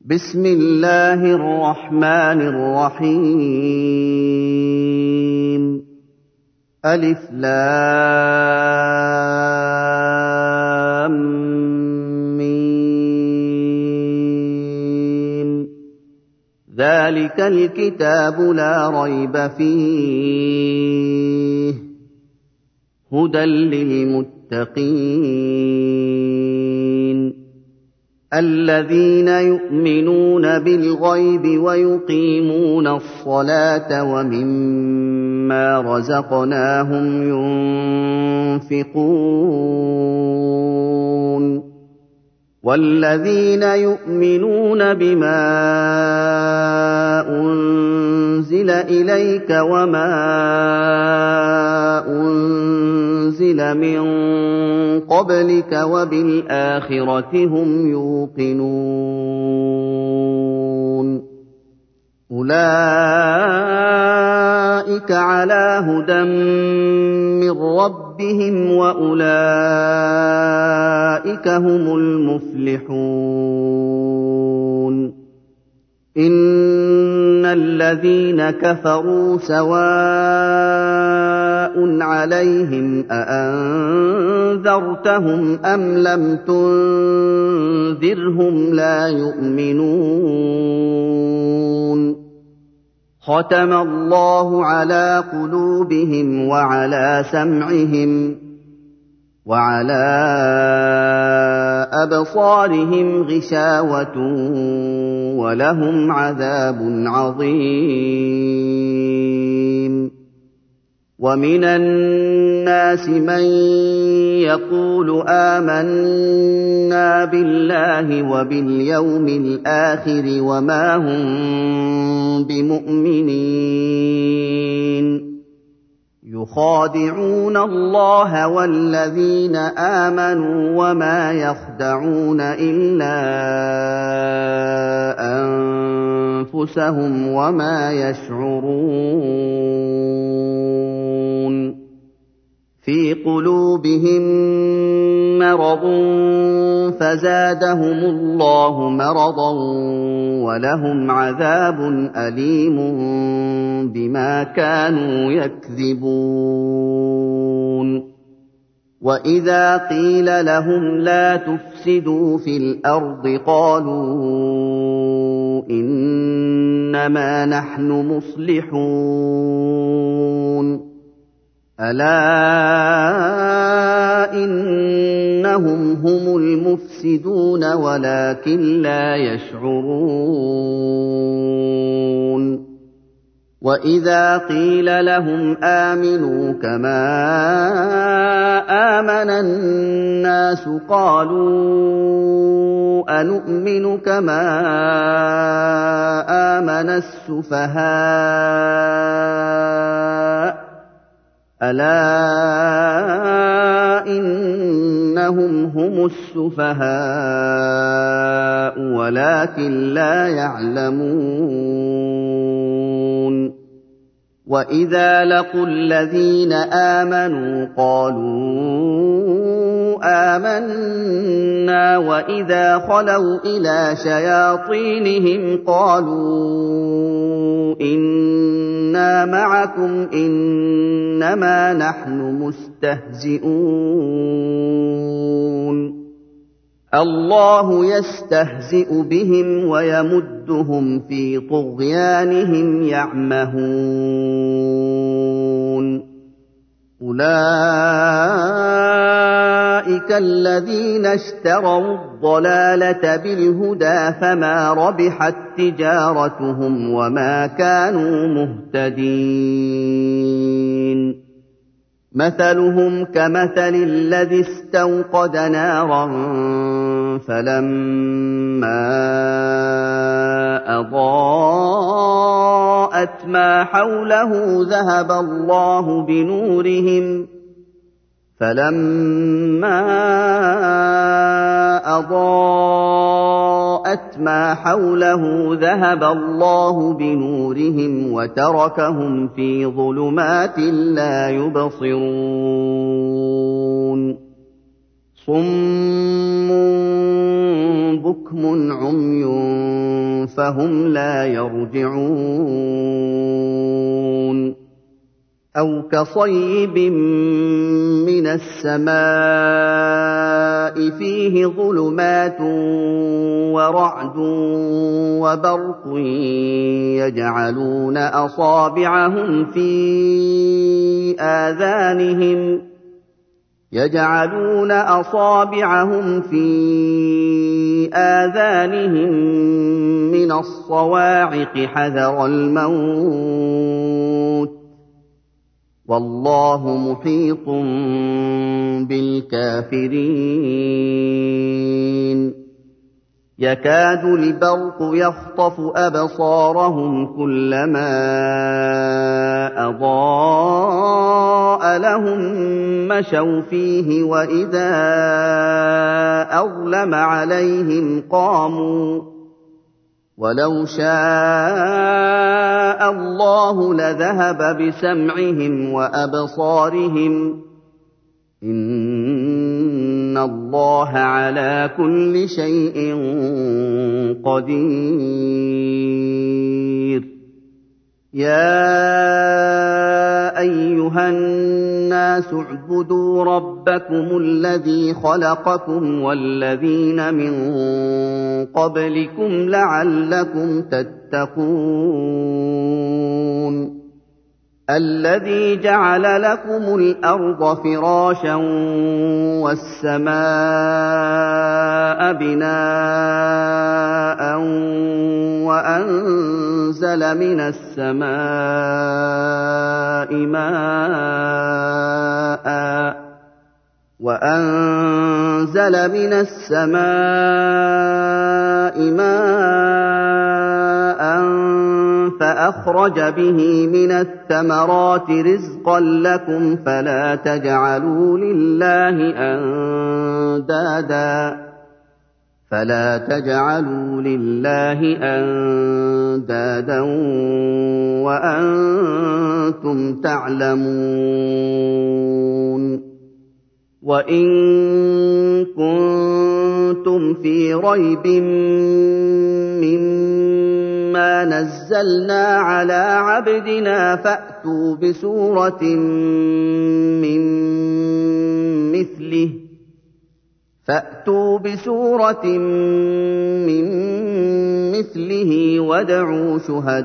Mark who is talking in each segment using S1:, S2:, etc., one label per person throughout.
S1: بسم الله الرحمن الرحيم ألف لام ميم ذلك الكتاب لا ريب فيه هدى للمتقين الذين يؤمنون بالغيب ويقيمون الصلاة ومما رزقناهم ينفقون والذين يؤمنون بما أنزل إليك وما أنزل من قبلك وبالآخرة هم يوقنون أولئك على هدى من ربهم وأولئك هم المفلحون إن الذين كفروا سواء عليهم أأنذرتهم أم لم تنذرهم لا يؤمنون ختم الله على قلوبهم وعلى سمعهم وعلى أبصارهم غشاوة ولهم عذاب عظيم ومن الناس من يقول آمنا بالله وباليوم الآخر وما هم بمؤمنين يخادعون الله والذين آمنوا وما يخدعون إلا أنفسهم وما يشعرون في قلوبهم مرض فزادهم الله مرضا ولهم عذاب أليم بما كانوا يكذبون وإذا قيل لهم لا تفسدوا في الأرض قالوا إنما نحن مصلحون ألا إنهم هم المفسدون ولكن لا يشعرون وإذا قيل لهم آمنوا كما آمن الناس قالوا أنؤمن كما آمن السفهاء ألا إنهم هم السفهاء ولكن لا يعلمون وإذا لقوا الذين آمنوا قالوا آمنا وإذا خلوا إلى شياطينهم قالوا إنا معكم إنما نحن مستهزئون الله يستهزئ بهم ويمدهم في طغيانهم يعمهون أولئك الذين اشتروا الضلالة بالهدى فما ربحت تجارتهم وما كانوا مهتدين مثلهم كمثل الذي استوقد نارا فلما أضاءت ما حوله ذهب الله بنورهم وتركهم في ظلمات لا يبصرون صم بكم عمي فهم لا يرجعون أو كصيب من السماء فيه ظلمات ورعد وبرق يجعلون أصابعهم في آذانهم من الصواعق حذر الموت والله محيط بالكافرين يكاد البرق يخطف أبصارهم كلما أضاء لهم مشوا فيه وإذا أظلم عليهم قاموا ولو شاء الله لذهب بسمعهم وأبصارهم إن الله على كل شيء قدير يا أيها الناس اعبدوا ربكم الذي خلقكم والذين من قبلكم لعلكم تتقون الذي جعل لكم الأرض فراشا والسماء بناء وأنزل من السماء ماء فأخرج به من الثمرات رزقا لكم فلا تجعلوا لله أندادا وأنتم تعلمون وإن كنتم في ريب مما نزلنا على عبدنا فأتوا بسورة من مثله وادعوا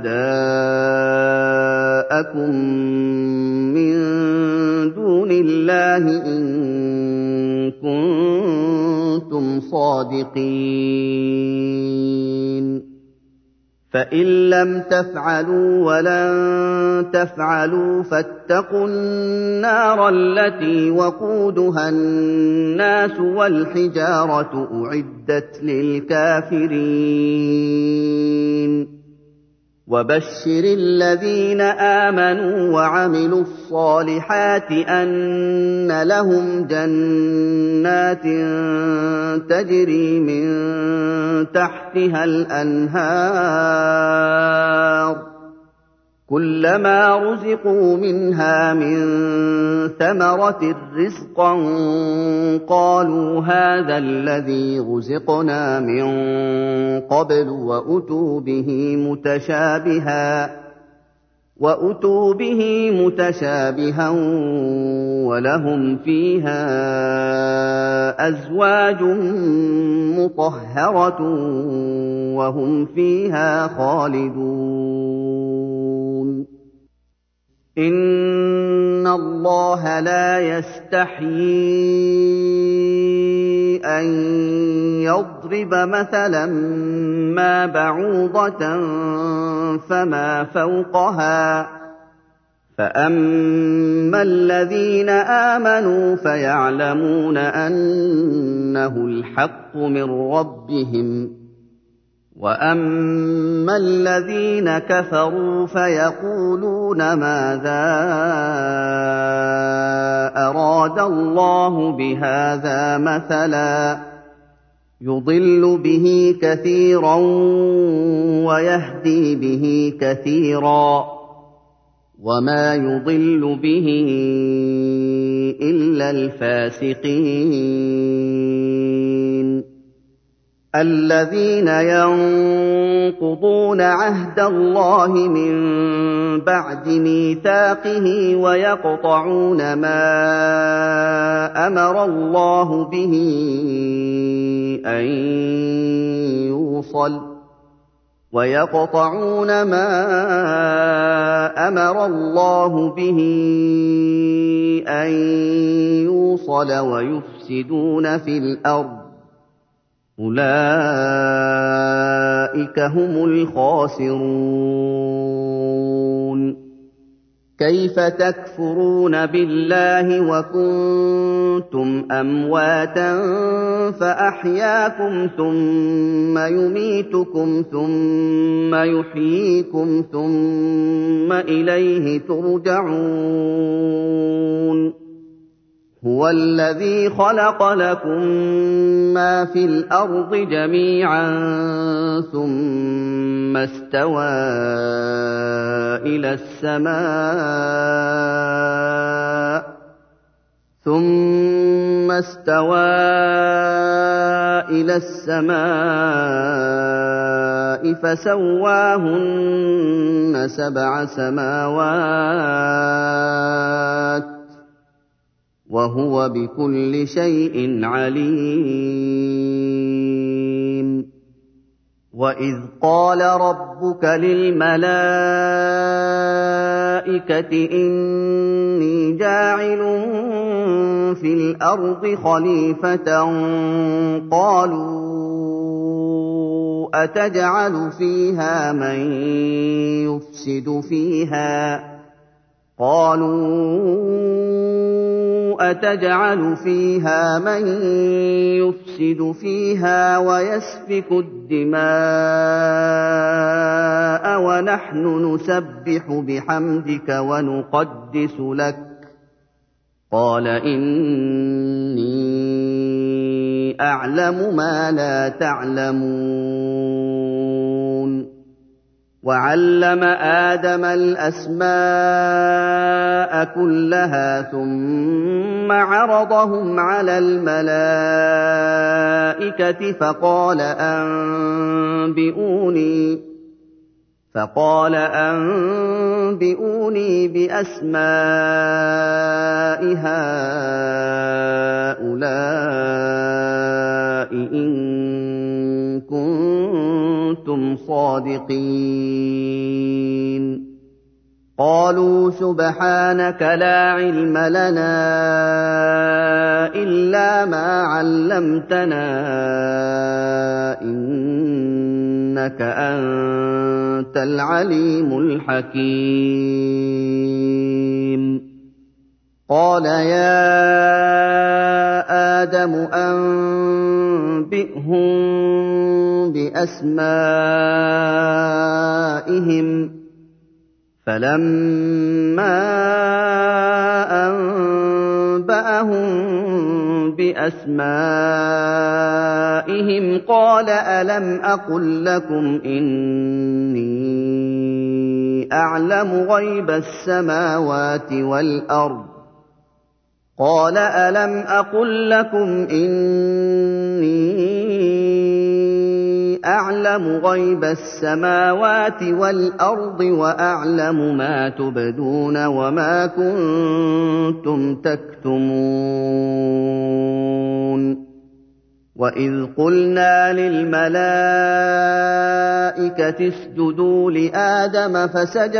S1: شهداءكم من دون الله إن كنتم صادقين فإن لم تفعلوا ولن تفعلوا فاتقوا النار التي وقودها الناس والحجارة أعدت للكافرين وبشر الذين آمنوا وعملوا الصالحات أن لهم جنات تجري من تحتها الأنهار كلما رزقوا منها من ثمرة رزقا قالوا هذا الذي رزقنا من قبل وأتوا به متشابها ولهم فيها أزواج مطهرة وهم فيها خالدون إن الله لا يستحيي أن يضرب مثلا ما بعوضة فما فوقها فأما الذين آمنوا فيعلمون أنه الحق من ربهم وأما الذين كفروا فيقولون ماذا أراد الله بهذا مثلا يضل به كثيرا ويهدي به كثيرا وما يضل به إلا الفاسقين الذين ينقضون عهد الله من بعد ميثاقه ويقطعون ما أمر الله به أن يوصل ويفسدون في الأرض أولئك هم الخاسرون كيف تكفرون بالله وكنتم أمواتا فأحياكم ثم يميتكم ثم يحييكم ثم إليه ترجعون هو الذي خلق لكم ما في الأرض جميعا ثم استوى إلى السماء فسواهن 7 سماوات وهو بكل شيء عليم وإذ قال ربك للملائكة إني جاعل في الأرض خليفة قالوا أتجعل فيها من يفسد فيها ويسفك الدماء ونحن نسبح بحمدك ونقدس لك قال إني أعلم ما لا تعلمون وعلم آدم الأسماء كلها ثم عرضهم على الملائكة فقال أنبئوني بأسماء هؤلاء إن كنتم صادقين قالوا سبحانك لا علم لنا إلا ما علمتنا إنك أنت العليم الحكيم قال يا آدم أنبئهم بأسمائهم فلما أنبأهم بأسمائهم قال ألم أقل لكم إني أعلم غيب السماوات والأرض قال ألم أقل لكم إني أعلم غيب السماوات والأرض وأعلم ما تبدون وما كنتم تكتمون وإذ قلنا للملائكة اسجدوا لآدم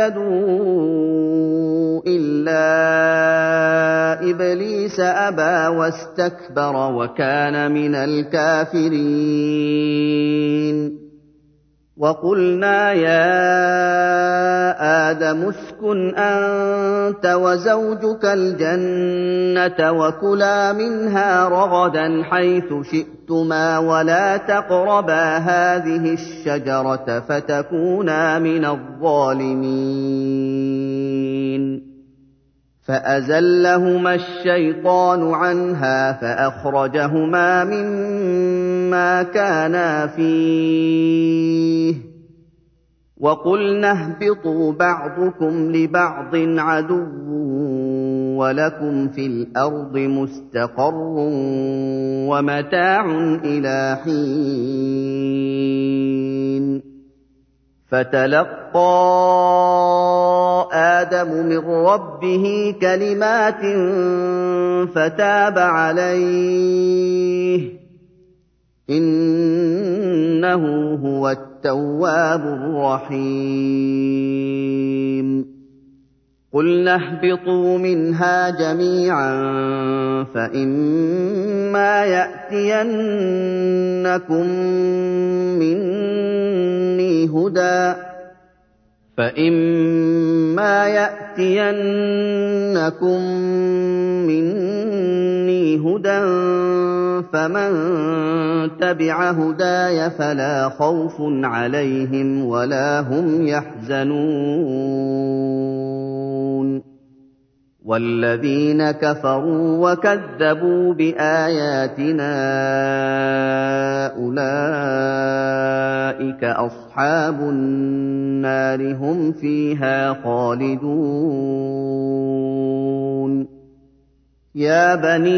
S1: فسجدوا إلا إبليس أبى واستكبر وكان من الكافرين وقلنا يا آدم اسكن أنت وزوجك الجنة وكلا منها رغدا حيث شئتما ولا تقربا هذه الشجرة فتكونا من الظالمين فأزلهما الشيطان عنها فأخرجهما مما كانا فيه وقلنا اهبطوا بعضكم لبعض عدو وَلَكُمْ فِي الْأَرْضِ مُسْتَقَرٌّ وَمَتَاعٌ إِلَىٰ حِينٍ فَتَلَقَّىٰ آدَمُ مِن رَّبِّهِ كَلِمَاتٍ فَتَابَ عَلَيْهِ ۚ إِنَّهُ هُوَ التَّوَّابُ الرَّحِيمُ قُلْنَا اهْبِطُوا مِنْهَا جَمِيعًا فَإِمَّا يَأْتِيَنَّكُم مِّنِّي هُدًى فَمَن تَبِعَ هُدَايَ فَلَا خَوْفٌ عَلَيْهِمْ وَلَا هُمْ يَحْزَنُونَ وَالَّذِينَ كَفَرُوا وَكَذَّبُوا بِآيَاتِنَا أُولَٰئِكَ أَصْحَابُ النَّارِ ۖ هُمْ فِيهَا خَالِدُونَ يَا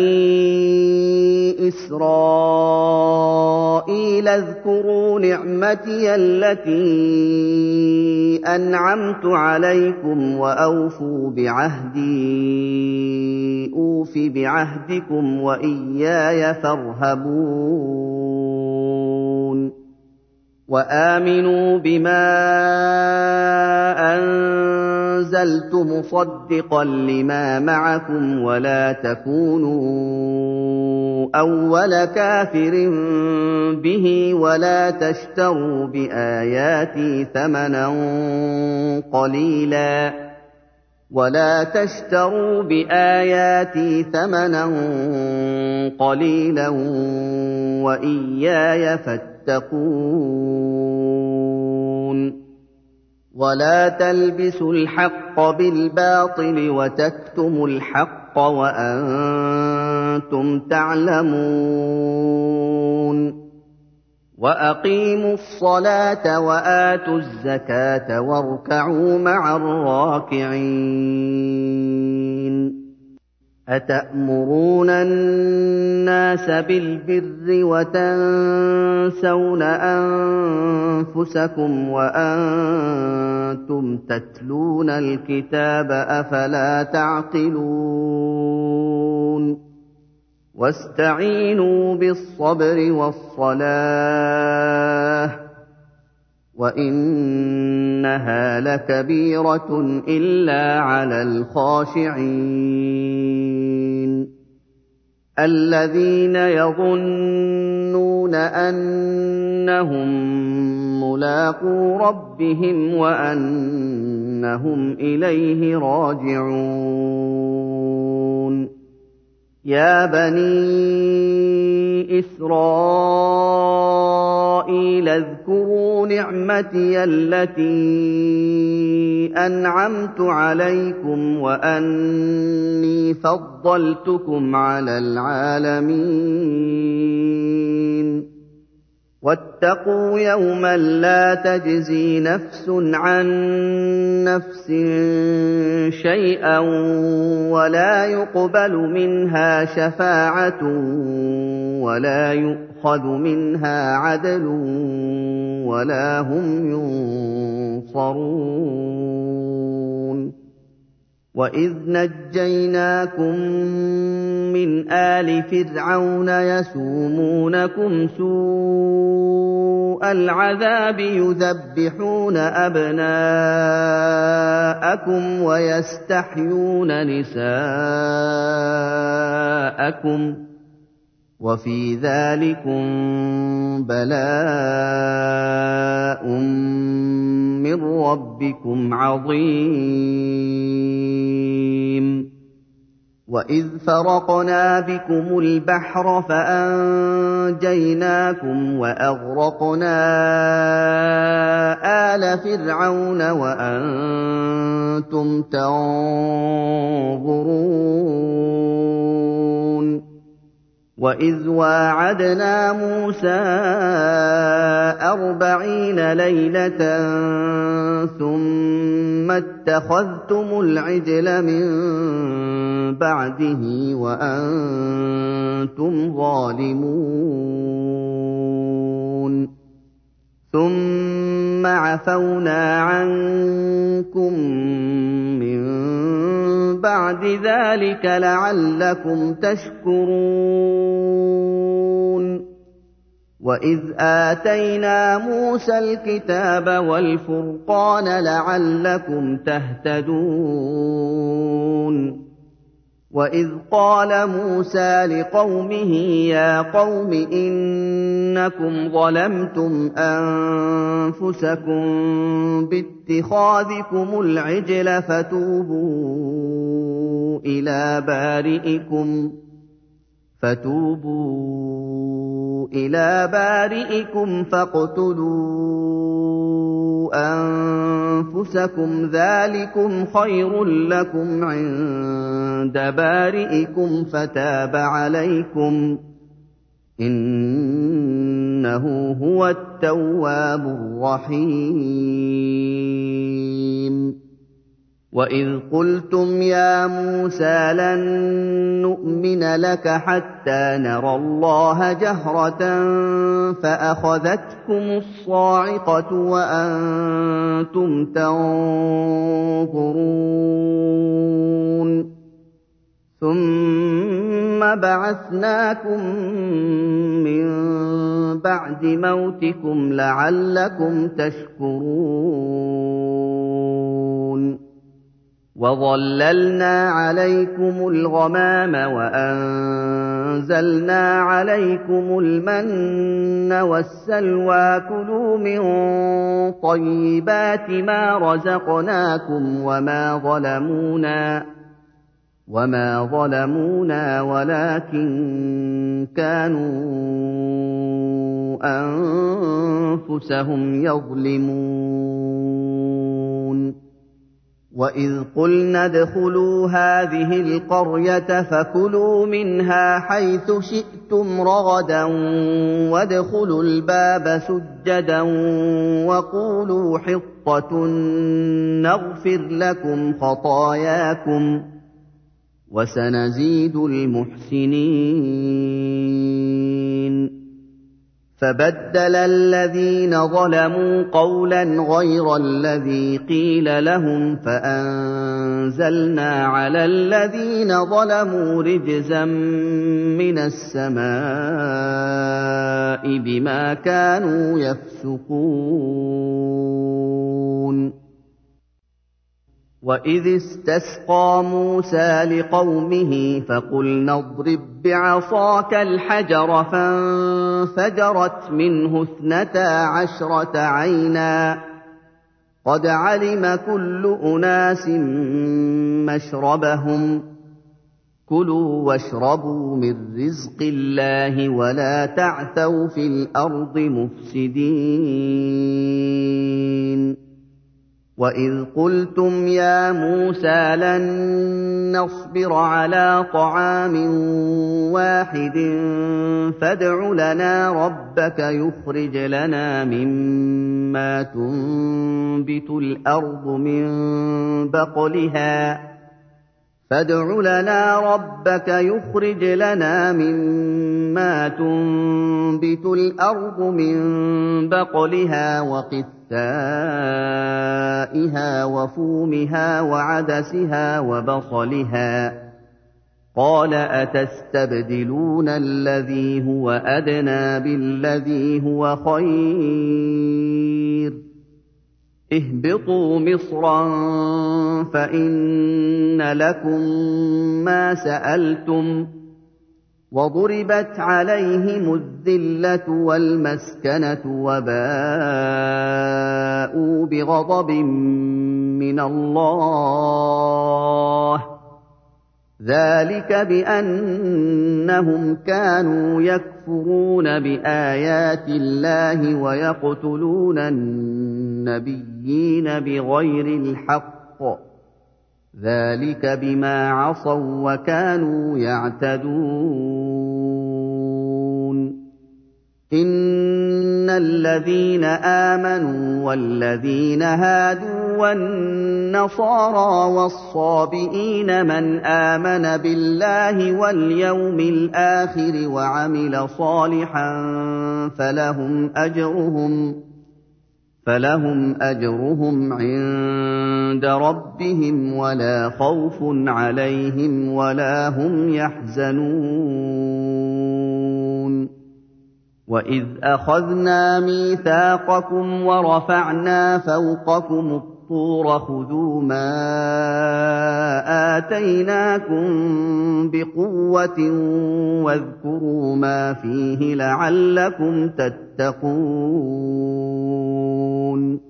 S1: بَنِي إِسْرَائِيلَ اذْكُرُوا نِعْمَتِيَ الَّتِي أَنْعَمْتُ عَلَيْكُمْ وَأَوْفُوا بِعَهْدِي أُوفِ بِعَهْدِكُمْ وَإِيَّايَ فَارْهَبُونِ وَآمِنُوا بِمَا أَنزَلْتُ مُصَدِّقًا لِّمَا مَعَكُمْ وَلَا تَكُونُوا أَوَّلَ كَافِرٍ بِهِ وَلَا تَشْتَرُوا بِآيَاتِي ثَمَنًا قَلِيلًا وَإِيَّايَ فَاتَّقُونِ وَلَا تَلْبِسُوا الْحَقَّ بِالْبَاطِلِ وَتَكْتُمُوا الْحَقَّ وَأَنتُمْ تَعْلَمُونَ وَأَقِيمُوا الصَّلَاةَ وَآتُوا الزَّكَاةَ وَارْكَعُوا مَعَ الرَّاكِعِينَ أَتَأْمُرُونَ النَّاسَ بِالْبِرِّ وَتَنسَوْنَ أَنفُسَكُمْ وَأَنتُمْ تَتْلُونَ الْكِتَابَ ۚ أَفَلَا تَعْقِلُونَ وَاسْتَعِينُوا بِالصَّبْرِ وَالصَّلَاةِ ۚ وَإِنَّهَا لَكَبِيرَةٌ إِلَّا عَلَى الْخَاشِعِينَ الَّذِينَ يَظُنُّونَ أَنَّهُم مُّلَاقُو رَبِّهِمْ وَأَنَّهُمْ إِلَيْهِ رَاجِعُونَ يَا بَنِي إِسْرَائِيلَ اذْكُرُوا نِعْمَتِيَ الَّتِي أَنْعَمْتُ عَلَيْكُمْ وَأَنِّي فَضَّلْتُكُمْ عَلَى الْعَالَمِينَ وَاتَّقُوا يَوْمًا لَّا تَجْزِي نَفْسٌ عَن نَّفْسٍ شَيْئًا وَلَا يُقْبَلُ مِنْهَا شَفَاعَةٌ وَلَا يُؤْخَذُ مِنْهَا عَدْلٌ وَلَا هُمْ يُنصَرُونَ وَإِذْ نَجَّيْنَاكُم مِّنْ آلِ فِرْعَوْنَ يَسُومُونَكُمْ سُوءَ الْعَذَابِ يُذَبِّحُونَ أَبْنَاءَكُمْ وَيَسْتَحْيُونَ نِسَاءَكُمْ ۚ وَفِي ذَٰلِكُم بَلَاءٌ مِّن رَّبِّكُمْ عَظِيمٌ وَإِذْ فَرَقْنَا بِكُمُ الْبَحْرَ فَأَنجَيْنَاكُمْ وَأَغْرَقْنَا آلَ فِرْعَوْنَ وَأَنتُمْ تَنظُرُونَ وَإِذْ وَاعَدْنَا مُوسَىٰ 40 لَيْلَةً ثُمَّ اتَّخَذْتُمُ الْعِجْلَ مِن بَعْدِهِ وَأَنتُمْ ظَالِمُونَ ثُمَّ عَفَوْنَا عَنكُم مِّن بَعْدِ ذَٰلِكَ لَعَلَّكُمْ تَشْكُرُونَ وَإِذْ آتَيْنَا مُوسَى الْكِتَابَ وَالْفُرْقَانَ لَعَلَّكُمْ تَهْتَدُونَ وَإِذْ قَالَ مُوسَىٰ لِقَوْمِهِ يَا قَوْمِ إِنَّكُمْ ظَلَمْتُمْ أَنفُسَكُم بِاتِّخَاذِكُمُ الْعِجْلَ فَتُوبُوا إِلَىٰ بَارِئِكُمْ فَاقْتُلُوا أَنفُسَكُمْ ذَٰلِكُمْ خَيْرٌ لَّكُمْ عِندَ بَارِئِكُمْ فَتَابَ عَلَيْكُمْ ۚ إِنَّهُ هُوَ التَّوَّابُ الرَّحِيمُ وَإِذْ قُلْتُمْ يَا مُوسَىٰ لَن نُّؤْمِنَ لَكَ حَتَّىٰ نَرَى اللَّهَ جَهْرَةً فَأَخَذَتْكُمُ الصَّاعِقَةُ وَأَنتُمْ تَنظُرُونَ ثُمَّ بَعَثْنَاكُم مِّن بَعْدِ مَوْتِكُمْ لَعَلَّكُمْ تَشْكُرُونَ وَظَلَّلْنَا عَلَيْكُمُ الْغَمَامَ وَأَنزَلْنَا عَلَيْكُمُ الْمَنَّ وَالسَّلْوَىٰ كُلُوا مِن طَيِّبَاتِ مَا رَزَقْنَاكُمْ وَمَا ظَلَمُونَا وَلَٰكِن كَانُوا أَنفُسَهُمْ يَظْلِمُونَ وَإِذْ قُلْنَا ادْخُلُوا هَٰذِهِ الْقَرْيَةَ فَكُلُوا مِنْهَا حَيْثُ شِئْتُمْ رَغَدًا وَادْخُلُوا الْبَابَ سُجَّدًا وَقُولُوا حِطَّةٌ نَّغْفِرْ لَكُمْ خَطَايَاكُمْ ۚ وَسَنَزِيدُ الْمُحْسِنِينَ فَبَدَّلَ الَّذِينَ ظَلَمُوا قَوْلًا غَيْرَ الَّذِي قِيلَ لَهُمْ فَأَنزَلْنَا عَلَى الَّذِينَ ظَلَمُوا رِجْزًا مِّنَ السَّمَاءِ بِمَا كَانُوا يَفْسُقُونَ وَإِذِ اسْتَسْقَىٰ مُوسَىٰ لِقَوْمِهِ فَقُلْنَا اضْرِب بِّعَصَاكَ الْحَجَرَ فَانفَجَرَتْ مِنْهُ 12 عَيْنًا ۖ قَدْ عَلِمَ كُلُّ أُنَاسٍ مَّشْرَبَهُمْ ۖ كُلُوا وَاشْرَبُوا مِن رِّزْقِ اللَّهِ وَلَا تَعْثَوْا فِي الْأَرْضِ مُفْسِدِينَ وَإِذْ قُلْتُمْ يَا مُوسَىٰ لَن نَّصْبِرَ عَلَىٰ طَعَامٍ وَاحِدٍ فَادْعُ لَنَا رَبَّكَ يُخْرِجْ لَنَا مِمَّا تُنبِتُ الْأَرْضُ مِن بَقْلِهَا وَقِثَّائِهَا وَفُومِهَا وَعَدَسِهَا وَبَصَلِهَا ۖ قَالَ أَتَسْتَبْدِلُونَ الَّذِي هُوَ أَدْنَىٰ بِالَّذِي هُوَ خَيْرٌ ۚ اهْبِطُوا مِصْرًا فَإِنَّ لَكُم مَّا سَأَلْتُمْ ۗ وَضُرِبَتْ عَلَيْهِمُ الذِّلَّةُ وَالْمَسْكَنَةُ وَبَاءُوا بِغَضَبٍ مِّنَ اللَّهِ ۗ ذَٰلِكَ بِأَنَّهُمْ كَانُوا يَكْفُرُونَ بِآيَاتِ اللَّهِ وَيَقْتُلُونَ النَّبِيِّينَ بِغَيْرِ الْحَقِّ ۗ ذَٰلِكَ بِمَا عَصَوا وَّكَانُوا يَعْتَدُونَ إِنَّ الذين آمنوا والذين هادوا والنصارى والصابئين من آمن بالله واليوم الآخر وعمل صالحا فلهم أجرهم عند ربهم ولا خوف عليهم ولا هم يحزنون وإذ أخذنا ميثاقكم ورفعنا فوقكم الطور خذوا ما آتيناكم بقوة واذكروا ما فيه لعلكم تتقون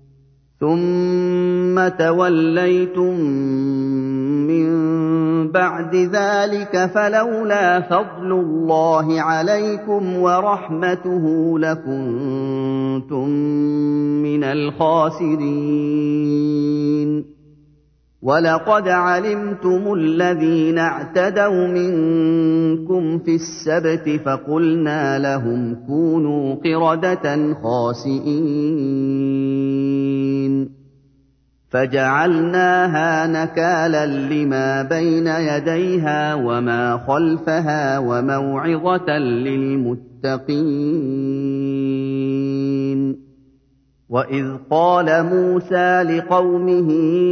S1: ثم توليتم من بعد ذلك فلولا فضل الله عليكم ورحمته لكنتم من الخاسرين ولقد علمتم الذين اعتدوا منكم في السبت فقلنا لهم كونوا قردة خاسئين فجعلناها نكالا لما بين يديها وما خلفها وموعظة للمتقين وإذ قال موسى لقومه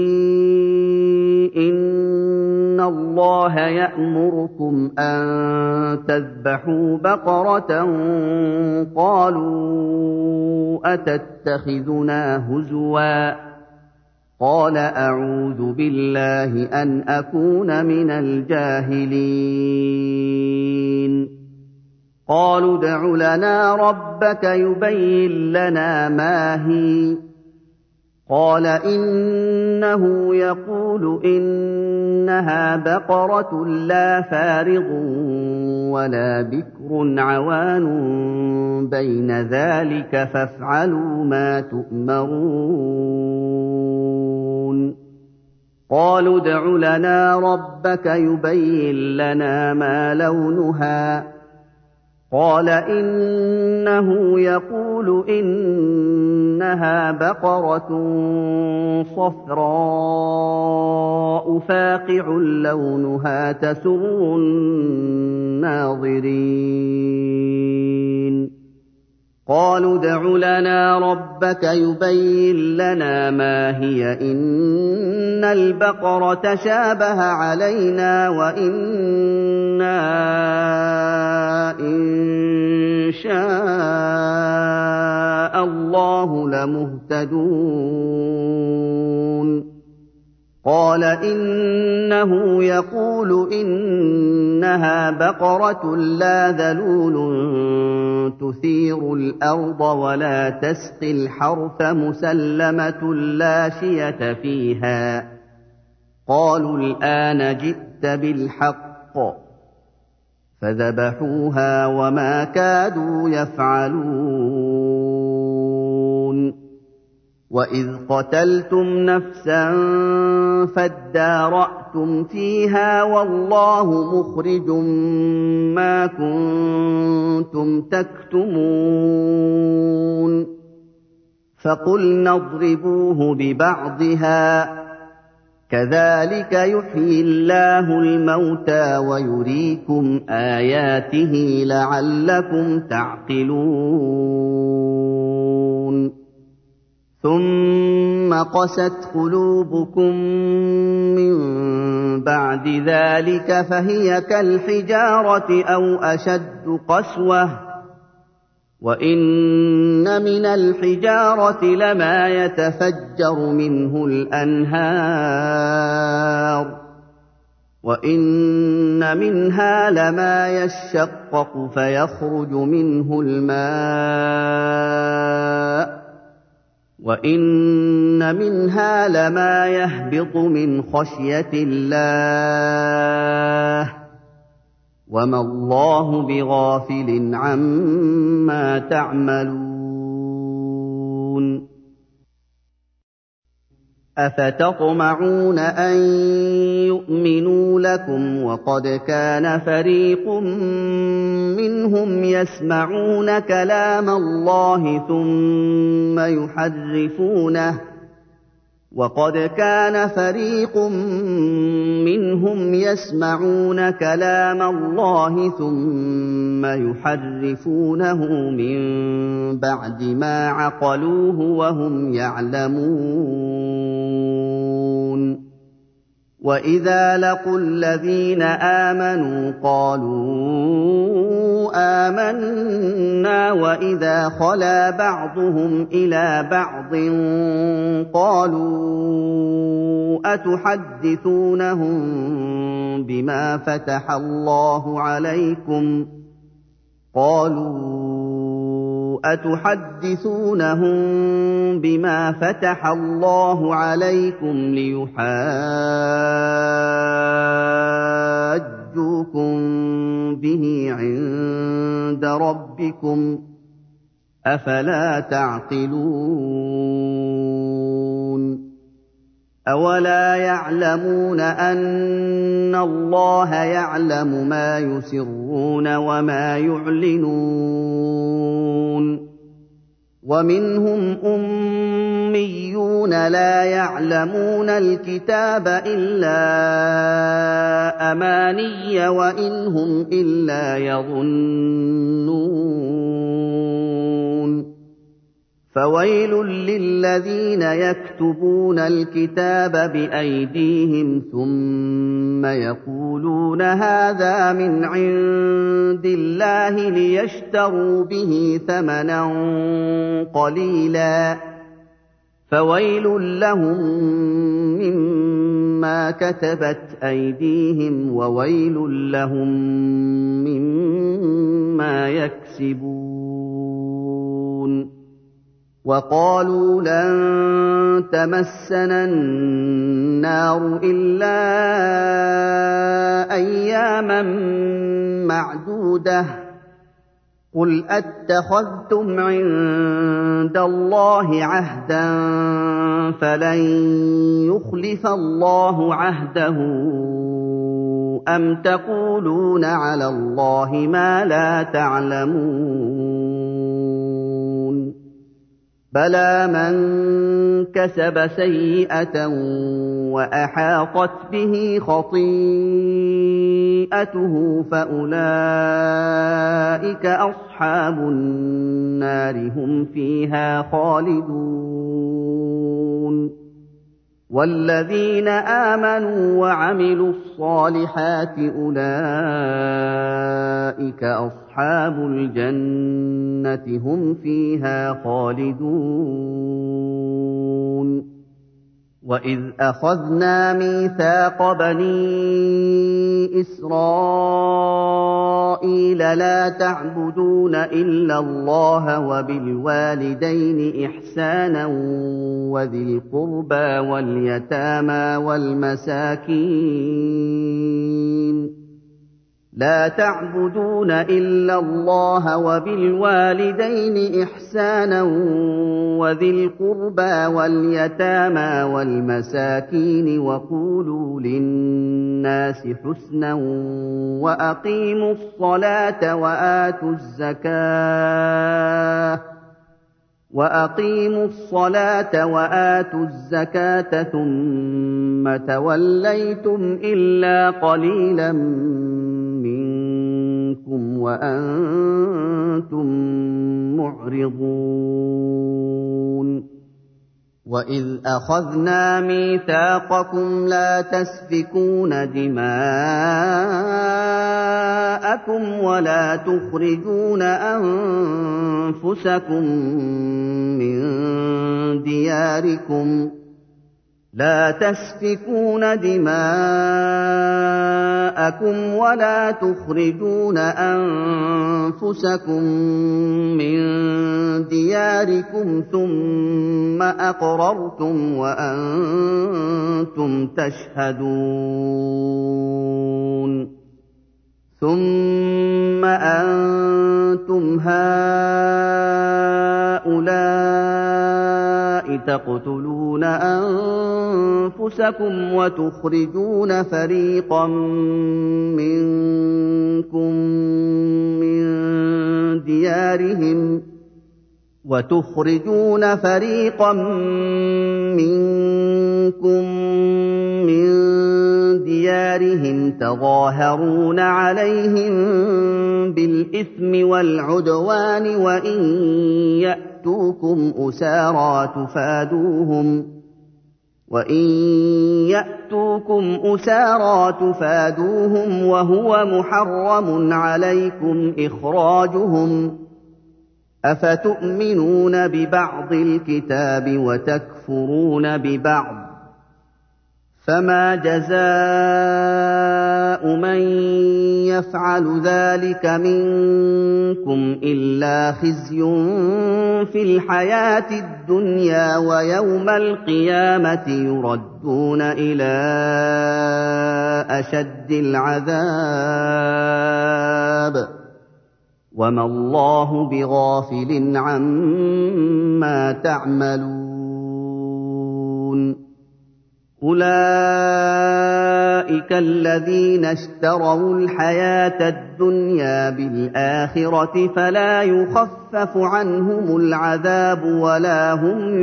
S1: إن الله يأمركم أن تذبحوا بقرة قالوا أتتخذنا هزوا قال أعوذ بالله أن أكون من الجاهلين قالوا ادع لنا ربك يبين لنا ما هي قال إنه يقول إنها بقرة لا فارض ولا بكر عوان بين ذلك فافعلوا ما تؤمرون قالوا ادع لنا ربك يبين لنا ما لونها قال إنه يقول إنها بقرة صفراء فاقع لونها تسر الناظرين قالوا ادع لنا ربك يبين لنا ما هي إن البقرة شابه علينا وإنا إن شاء الله لمهتدون قال إنه يقول إنها بقرة لا ذلول تثير الأرض ولا تسقي الحرث مسلمة لا شية فيها قالوا الآن جئت بالحق فذبحوها وما كادوا يفعلون وإذ قتلتم نفسا فادارأتم فيها والله مخرج ما كنتم تكتمون فقلنا اضربوه ببعضها كذلك يحيي الله الموتى ويريكم آياته لعلكم تعقلون ثم قست قلوبكم من بعد ذلك فهي كالحجارة أو أشد قسوة وإن من الحجارة لما يتفجر منه الأنهار وإن منها لما يشقق فيخرج منه الماء وإن منها لما يهبط من خشية الله وما الله بغافل عما تعملون أَفَتَطْمَعُونَ أَن يُؤْمِنُوا لَكُمْ وَقَدْ كَانَ فَرِيقٌ مِّنْهُمْ يَسْمَعُونَ كَلَامَ اللَّهِ ثُمَّ يُحَرِّفُونَهُ مِن بَعْدِ مَا عَقَلُوهُ وَهُمْ يَعْلَمُونَ وَإِذَا لَقُوا الَّذِينَ آمَنُوا قَالُوا آمَنَّا وَإِذَا خَلَا بَعْضُهُمْ إِلَىٰ بَعْضٍ قَالُوا أَتُحَدِّثُونَهُم بِمَا فَتَحَ اللَّهُ عَلَيْكُمْ لِيُحَاجُّوكُم بِهِ عِندَ رَبِّكُمْ ۚ أَفَلَا تَعْقِلُونَ أَوَلَا يَعْلَمُونَ أَنَّ اللَّهَ يَعْلَمُ مَا يُسِرُّونَ وَمَا يُعْلِنُونَ وَمِنْهُمْ أُمِّيُّونَ لَا يَعْلَمُونَ الْكِتَابَ إِلَّا أَمَانِيَّ وَإِنْ هُمْ إِلَّا يَظُنُّونَ فَوَيْلٌ لِّلَّذِينَ يَكْتُبُونَ الْكِتَابَ بِأَيْدِيهِمْ ثُمَّ يَقُولُونَ هَٰذَا مِنْ عِندِ اللَّهِ لِيَشْتَرُوا بِهِ ثَمَنًا قَلِيلًا ۖ فَوَيْلٌ لَّهُم مِّمَّا كَتَبَتْ أَيْدِيهِمْ وَوَيْلٌ لَّهُم مِّمَّا يَكْسِبُونَ وَقَالُوا لَن تَمَسَّنَا النَّارُ إِلَّا أَيَّامًا مَّعْدُودَةً ۚ قُلْ أَتَّخَذْتُمْ عِندَ اللَّهِ عَهْدًا فَلَن يُخْلِفَ اللَّهُ عَهْدَهُ أَمْ تَقُولُونَ عَلَى اللَّهِ مَا لَا تَعْلَمُونَ بَلَىٰ مَن كَسَبَ سَيِّئَةً وَأَحَاطَتْ بِهِ خَطِيئَتُهُ فَأُولَٰئِكَ أَصْحَابُ النَّارِ ۖ هُمْ فِيهَا خَالِدُونَ وَالَّذِينَ آمَنُوا وَعَمِلُوا الصَّالِحَاتِ أُولَٰئِكَ أَصْحَابُ الْجَنَّةِ ۖ هُمْ فِيهَا خَالِدُونَ وَإِذْ أَخَذْنَا مِيثَاقَ بَنِي إِسْرَائِيلَ لَا تَعْبُدُونَ إِلَّا اللَّهَ وَبِالْوَالِدَيْنِ إِحْسَانًا وَذِي الْقُرْبَىٰ وَالْيَتَامَىٰ وَالْمَسَاكِينِ وَقُولُوا لِلنَّاسِ حُسْنًا وَأَقِيمُوا الصَّلَاةَ وَآتُوا الزَّكَاةَ ثُمَّ تَوَلَّيْتُمْ إِلَّا قَلِيلًا مِّنكُمْ وَأَنتُم مُّعْرِضُونَ وَإِذْ أَخَذْنَا مِيثَاقَكُمْ لَا تَسْفِكُونَ دِمَاءَكُمْ وَلَا تُخْرِجُونَ أَنفُسَكُم مِّن دِيَارِكُمْ ثُمَّ أَقْرَرْتُمْ وَأَنتُمْ تَشْهَدُونَ ثُمَّ أَنتُمْ هَٰؤُلَاءِ تقتلون أنفسكم وتخرجون فريقا منكم من ديارهم تظاهرون عليهم بالإثم والعدوان وإن يأتوكم أسارى تفادوهم وهو محرم عليكم إخراجهم أفتؤمنون ببعض الكتاب وتكفرون ببعض فما جزاء من يفعل ذلك منكم إلا خزي في الحياة الدنيا ويوم القيامة يردون إلى أشد العذاب وما الله بغافل عما تعملون أولئك الذين اشتروا الحياة الدنيا بالآخرة فلا يخفف عنهم العذاب ولا هم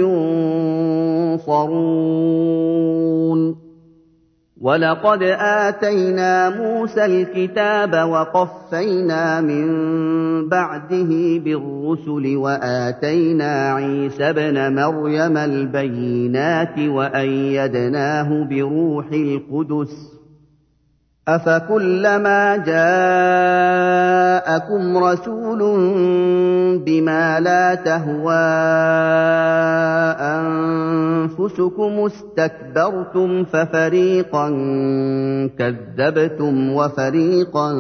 S1: ينصرون ولقد آتينا موسى الكتاب وقفينا من بعده بالرسل وآتينا عيسى ابن مريم البينات وأيدناه بروح القدس أفكلما جاءكم رسول بما لا تهوى أنفسكم استكبرتم ففريقا كذبتم وفريقا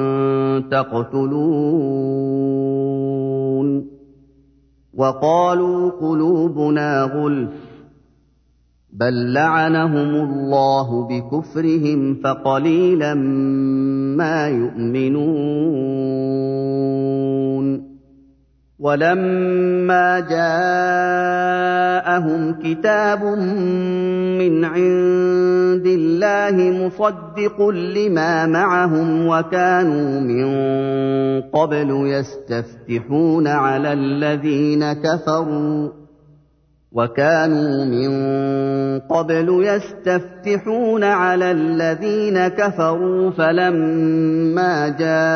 S1: تقتلون وقالوا قلوبنا غلف بل لعنهم الله بكفرهم فقليلا ما يؤمنون ولما جاءهم كتاب من عند الله مصدق لما معهم وكانوا من قبل يستفتحون على الذين كفروا فلما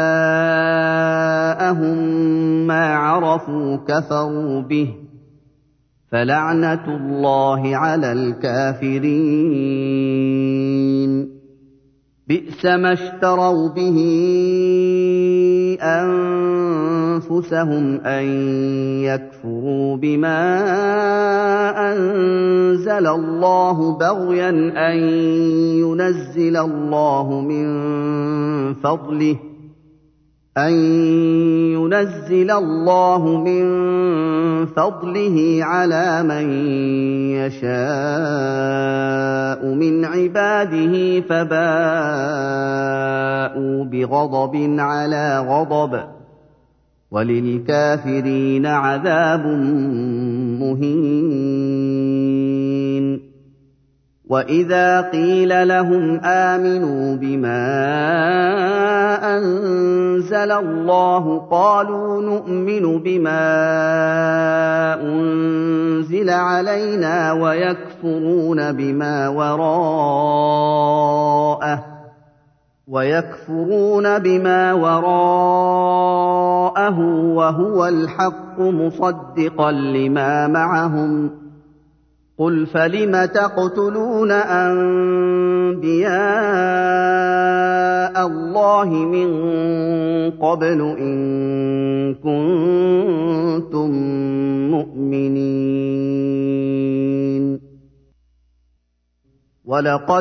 S1: جاءهم ما عرفوا كفروا به فلعنة الله على الكافرين بئس ما اشتروا به أنفسهم أن يكفروا بما أنزل الله بغيا أن ينزل الله من فضله على من يشاء من عباده فباءوا بغضب على غضب وللكافرين عذاب مهين وإذا قيل لهم آمنوا بما أنزل الله قالوا نؤمن بما أنزل علينا ويكفرون بما وراءه وهو الحق مصدقا لما معهم قل فلم تقتلون أنبياء الله من قبل إن كنتم مؤمنين ولقد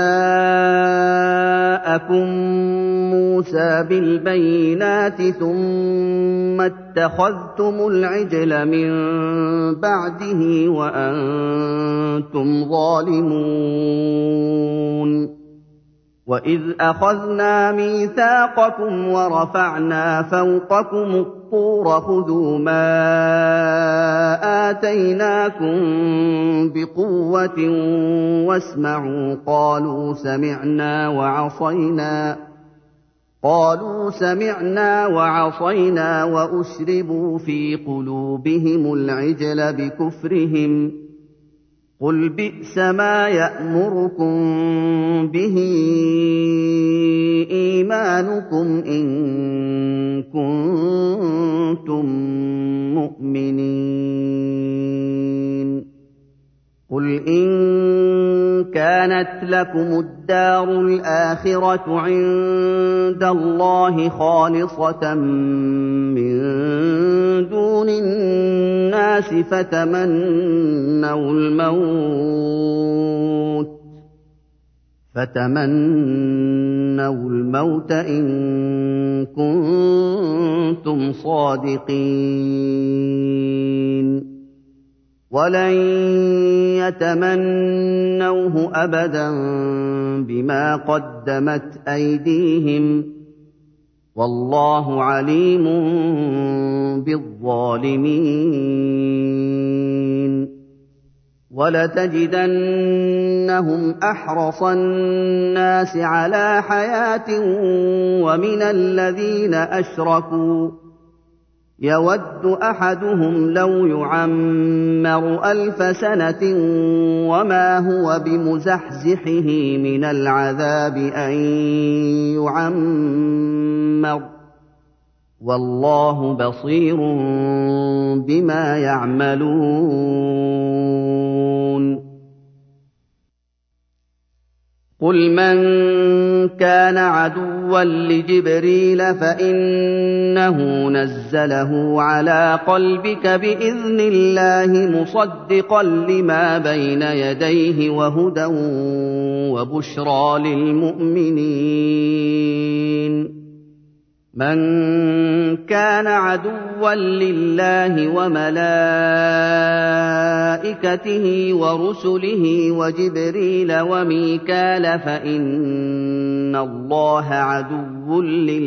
S1: جاءكم موسى بالبينات ثم اتخذتم العجل من بعده وأنتم ظالمون وإذ أخذنا ميثاقكم ورفعنا فوقكم الطُّورَ خُذُوا مَا آتَيْنَاكُم بِقُوَّةٍ وَاسْمَعُوا قَالُوا سَمِعْنَا وَعَصَيْنَا وَأُشْرِبُوا فِي قُلُوبِهِمُ الْعِجْلَ بِكُفْرِهِمْ ۚ قُلْ بِئْسَ مَا يَأْمُرُكُم بِهِ إِيمَانُكُمْ إِن كُنتُم مُّؤْمِنِينَ قُلْ إِن كَانَتْ لَكُمُ الدَّارُ الْآخِرَةُ عِندَ اللَّهِ خَالِصَةً مِّن دُونِ النَّاسِ فَتَمَنَّوُا الْمَوْتَ إِن كُنتُمْ صَادِقِينَ وَلَن يَتَمَنَّوْهُ أَبَدًا بِمَا قَدَّمَتْ أَيْدِيهِمْ ۗ وَاللَّهُ عَلِيمٌ بِالظَّالِمِينَ وَلَتَجِدَنَّهُمْ أَحْرَصَ النَّاسِ عَلَىٰ حَيَاةٍ وَمِنَ الَّذِينَ أَشْرَكُوا يَوَدُّ أَحَدُهُمْ لَوْ يُعَمَّرُ أَلْفَ سَنَةٍ وَمَا هُوَ بِمُزَحْزِحِهِ مِنَ الْعَذَابِ أَن يُعَمَّرَ ۗ وَاللَّهُ بَصِيرٌ بِمَا يَعْمَلُونَ قُلْ مَن كَانَ عَدُوًّا لِّجِبْرِيلَ فَإِنَّهُ نَزَّلَهُ عَلَىٰ قَلْبِكَ بِإِذْنِ اللَّهِ مُصَدِّقًا لِّمَا بَيْنَ يَدَيْهِ وَهُدًى وَبُشْرَىٰ لِلْمُؤْمِنِينَ مَن كَانَ عَدُوًّا لِّلَّهِ وَمَلَائِكَتِهِ وَرُسُلِهِ وَجِبْرِيلَ وَمِيكَالَ فَإِنَّ اللَّهَ عَدُوٌّ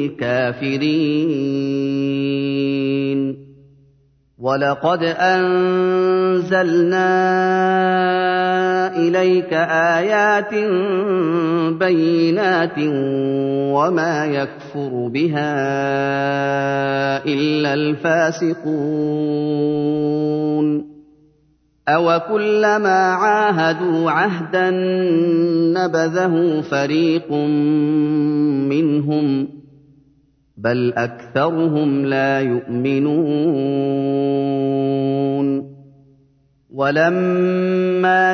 S1: لِّلْكَافِرِينَ وَلَقَدْ أَنزَلْنَا إِلَيْكَ آيَاتٍ بَيِّنَاتٍ وَمَا يَكْفُرُ بِهَا إِلَّا الْفَاسِقُونَ أَوَكُلَّمَا عَاهَدُوا عَهْدًا نَّبَذَهُ فَرِيقٌ مِّنْهُم ۚ بَلْ أَكْثَرُهُمْ لَا يُؤْمِنُونَ وَلَمَّا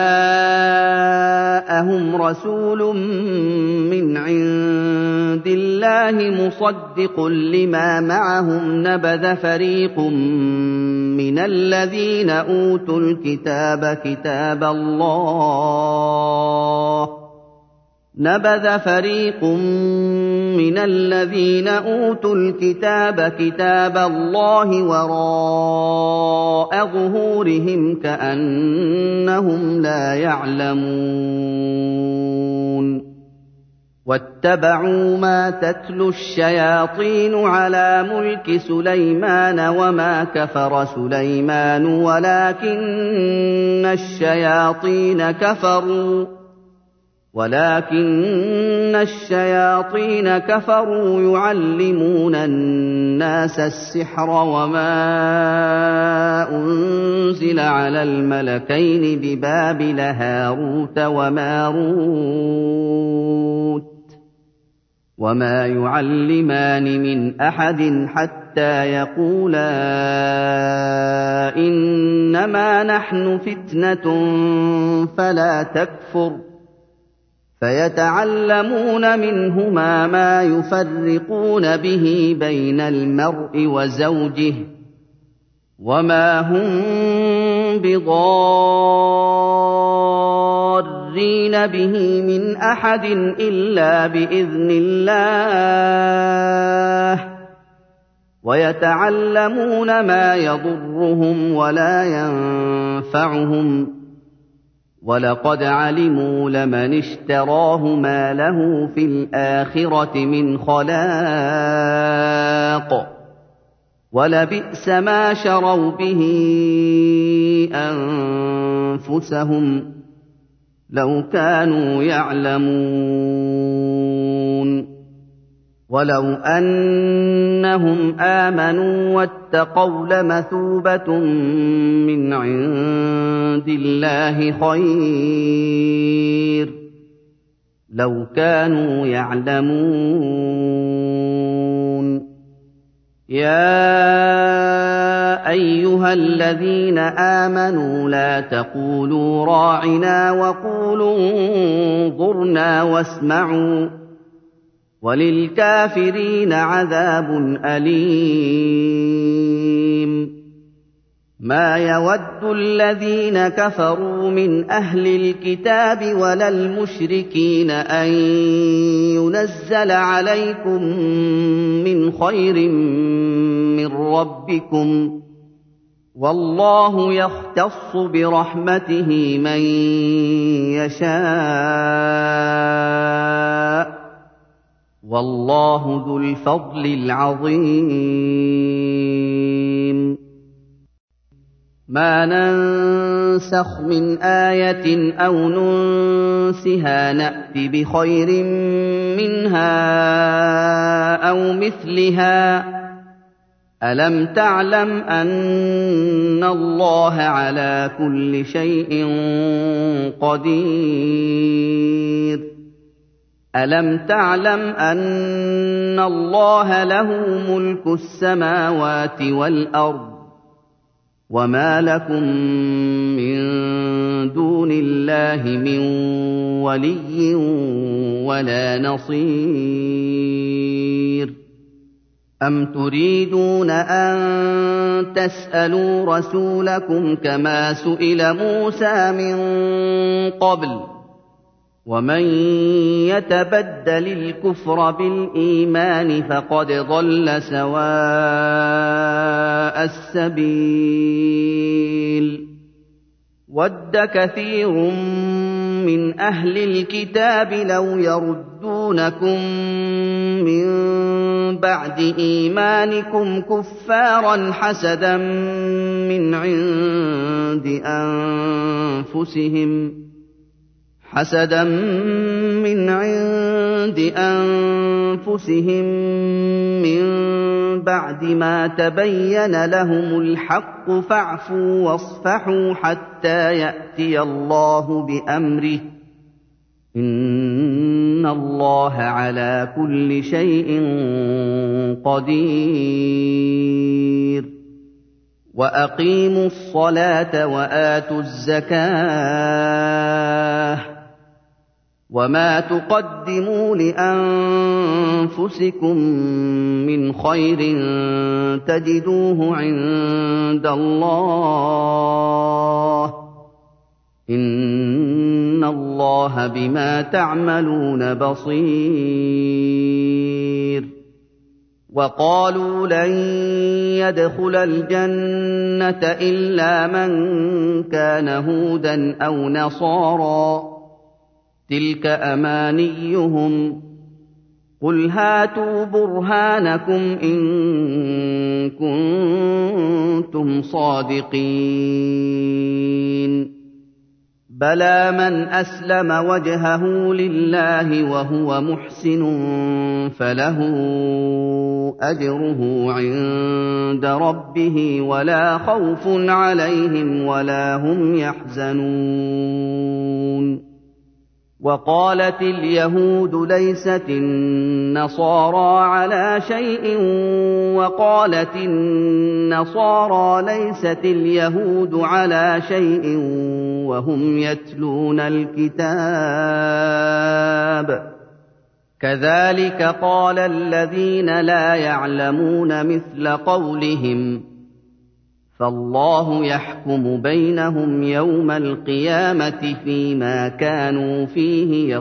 S1: جَاءَهُمْ رَسُولٌ مِّنْ عِندِ اللَّهِ مُصَدِّقٌ لِّمَا مَعَهُمْ نَبَذَ فَرِيقٌ مِّنَ الَّذِينَ أُوتُوا الْكِتَابَ كِتَابَ اللَّهِ وَرَاءَ ظُهُورِهِمْ كَأَنَّهُمْ لَا يَعْلَمُونَ وَاتَّبَعُوا مَا تَتْلُو الشَّيَاطِينُ عَلَىٰ مُلْكِ سُلَيْمَانَ وَمَا كَفَرَ سُلَيْمَانُ وَلَٰكِنَّ الشَّيَاطِينَ كَفَرُوا يُعَلِّمُونَ النَّاسَ السِّحْرَ وَمَا أُنزِلَ عَلَى الْمَلَكَيْنِ بِبَابِلَ هَارُوتَ وَمَارُوتَ وَمَا يُعَلِّمَانِ مِنْ أَحَدٍ حَتَّىٰ يَقُولَا إِنَّمَا نَحْنُ فِتْنَةٌ فَلَا تَكْفُرْ فَيَتَعَلَّمُونَ مِنْهُمَا مَا يُفَرِّقُونَ بِهِ بَيْنَ الْمَرْءِ وَزَوْجِهِ ۚ وَمَا هُم بِضَارِّينَ بِهِ مِنْ أَحَدٍ إِلَّا بِإِذْنِ اللَّهِ ۚ وَيَتَعَلَّمُونَ مَا يَضُرُّهُمْ وَلَا يَنفَعُهُمْ ۚ وَلَقَدْ عَلِمُوا لَمَنِ اشْتَرَاهُ مَا لَهُ فِي الْآخِرَةِ مِنْ خَلَاقٍ وَلَبِئْسَ مَا شَرَوْا بِهِ أَنفُسَهُمْ لَوْ كَانُوا يَعْلَمُونَ وَلَوْ أَنَّهُمْ آمَنُوا وَاتَّقَوْا لَمَثُوبَةٌ مِّنْ عِندِ اللَّهِ خَيْرٌ لَوْ كَانُوا يَعْلَمُونَ يَا أَيُّهَا الَّذِينَ آمَنُوا لَا تَقُولُوا رَاعِنَا وَقُولُوا انظُرْنَا وَاسْمَعُوا وَلِلْكَافِرِينَ عَذَابٌ أَلِيمٌ مَا يَوَدُّ الَّذِينَ كَفَرُوا مِنْ أَهْلِ الْكِتَابِ وَلَا الْمُشْرِكِينَ أَن يُنَزَّلَ عَلَيْكُم مِّنْ خَيْرٍ مِّن رَّبِّكُمْ وَاللَّهُ يَخْتَصُّ بِرَحْمَتِهِ مَن يَشَاءُ وَاللَّهُ ذُو الْفَضْلِ الْعَظِيمِ مَا نَنسَخْ مِنْ آيَةٍ أَوْ نُنسِهَا نَأْتِ بِخَيْرٍ مِّنْهَا أَوْ مِثْلِهَا ۗ أَلَمْ تَعْلَمْ أَنَّ اللَّهَ عَلَىٰ كُلِّ شَيْءٍ قَدِيرٌ أَلَمْ تَعْلَمْ أَنَّ اللَّهَ لَهُ مُلْكُ السَّمَاوَاتِ وَالْأَرْضِ وَمَا لَكُم مِّن دُونِ اللَّهِ مِن وَلِيٍّ وَلَا نَصِيرٍ أَمْ تُرِيدُونَ أَن تَسْأَلُوا رَسُولَكُمْ كَمَا سُئِلَ مُوسَىٰ مِن قَبْلُ وَمَن يَتَبَدَّلِ الْكُفْرَ بِالْإِيمَانِ فَقَدْ ضَلَّ سَوَاءَ السَّبِيلِ وَدَّ كَثِيرٌ مِّنْ أَهْلِ الْكِتَابِ لَوْ يَرُدُّونَكُم مِّن بَعْدِ إِيمَانِكُمْ كُفَّارًا حَسَدًا مِّنْ عِندِ أَنفُسِهِم مِّن بَعْدِ مَا تَبَيَّنَ لَهُمُ الْحَقُّ فَاعْفُوا وَاصْفَحُوا حَتَّىٰ يَأْتِيَ اللَّهُ بِأَمْرِهِ ۗ إِنَّ اللَّهَ عَلَىٰ كُلِّ شَيْءٍ قَدِيرٌ وَأَقِيمُوا الصَّلَاةَ وَآتُوا الزَّكَاةَ وَمَا تُقَدِّمُوا لِأَنفُسِكُم مِّنْ خَيْرٍ تَجِدُوهُ عِندَ اللَّهِ ۗ إِنَّ اللَّهَ بِمَا تَعْمَلُونَ بَصِيرٌ وَقَالُوا لَن يَدْخُلَ الْجَنَّةَ إِلَّا مَن كَانَ هُودًا أَوْ نَصَارَىٰ ۗ تِلْكَ أَمَانِيُّهُمْ ۗ قُلْ هَاتُوا بُرْهَانَكُمْ إِن كُنتُمْ صَادِقِينَ بَلَىٰ مَنْ أَسْلَمَ وَجْهَهُ لِلَّهِ وَهُوَ مُحْسِنٌ فَلَهُ أَجْرُهُ عِندَ رَبِّهِ وَلَا خَوْفٌ عَلَيْهِمْ وَلَا هُمْ يَحْزَنُونَ وَقَالَتِ الْيَهُودُ لَيْسَتِ النَّصَارَىٰ عَلَىٰ شَيْءٍ وَقَالَتِ النَّصَارَىٰ لَيْسَتِ الْيَهُودُ عَلَىٰ شَيْءٍ وَهُمْ يَتْلُونَ الْكِتَابَ كَذَٰلِكَ قَالَ الَّذِينَ لَا يَعْلَمُونَ مِثْلَ قَوْلِهِمْ فَاللَّهُ يَحْكُمُ بَيْنَهُمْ يَوْمَ الْقِيَامَةِ فِيمَا كَانُوا فِيهِ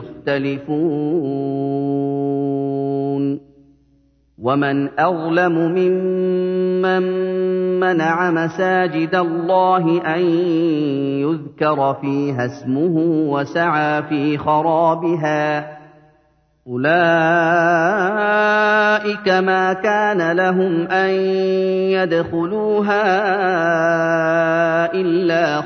S1: يَخْتَلِفُونَ وَمَنْ أَظْلَمُ مِمَّن مَّنَعَ مَسَاجِدَ اللَّهِ أَن يُذْكَرَ فِيهَا اسْمُهُ وَسَعَىٰ فِي خَرَابِهَا ۚ أُولَٰئِكَ مَا كَانَ لَهُمْ أَن يَدْخُلُوهَا إِلَّا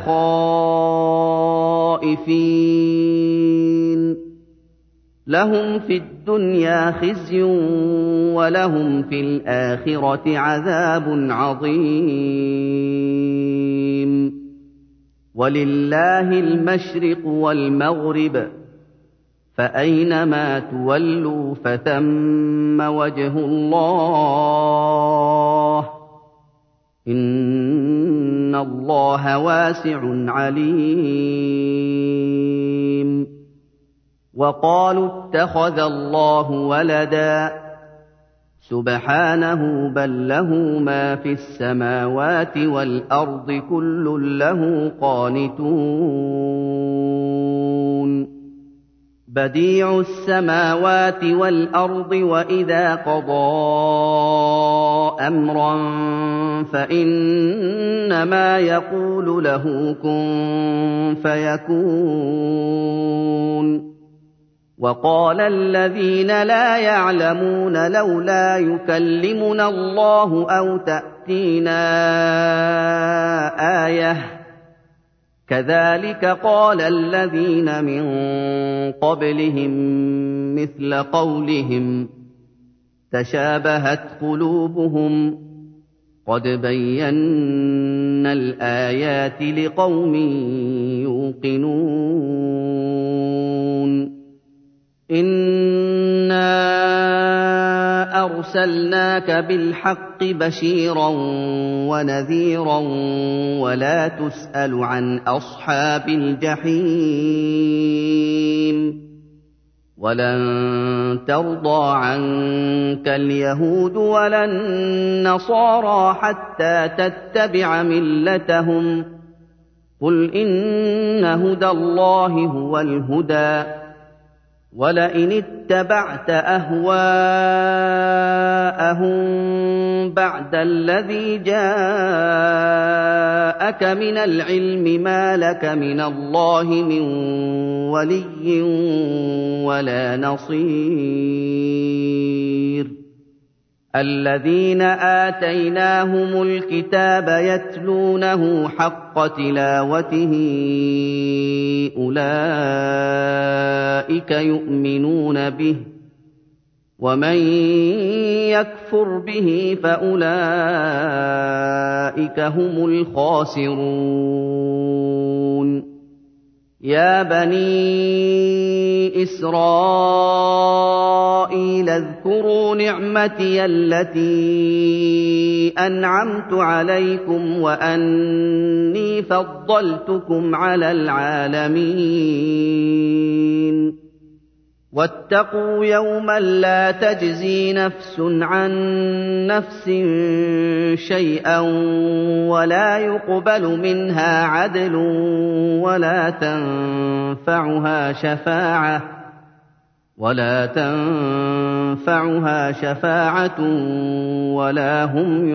S1: خَائِفِينَ ۚ لَهُمْ فِي الدُّنْيَا خِزْيٌ وَلَهُمْ فِي الْآخِرَةِ عَذَابٌ عَظِيمٌ وَلِلَّهِ الْمَشْرِقُ وَالْمَغْرِبُ ۚ فَأَيْنَمَا تُوَلُّوا فَثَمَّ وَجْهُ اللَّهِ ۚ إِنَّ اللَّهَ وَاسِعٌ عَلِيمٌ وَقَالُوا اتَّخَذَ اللَّهُ وَلَدًا ۗ سُبْحَانَهُ ۖ بَل لَّهُ مَا فِي السَّمَاوَاتِ وَالْأَرْضِ ۖ كُلٌّ لَّهُ قَانِتُونَ بَدِيعُ السَّمَاوَاتِ وَالْأَرْضِ ۖ وَإِذَا قَضَىٰ أَمْرًا فَإِنَّمَا يَقُولُ لَهُ كُن فَيَكُونُ وَقَالَ الَّذِينَ لَا يَعْلَمُونَ لَوْلَا يُكَلِّمُنَا اللَّهُ أَوْ تَأْتِينَا آيَةٌ ۗ كَذَٰلِكَ قَالَ الَّذِينَ مِن قَبْلِهِم مِّثْلَ قَوْلِهِمْ ۘ تَشَابَهَتْ قُلُوبُهُمْ ۗ قَدْ بَيَّنَّا الْآيَاتِ لِقَوْمٍ يُوقِنُونَ إِنَّا أَرْسَلْنَاكَ بِالْحَقِّ بَشِيرًا وَنَذِيرًا وَلَا تُسْأَلُ عَنْ أَصْحَابِ الْجَحِيمِ وَلَن تَرْضَىٰ عَنكَ الْيَهُودُ وَلَا النَّصَارَىٰ حَتَّىٰ تَتَّبِعَ مِلَّتَهُمْ ۗ قُلْ إِنَّ هُدَى اللَّهِ هُوَ الْهُدَىٰ ۗ وَلَئِنِ اتَّبَعْتَ أَهْوَاءَهُم بَعْدَ الَّذِي جَاءَكَ مِنَ الْعِلْمِ مَا لَكَ مِنَ اللَّهِ مِن وَلِيٍّ وَلَا نَصِيرٍ الَّذِينَ آتَيْنَاهُمُ الْكِتَابَ يَتْلُونَهُ حَقَّ تِلَاوَتِهِ أُولَٰئِكَ يُؤْمِنُونَ بِهِ ۗ وَمَن يَكْفُرْ بِهِ فَأُولَٰئِكَ هُمُ الْخَاسِرُونَ يَا بَنِي إِسْرَائِيلَ اذْكُرُوا نِعْمَتِيَ الَّتِي أَنْعَمْتُ عَلَيْكُمْ وَأَنِّي فَضَّلْتُكُمْ عَلَى الْعَالَمِينَ وَاتَّقُوا يَوْمًا لَّا تَجْزِي نَفْسٌ عَن نَّفْسٍ شَيْئًا وَلَا يُقْبَلُ مِنْهَا عَدْلٌ وَلَا تَنفَعُهَا شَفَاعَةٌ وَلَا هُمْ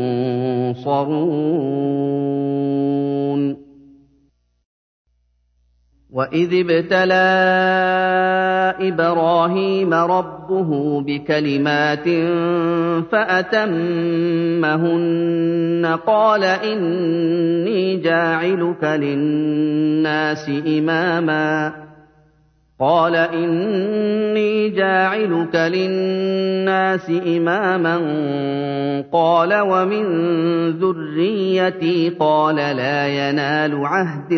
S1: يُنصَرُونَ وَإِذِ ابْتَلَىٰ إِبْرَاهِيمَ رَبُّهُ بِكَلِمَاتٍ فَأَتَمَّهُنَّ قَالَ إِنِّي جَاعِلُكَ لِلنَّاسِ إِمَامًا قَالَ وَمِن ذُرِّيَّتِي قَالَ لَا يَنَالُ عَهْدِي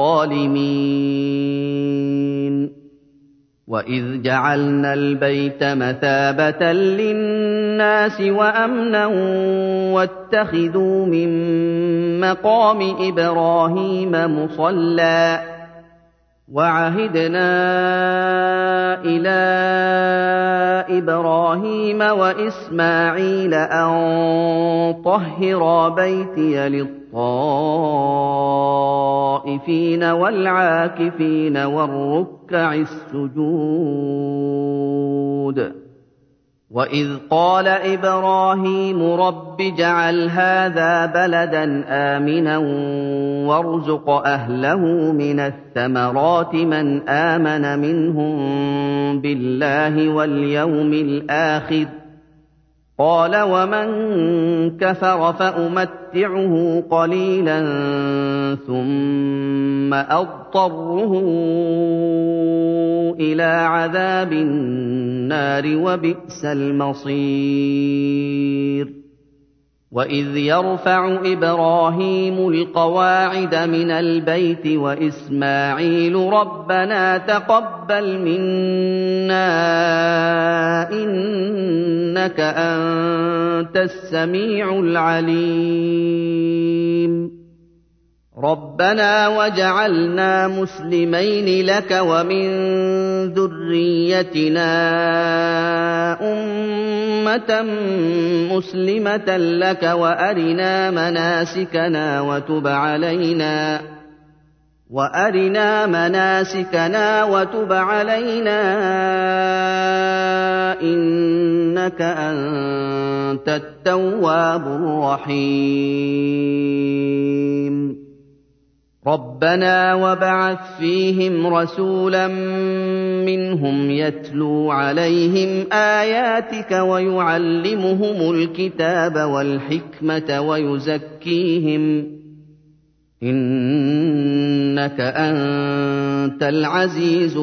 S1: الظَّالِمِينَ وَإِذْ جَعَلْنَا الْبَيْتَ مَثَابَةً لِّلنَّاسِ وَأَمْنًا وَاتَّخِذُوا مِن مَّقَامِ إِبْرَاهِيمَ مُصَلًّى ۖ وَعَهِدْنَا إِلَىٰ إِبْرَاهِيمَ وَإِسْمَاعِيلَ أَن طَهِّرَا بَيْتِيَ لِلطَّائِفِينَ وَالْعَاكِفِينَ وَالرُّكَّعِ السُّجُودِ وَإِذْ قَالَ إِبْرَاهِيمُ رَبِّ اجْعَلْ هَٰذَا بَلَدًا آمِنًا وَارْزُقْ أَهْلَهُ مِنَ الثَّمَرَاتِ مَنْ آمَنَ مِنْهُم بِاللَّهِ وَالْيَوْمِ الْآخِرِ ۖ قَالَ وَمَن كَفَرَ فَأُمَتِّعُهُ قَلِيلًا ثُمَّ أَضْطَرُّهُ إِلَىٰ عَذَابِ النَّارِ ۖ وَبِئْسَ الْمَصِيرُ وَإِذْ يَرْفَعُ إِبْرَاهِيمُ الْقَوَاعِدَ مِنَ الْبَيْتِ وَإِسْمَاعِيلُ رَبَّنَا تَقَبَّلْ مِنَّا إِنَّكَ أَنتَ السَّمِيعُ الْعَلِيمُ رَبَّنَا وَاجْعَلْنَا مُسْلِمَيْنِ لَكَ وَمِن ذُرِّيَّتِنَا أُمَّةً مُّسْلِمَةً لَّكَ وَأَرِنَا مَنَاسِكَنَا وَتُبْ عَلَيْنَا إِنَّكَ أَنتَ التَّوَّابُ الرَّحِيمُ رَبَّنَا وَابْعَثْ فِيهِمْ رَسُولًا مِّنْهُمْ يَتْلُو عَلَيْهِمْ آيَاتِكَ وَيُعَلِّمُهُمُ الْكِتَابَ وَالْحِكْمَةَ وَيُزَكِّيهِمْ ۚ إِنَّكَ أَنتَ الْعَزِيزُ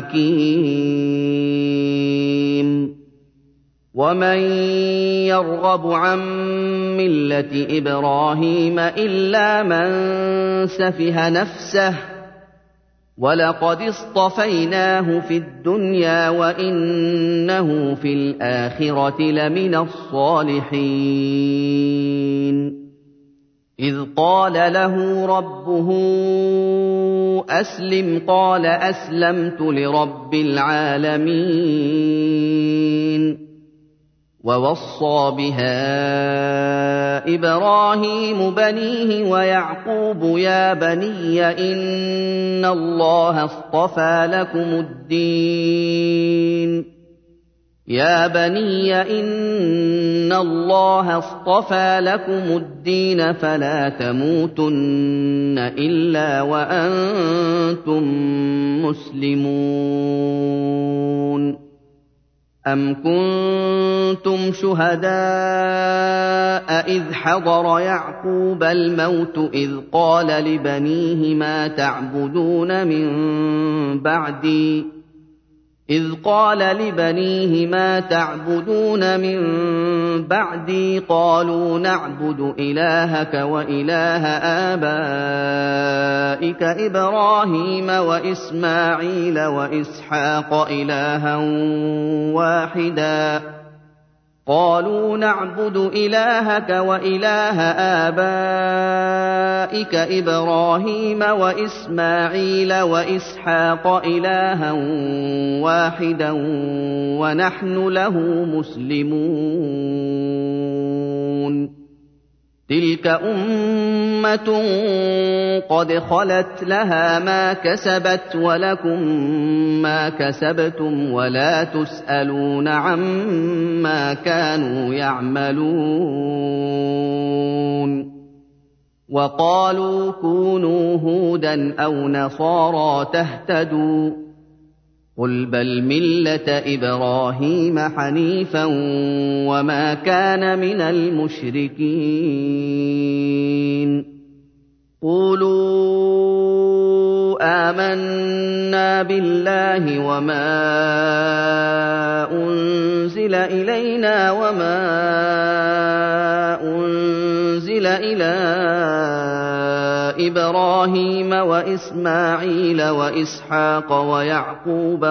S1: الْحَكِيمُ وَمَن يَرْغَبُ عَن مِّلَّةِ إِبْرَاهِيمَ إِلَّا مَن سَفِهَ نَفْسَهُ ۚ وَلَقَدِ اصْطَفَيْنَاهُ فِي الدُّنْيَا وَإِنَّهُ فِي الْآخِرَةِ لَمِنَ الصَّالِحِينَ إِذْ قَالَ لَهُ رَبُّهُ أَسْلِمْ قَالَ أَسْلَمْتُ لِرَبِّ الْعَالَمِينَ وَوَصَّىٰ بِهَا إِبْرَاهِيمُ بَنِيهِ وَيَعْقُوبُ يَا بَنِيَّ إِنَّ اللَّهَ اصْطَفَىٰ لَكُمُ الدِّينَ فَلَا تَمُوتُنَّ إِلَّا وَأَنتُم مُّسْلِمُونَ أَمْ كُنتُمْ شُهَدَاءَ إِذْ حَضَرَ يَعْقُوبَ الْمَوْتُ إِذْ قَالَ لِبَنِيهِ مَا تَعْبُدُونَ مِن بَعْدِي قَالُوا نَعْبُدُ إِلَٰهَكَ وَإِلَٰهَ آبَائِكَ إِبْرَاهِيمَ وَإِسْمَاعِيلَ وَإِسْحَاقَ إِلَٰهًا وَاحِدًا وَنَحْنُ لَهُ مُسْلِمُونَ تِلْكَ أُمَّةٌ قَدْ خَلَتْ لَهَا مَا كَسَبَتْ وَلَكُم مَّا كَسَبْتُمْ وَلَا تُسْأَلُونَ عَمَّا كَانُوا يَعْمَلُونَ وَقَالُوا كُونُوا هُودًا أَوْ نَصَارَىٰ تَهْتَدُوا ۗ قُلْ بَلْ مِلَّةَ إِبْرَاهِيمَ حَنِيفًا وَمَا كَانَ مِنَ الْمُشْرِكِينَ قُولُوا آمَنَّا بِاللَّهِ وَمَا أُنزِلَ إِلَيْنَا وَمَا أُنزِلَ إِلَىٰ إِبْرَاهِيمَ وَإِسْمَاعِيلَ وَإِسْحَاقَ وَيَعْقُوبَ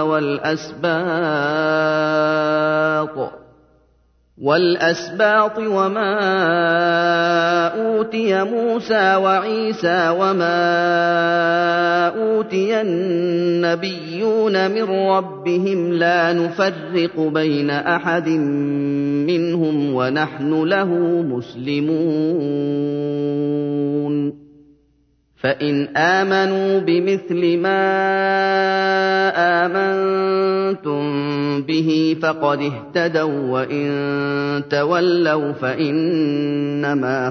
S1: وَالْأَسْبَاطِ وَمَا أُوتِيَ مُوسَىٰ وَعِيسَىٰ وَمَا أُوتِيَ النَّبِيُّونَ مِن رَّبِّهِمْ لَا نُفَرِّقُ بَيْنَ أَحَدٍ مِّنْهُمْ وَنَحْنُ لَهُ مُسْلِمُونَ فَإِنْ آمَنُوا بِمِثْلِ مَا آمَنتُم به فقد اهتدوا وإن تولوا فإنما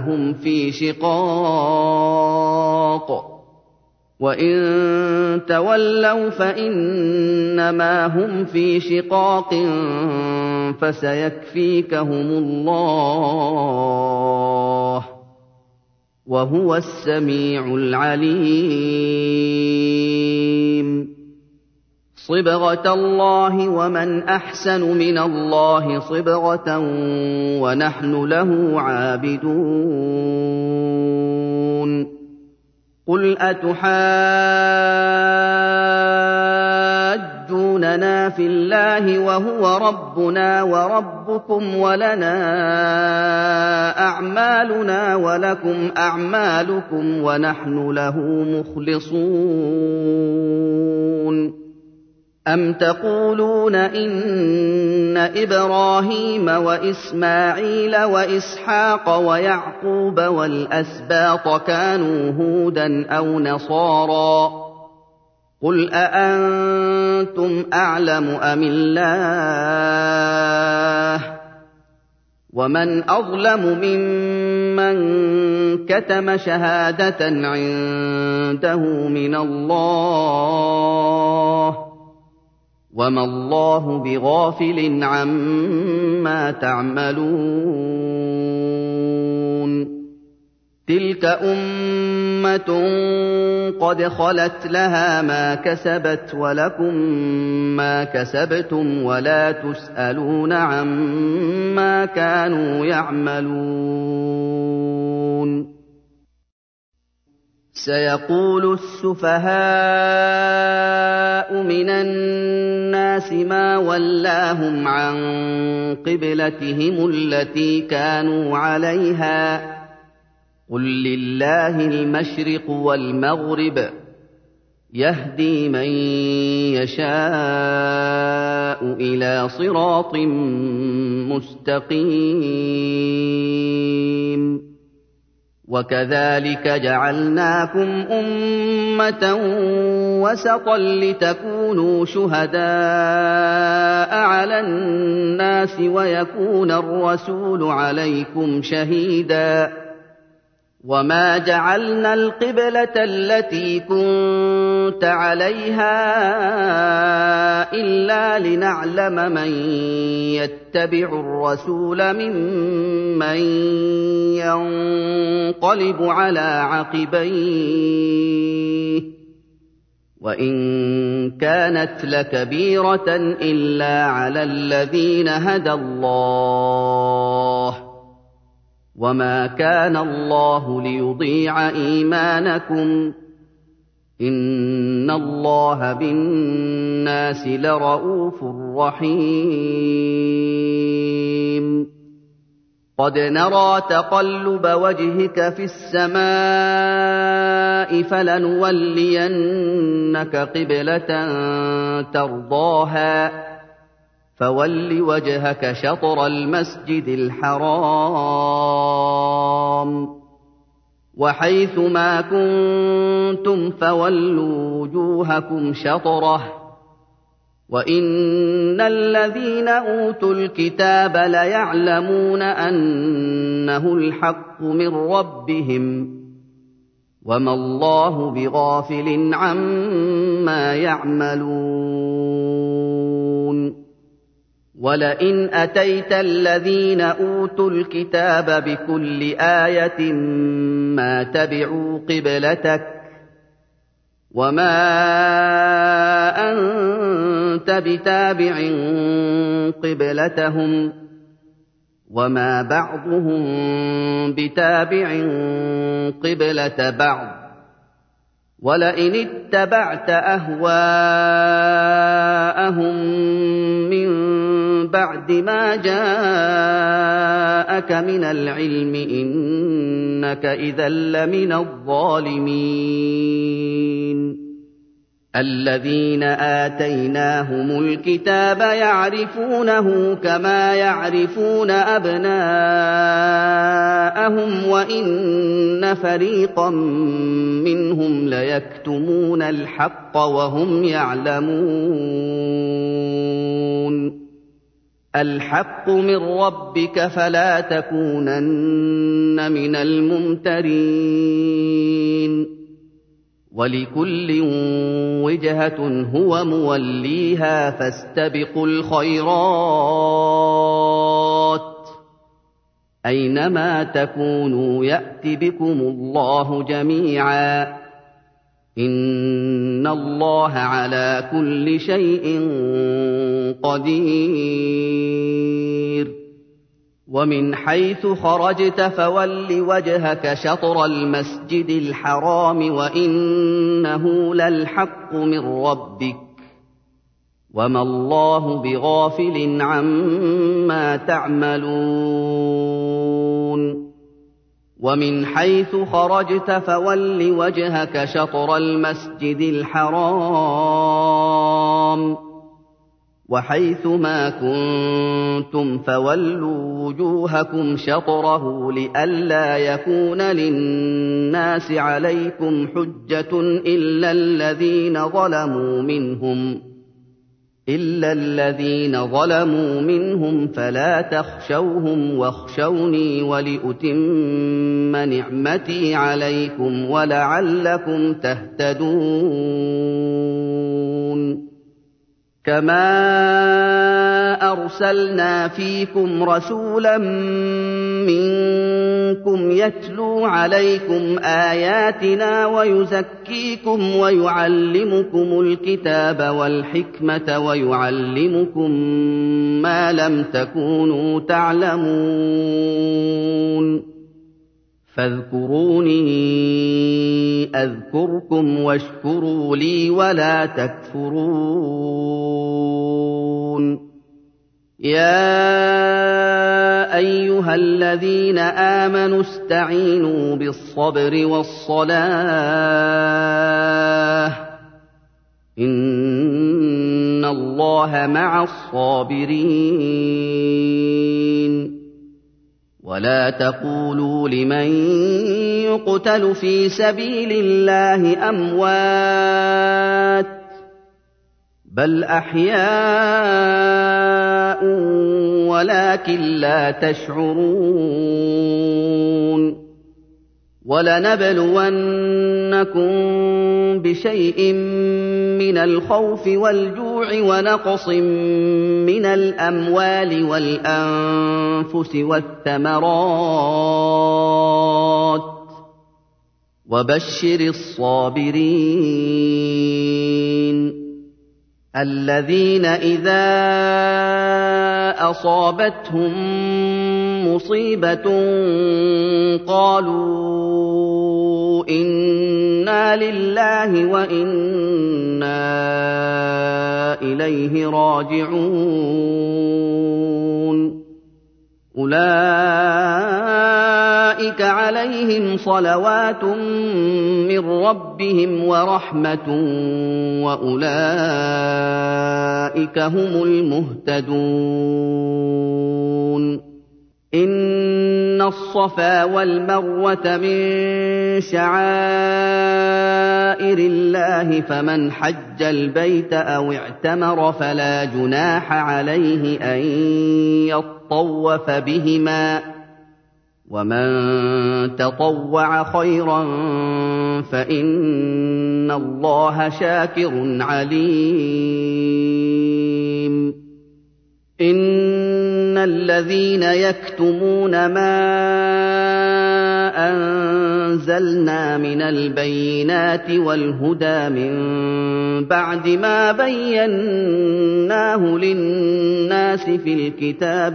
S1: هم في شقاق فسيكفيكهم الله وهو السميع العليم صبغة الله ومن أحسن من الله صبغة ونحن له عابدون قل أتحاجوننا في الله وهو ربنا وربكم ولنا أعمالنا ولكم أعمالكم ونحن له مخلصون أم تقولون إن إبراهيم وإسماعيل وإسحاق ويعقوب والأسباط كانوا هودا أو نصارى قل أأنتم أعلم أم الله ومن أظلم ممن كتم شهادة عنده من الله وما الله بغافل عما تعملون تلك أمة قد خلت لها ما كسبت ولكم ما كسبتم ولا تسألون عما كانوا يعملون سيقول السفهاء من الناس ما ولاهم عن قبلتهم التي كانوا عليها قل لله المشرق والمغرب يهدي من يشاء إلى صراط مستقيم وكذلك جعلناكم أمة وسطا لتكونوا شهداء على الناس ويكون الرسول عليكم شهيدا وما جعلنا القبلة التي كنت عليها إلا لنعلم من يتبع الرسول ممن ينقلب على عقبيه وإن كانت لكبيرة إلا على الذين هدى الله وما كان الله ليضيع إيمانكم إن الله بالناس لرءوف رحيم قد نرى تقلب وجهك في السماء فلنولينك قبلة ترضاها فول وجهك شطر المسجد الحرام وحيث ما كنتم فولوا وجوهكم شطره وإن الذين أوتوا الكتاب ليعلمون أنه الحق من ربهم وما الله بغافل عما يعملون ولئن أتيت الذين أوتوا الكتاب بكل آية ما تبعوا قبلتك وما أنت بتابع قبلتهم وما بعضهم بتابع قبلة بعض ولئن اتبعت أهواءهم من بعد ما جاءك من العلم إنك إذا لمن الظالمين الذين آتيناهم الكتاب يعرفونه كما يعرفون أبناءهم وإن فريقا منهم ليكتمون الحق وهم يعلمون الحق من ربك فلا تكونن من الممترين ولكل وجهة هو موليها فاستبقوا الخيرات أينما تكونوا يأت بكم الله جميعا إن الله على كل شيء قدير ومن حيث خرجت فول وجهك شطر المسجد الحرام وإنه للحق من ربك وما الله بغافل عما تعملون ومن حيث خرجت فول وجهك شطر المسجد الحرام وحيث ما كنتم فولوا وجوهكم شطره لئلا يكون للناس عليكم حجة إلا الذين ظلموا منهم فلا تخشوهم واخشوني ولأتم نعمتي عليكم ولعلكم تهتدون كما أرسلنا فيكم رسولا منكم يتلو عليكم آياتنا ويزكيكم ويعلمكم الكتاب والحكمة ويعلمكم ما لم تكونوا تعلمون فاذكروني أذكركم واشكروا لي ولا تكفرون يا أيها الذين آمنوا استعينوا بالصبر والصلاة إن الله مع الصابرين ولا تقولوا لمن يقتل في سبيل الله أموات بل أحياء ولكن لا تشعرون ولنبلونكم بشيء من الخوف والجوع ونقص من الأموال والأنفس والثمرات وبشر الصابرين الذين إذا أصابتهم مصيبة قالوا إنا لله وإنا إليه راجعون أولئك عليهم صلوات من ربهم ورحمة وأولئك هم المهتدون إن الصفا والمروة من شعائر الله فمن حج البيت أو اعتمر فلا جناح عليه أن يطوف بهما ومن تطوع خيرا فإن الله شاكر عليم إن الذين يكتمون ما أنزلنا من البينات والهدى من بعد ما بيناه للناس في الكتاب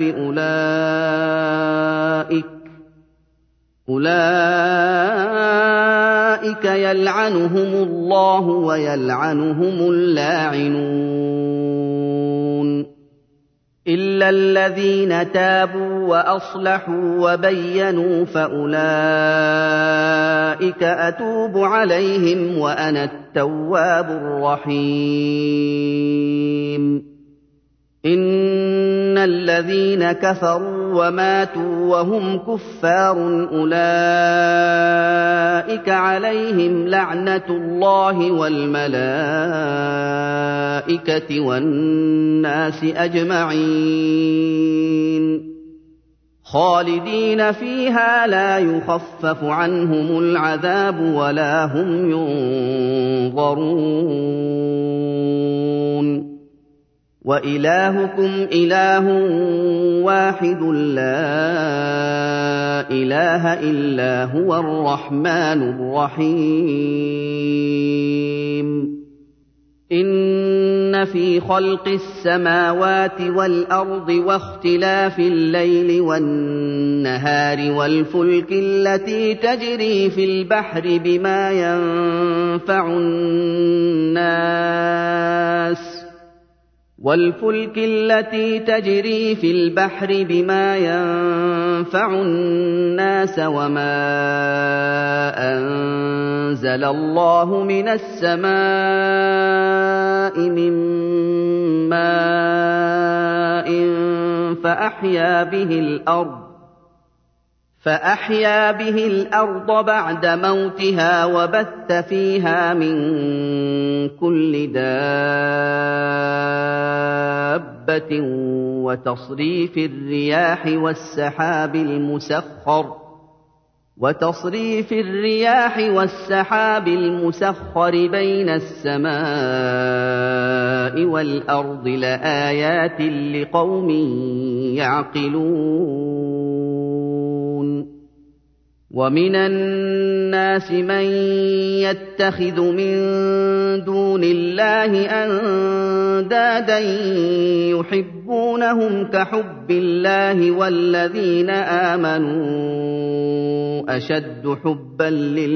S1: أولئك يلعنهم الله ويلعنهم اللاعنون إِلَّا الَّذِينَ تَابُوا وَأَصْلَحُوا وَبَيَّنُوا فَأُولَٰئِكَ أَتُوبُ عَلَيْهِمْ وَأَنَا التَّوَّابُ الرَّحِيمُ إِنَّ الَّذِينَ كَفَرُوا وَمَاتُوا وَهُمْ كُفَّارٌ أُولَٰئِكَ عَلَيْهِمْ لَعْنَةُ اللَّهِ وَالْمَلَائِكَةِ وَالنَّاسِ أَجْمَعِينَ خَالِدِينَ فِيهَا لَا يُخَفَّفُ عَنْهُمُ الْعَذَابُ وَلَا هُمْ يُنظَرُونَ وَإِلَٰهُكُمْ إِلَٰهٌ وَاحِدٌ لَّا إِلَٰهَ إِلَّا هُوَ الرَّحْمَٰنُ الرَّحِيمُ إِنَّ فِي خَلْقِ السَّمَاوَاتِ وَالْأَرْضِ وَاخْتِلَافِ اللَّيْلِ وَالنَّهَارِ والفلك التي تجري في البحر بما ينفع الناس وما أنزل الله من السماء من ماء فأحيا به الأرض بعد موتها وبث فيها من كل دابة وتصريف الرياح والسحاب المسخر بين السماء والأرض لآيات لقوم يعقلون ومن الناس من يتخذ من دون الله أندادا يحبونهم كحب الله والذين آمنوا أشد حبا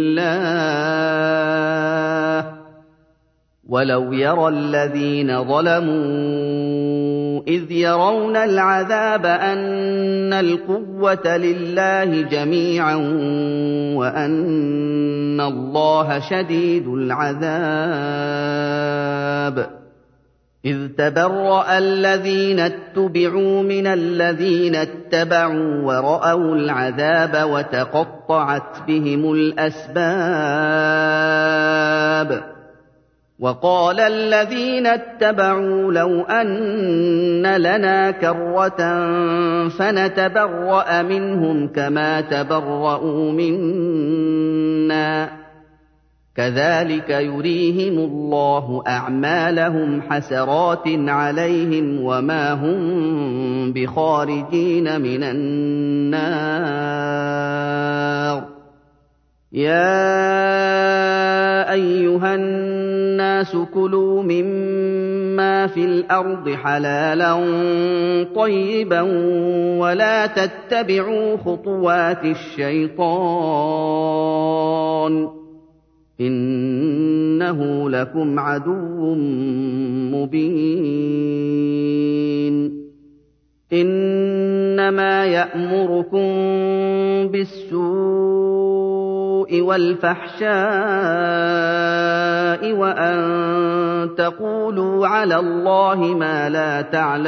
S1: لله ولو يرى الذين ظلموا إذ يرون العذاب أن القوة لله جميعا وأن الله شديد العذاب إذ تبرأ الذين اتبعوا من الذين اتبعوا ورأوا العذاب وتقطعت بهم الأسباب وقال الذين اتبعوا لو أن لنا كرة فنتبرأ منهم كما تبرأوا منا كذلك يريهم الله أعمالهم حسرات عليهم وما هم بخارجين من النار يا أيها الناس كلوا مما في الأرض حلالا طيبا ولا تتبعوا خطوات الشيطان إنه لكم عدو مبين إنما يأمركم بالسوء والفحشاء وأن تقولوا على الله ما لا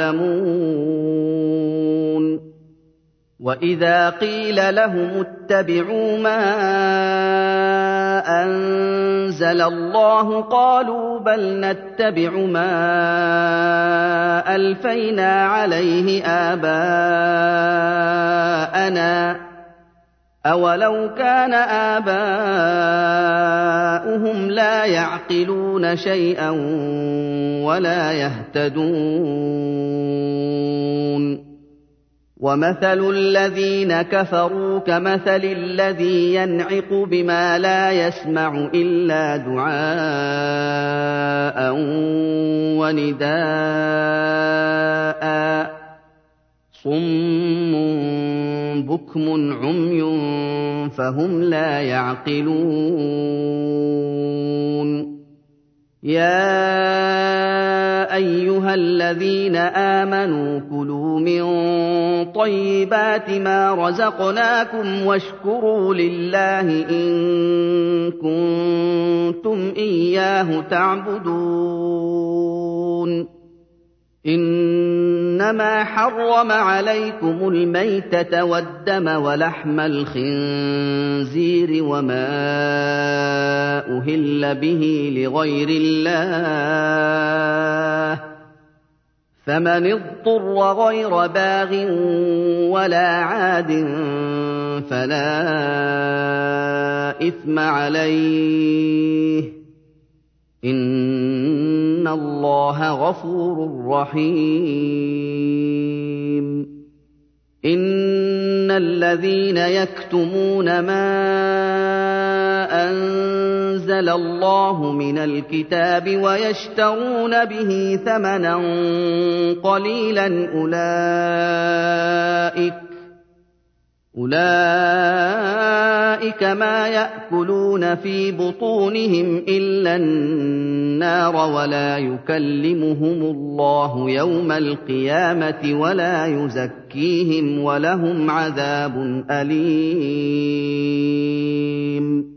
S1: تعلمون وإذا قيل لهم اتبعوا ما أنزل الله قالوا بل نتبع ما ألفينا عليه آباءنا أولو كان آباؤهم لا يعقلون شيئا ولا يهتدون ومثل الذين كفروا كمثل الذي ينعق بما لا يسمع إلا دعاء ونداء صم بكم عمي فهم لا يعقلون يا أيها الذين آمنوا كلوا من طيبات ما رزقناكم واشكروا لله إن كنتم إياه تعبدون إنما حرم عليكم الميتة والدم ولحم الخنزير وما أهل به لغير الله فمن اضطر غير باغ ولا عاد فلا إثم عليه إن الله غفور رحيم إن الذين يكتمون ما أنزل الله من الكتاب ويشترون به ثمنا قليلا أولئك ما يأكلون في بطونهم إلا النار ولا يكلمهم الله يوم القيامة ولا يزكيهم ولهم عذاب أليم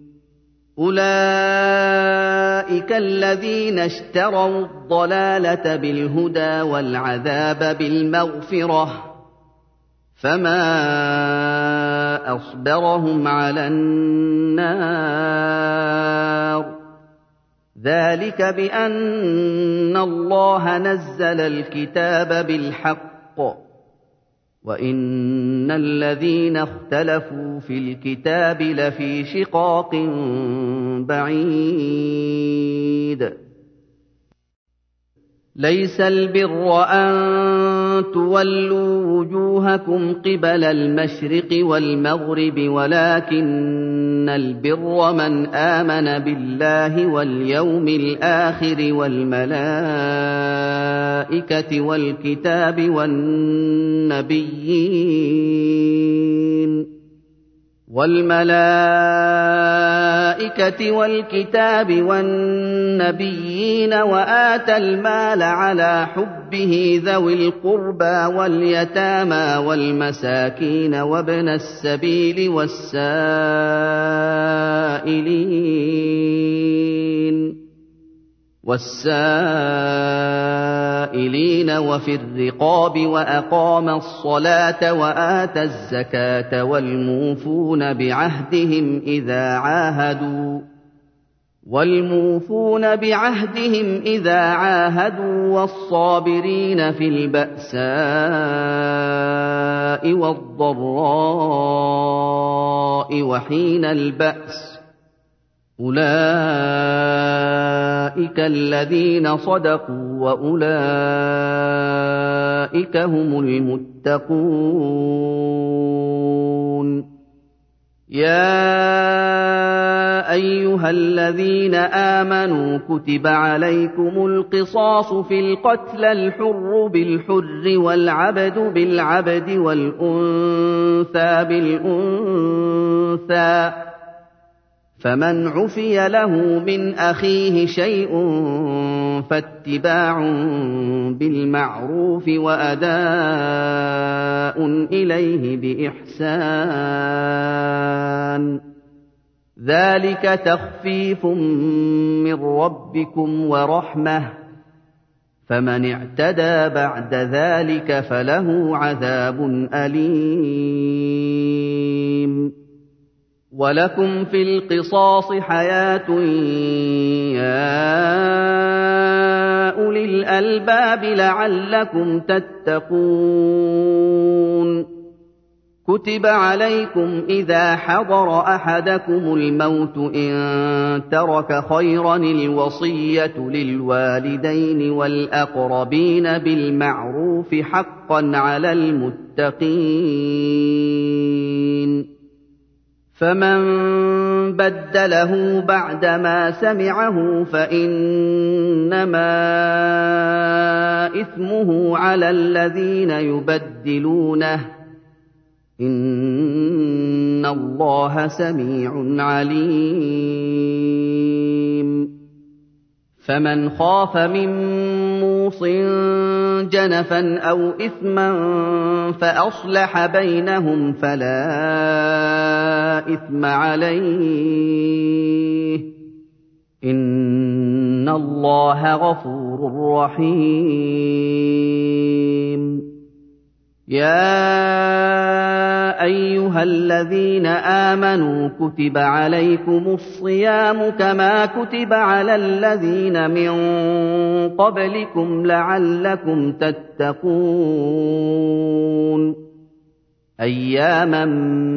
S1: أولئك الذين اشتروا الضلالة بالهدى والعذاب بالمغفرة فما أصبرهم على النار ذلك بأن الله نزل الكتاب بالحق وإن الذين اختلفوا في الكتاب لفي شقاق بعيد ليس البر أن تولوا وجوهكم قبل المشرق والمغرب ولكن البر من آمن بالله واليوم الآخر والملائكة والكتاب والنبيين وآتى المال على حبه ذوي القربى واليتامى والمساكين وابن السبيل والسائلين وفي الرقاب وأقام الصلاة وآتى الزكاة والموفون بعهدهم إذا عاهدوا والصابرين في البأساء والضراء وحين البأس أولئك الذين صدقوا وأولئك هم المتقون يا أيها الذين آمنوا كتب عليكم القصاص في القتلى الحر بالحر والعبد بالعبد والأنثى بالأنثى فمن عفي له من أخيه شيء فاتباع بالمعروف وأداء إليه بإحسان ذلك تخفيف من ربكم ورحمة فمن اعتدى بعد ذلك فله عذاب أليم ولكم في القصاص حياة يا أولي الألباب لعلكم تتقون كتب عليكم إذا حضر أحدكم الموت إن ترك خيرا الوصية للوالدين والأقربين بالمعروف حقا على المتقين فمن بدله بعدما سمعه فإنما إثمه على الذين يبدلونه إن الله سميع عليم فمن خاف من موص جنفا أو إثما فأصلح بينهم فلا إثم عليه إن الله غفور رحيم يا أيها الذين آمنوا كتب عليكم الصيام كما كتب على الذين من قبلكم لعلكم تتقون أياما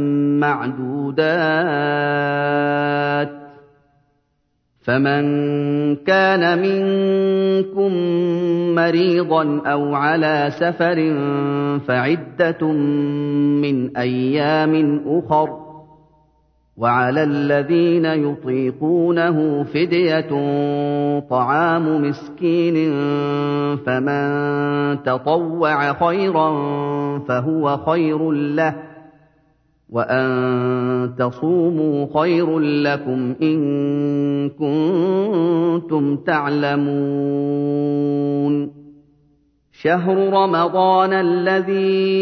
S1: معدودات فمن كان منكم مريضا أو على سفر فعدة من أيام أخر وعلى الذين يطيقونه فدية طعام مسكين فمن تطوع خيرا فهو خير له وأن تصوموا خير لكم إن كنتم تعلمون شهر رمضان الذي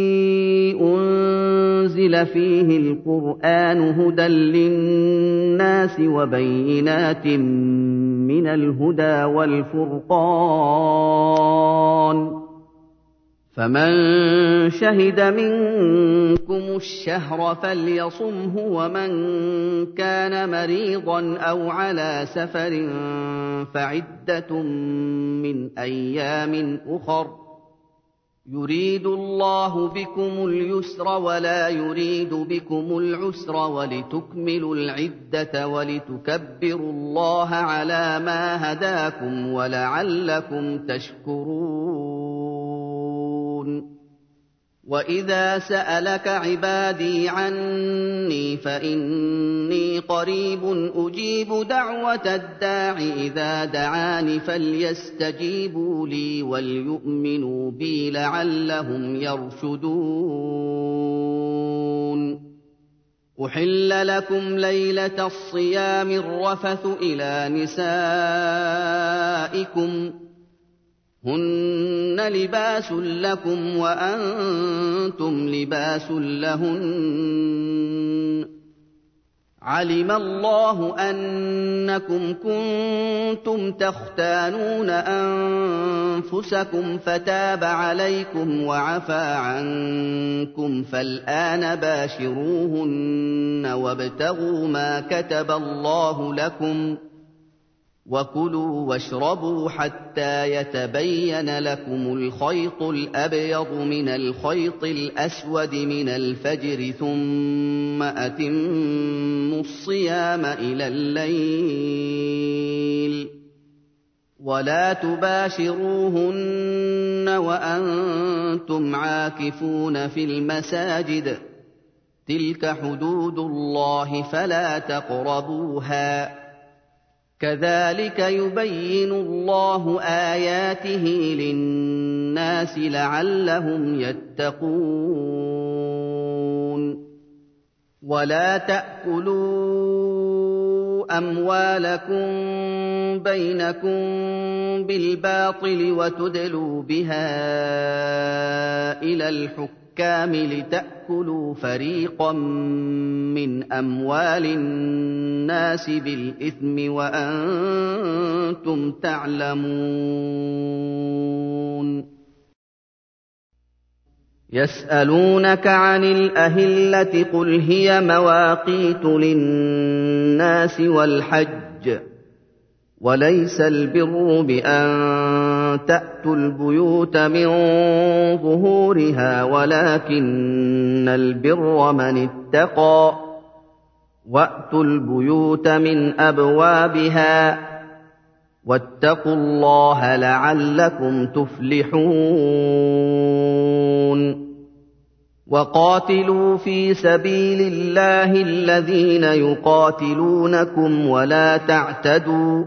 S1: أنزل فيه القرآن هدى للناس وبينات من الهدى والفرقان فمن شهد منكم الشهر فليصمه ومن كان مريضا أو على سفر فعدة من أيام أخر يريد الله بكم اليسر ولا يريد بكم العسر ولتكملوا العدة ولتكبروا الله على ما هداكم ولعلكم تشكرون وإذا سألك عبادي عني فإني قريب أجيب دعوة الداع إذا دعاني فليستجيبوا لي وليؤمنوا بي لعلهم يرشدون أحل لكم ليلة الصيام الرفث إلى نسائكم هن لباس لكم وأنتم لباس لهن علم الله أنكم كنتم تختانون أنفسكم فتاب عليكم وعفى عنكم فالآن باشروهن وابتغوا ما كتب الله لكم وكلوا واشربوا حتى يتبين لكم الخيط الأبيض من الخيط الأسود من الفجر ثم أتموا الصيام إلى الليل ولا تباشروهن وأنتم عاكفون في المساجد تلك حدود الله فلا تقربوها كذلك يبين الله آياته للناس لعلهم يتقون ولا تأكلوا أموالكم بينكم بالباطل وتدلوا بها إلى الحكام لتأكلوا فريقا من أموال الناس بالإثم وأنتم تعلمون يسألونك عن الأهلة قل هي مواقيت للناس والحج وليس البر بأن تأتوا البيوت من ظهورها ولكن البر من اتقى وأتوا البيوت من أبوابها واتقوا الله لعلكم تفلحون وقاتلوا في سبيل الله الذين يقاتلونكم ولا تعتدوا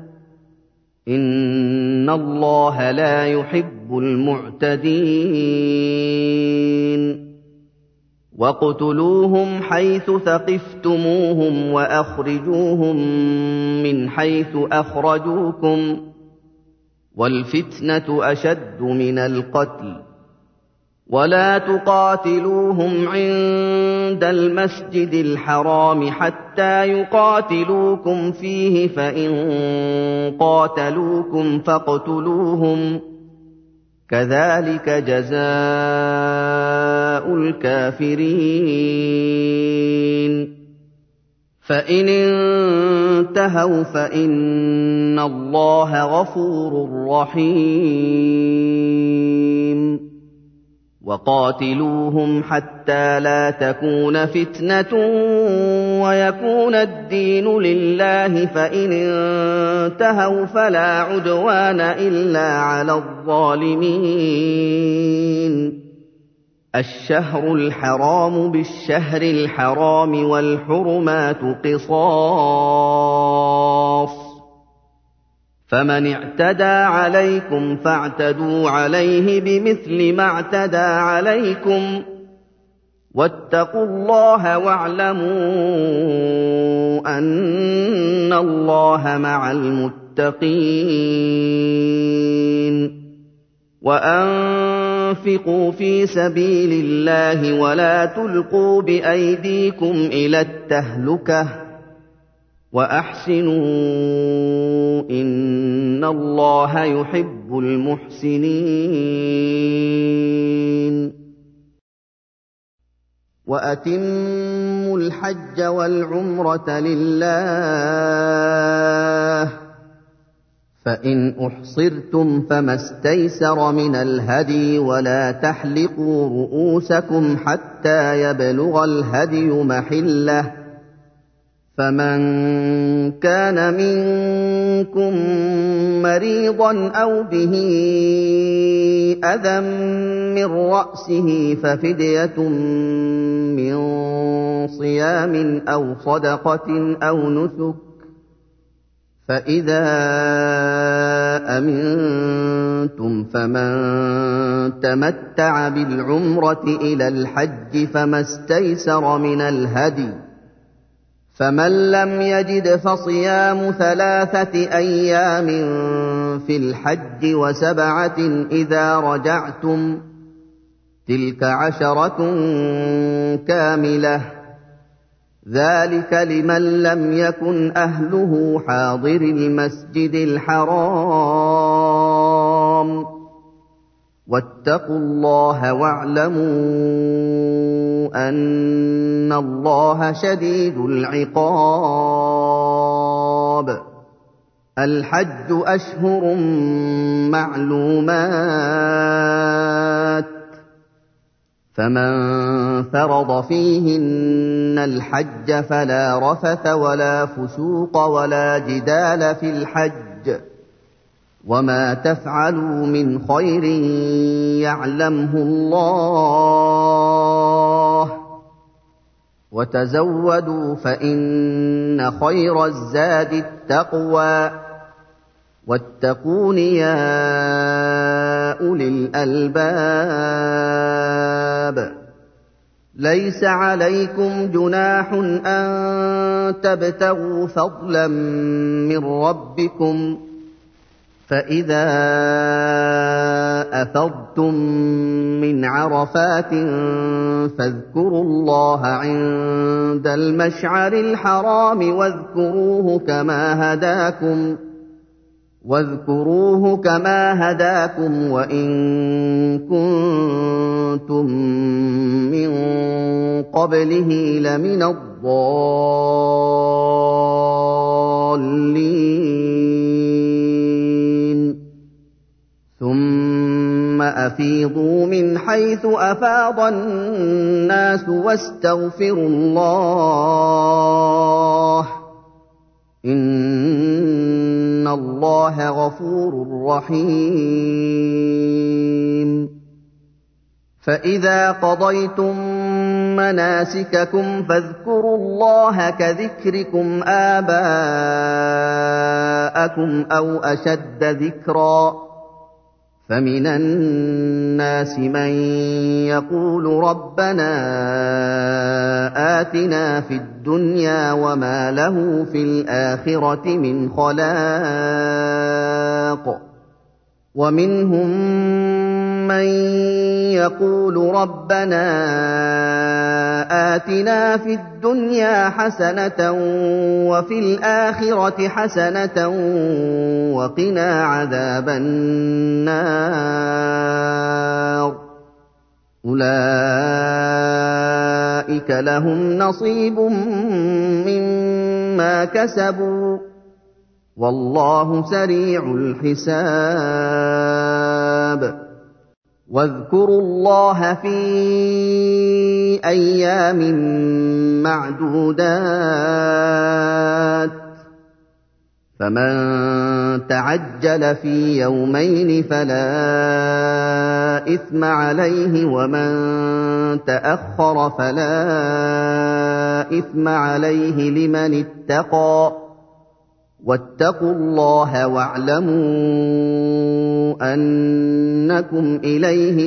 S1: إن الله لا يحب المعتدين وَاقْتُلُوهُمْ حَيْثُ ثَقِفْتُمُوهُمْ وَأَخْرِجُوهُم مِّنْ حَيْثُ أَخْرَجُوكُمْ ۚ وَالْفِتْنَةُ أَشَدُّ مِنَ الْقَتْلِ ۚ وَلَا تُقَاتِلُوهُمْ عِندَ الْمَسْجِدِ الْحَرَامِ حَتَّىٰ يُقَاتِلُوكُمْ فِيهِ ۖ فَإِن قَاتَلُوكُمْ فَاقْتُلُوهُمْ ۗ كَذَٰلِكَ جَزَاءُ الْكَافِرِينَ فَإِنِ انتَهَوْا فَإِنَّ اللَّهَ غَفُورٌ رَّحِيمٌ وَقَاتِلُوهُمْ حَتَّىٰ لَا تَكُونَ فِتْنَةٌ وَيَكُونَ الدِّينُ لِلَّهِ ۖ فَإِنِ انتَهَوْا فَلَا عُدْوَانَ إِلَّا عَلَى الظَّالِمِينَ الشَّهْرُ الْحَرَامُ بِالشَّهْرِ الْحَرَامِ وَالْحُرُمَاتُ قِصَاصٌ ۚ فَمَنِ اعْتَدَىٰ عَلَيْكُمْ فَاعْتَدُوا عَلَيْهِ بِمِثْلِ مَا اعْتَدَىٰ عَلَيْكُمْ ۚ وَاتَّقُوا اللَّهَ وَاعْلَمُوا أَنَّ اللَّهَ مَعَ الْمُتَّقِينَ وَأَنفِقُوا فِي سَبِيلِ اللَّهِ وَلَا تُلْقُوا بِأَيْدِيكُمْ إِلَى التَّهْلُكَةِ ۛ وَأَحْسِنُوا ۛ إِنَّ اللَّهَ يُحِبُّ الْمُحْسِنِينَ وَأَتِمُّوا الْحَجَّ وَالْعُمْرَةَ لِلَّهِ ۚ فَإِنْ أُحْصِرْتُمْ فَمَا اسْتَيْسَرَ مِنَ الْهَدْيِ ۖ وَلَا تَحْلِقُوا رُءُوسَكُمْ حَتَّىٰ يَبْلُغَ الْهَدْيُ مَحِلَّهُ ۚ فَمَن كَانَ مِنكُم مَّرِيضًا أَوْ بِهِ أَذًى مِّن رَّأْسِهِ فَفِدْيَةٌ مِّن صِيَامٍ أَوْ صَدَقَةٍ أَوْ نُسُكٍ ۚ فَإِذَا أَمِنتُمْ فَمَن تَمَتَّعَ بِالْعُمْرَةِ إِلَى الْحَجِّ فَمَا اسْتَيْسَرَ مِنَ الْهَدْيِ ۚ فَمَن لَّمْ يَجِدْ فَصِيَامُ 3 أيام في الحج و7 إذا رجعتم ۚ تِلْكَ 10 كَامِلَةٌ ۗ ذَٰلِكَ لِمَن لَّمْ يَكُنْ أَهْلُهُ حَاضِرِي الْمَسْجِدِ الْحَرَامِ ۚ وَاتَّقُوا اللَّهَ وَاعْلَمُوا أَنَّ اللَّهَ شَدِيدُ الْعِقَابِ الْحَجُّ أَشْهُرٌ مَّعْلُومَاتٌ ۚ فَمَن فَرَضَ فِيهِنَّ الْحَجَّ فَلَا رَفَثَ وَلَا فُسُوقَ وَلَا جِدَالَ فِي الْحَجِّ ۗ وَمَا تَفْعَلُوا مِنْ خَيْرٍ يَعْلَمْهُ اللَّهُ ۗ وَتَزَوَّدُوا فَإِنَّ خَيْرَ الزَّادِ التَّقْوَىٰ ۚ وَاتَّقُونِ يَا أُولِي الْأَلْبَابِ لَيْسَ عَلَيْكُمْ جُنَاحٌ أَن تَبْتَغُوا فَضْلًا مِّن رَّبِّكُمْ ۚ فَإِذَا أَفَضْتُم مِّنْ عَرَفَاتٍ فَاذْكُرُوا اللَّهَ عِندَ الْمَشْعَرِ الْحَرَامِ واذْكُرُوهُ كَمَا هَدَاكُمْ وَإِن كُنتُم مِّن قَبْلِهِ لَمِنَ الضَّالِّينَ ثُمَّ أَفِيضُوا مِنْ حَيْثُ أَفَاضَ النَّاسُ وَاسْتَغْفِرُوا اللَّهَ ۚ إِنَّ اللَّهَ غَفُورٌ رَّحِيمٌ فَإِذَا قَضَيْتُم مَّنَاسِكَكُمْ فَاذْكُرُوا اللَّهَ كَذِكْرِكُمْ آبَاءَكُمْ أَوْ أَشَدَّ ذِكْرًا ۗ فَمِنَ النَّاسِ مَن يَقُولُ رَبَّنَا آتِنَا فِي الدُّنْيَا وَمَا لَهُ فِي الْآخِرَةِ مِنْ خَلَاقٍ وَمِنْهُم مَّن يَقُولُ رَبَّنَا آتِنَا فِي الدُّنْيَا حَسَنَةً وَفِي الْآخِرَةِ حَسَنَةً وَقِنَا عَذَابَ النَّارِ أُولَٰئِكَ لَهُمْ نَصِيبٌ مِّمَّا كَسَبُوا وَاللَّهُ سَرِيعُ الْحِسَابِ وَاذْكُرُوا اللَّهَ فِي أَيَّامٍ مَّعْدُودَاتٍ فَمَن تَعَجَّلَ فِي يَوْمَيْنِ فَلَا إِثْمَ عَلَيْهِ وَمَن تَأَخَّرَ فَلَا إِثْمَ عَلَيْهِ لِمَنِ اتَّقَىٰ وَاتَّقُوا اللَّهَ وَاعْلَمُوا أَنَّكُمْ إِلَيْهِ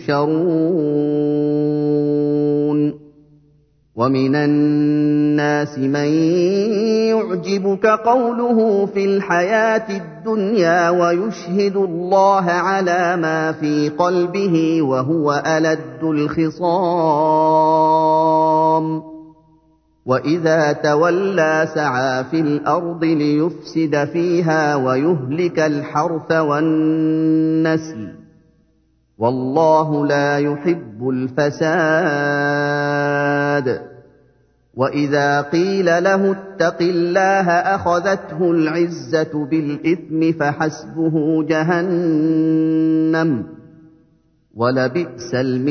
S1: تُحْشَرُونَ وَمِنَ النَّاسِ مَن يُعْجِبُكَ قَوْلُهُ فِي الْحَيَاةِ الدُّنْيَا وَيُشْهِدُ اللَّهَ عَلَىٰ مَا فِي قَلْبِهِ وَهُوَ أَلَدُّ الْخِصَامِ وَإِذَا تَوَلَّىٰ سَعَىٰ فِي الْأَرْضِ لِيُفْسِدَ فِيهَا وَيُهْلِكَ الْحَرْثَ وَالنَّسْلَ وَاللَّهُ لَا يُحِبُّ الْفَسَادَ وَإِذَا قِيلَ لَهُ اتَّقِ اللَّهَ أَخَذَتْهُ الْعِزَّةُ بِالْإِثْمِ فَحَسْبُهُ جَهَنَّمُ وَلَبِئْسَ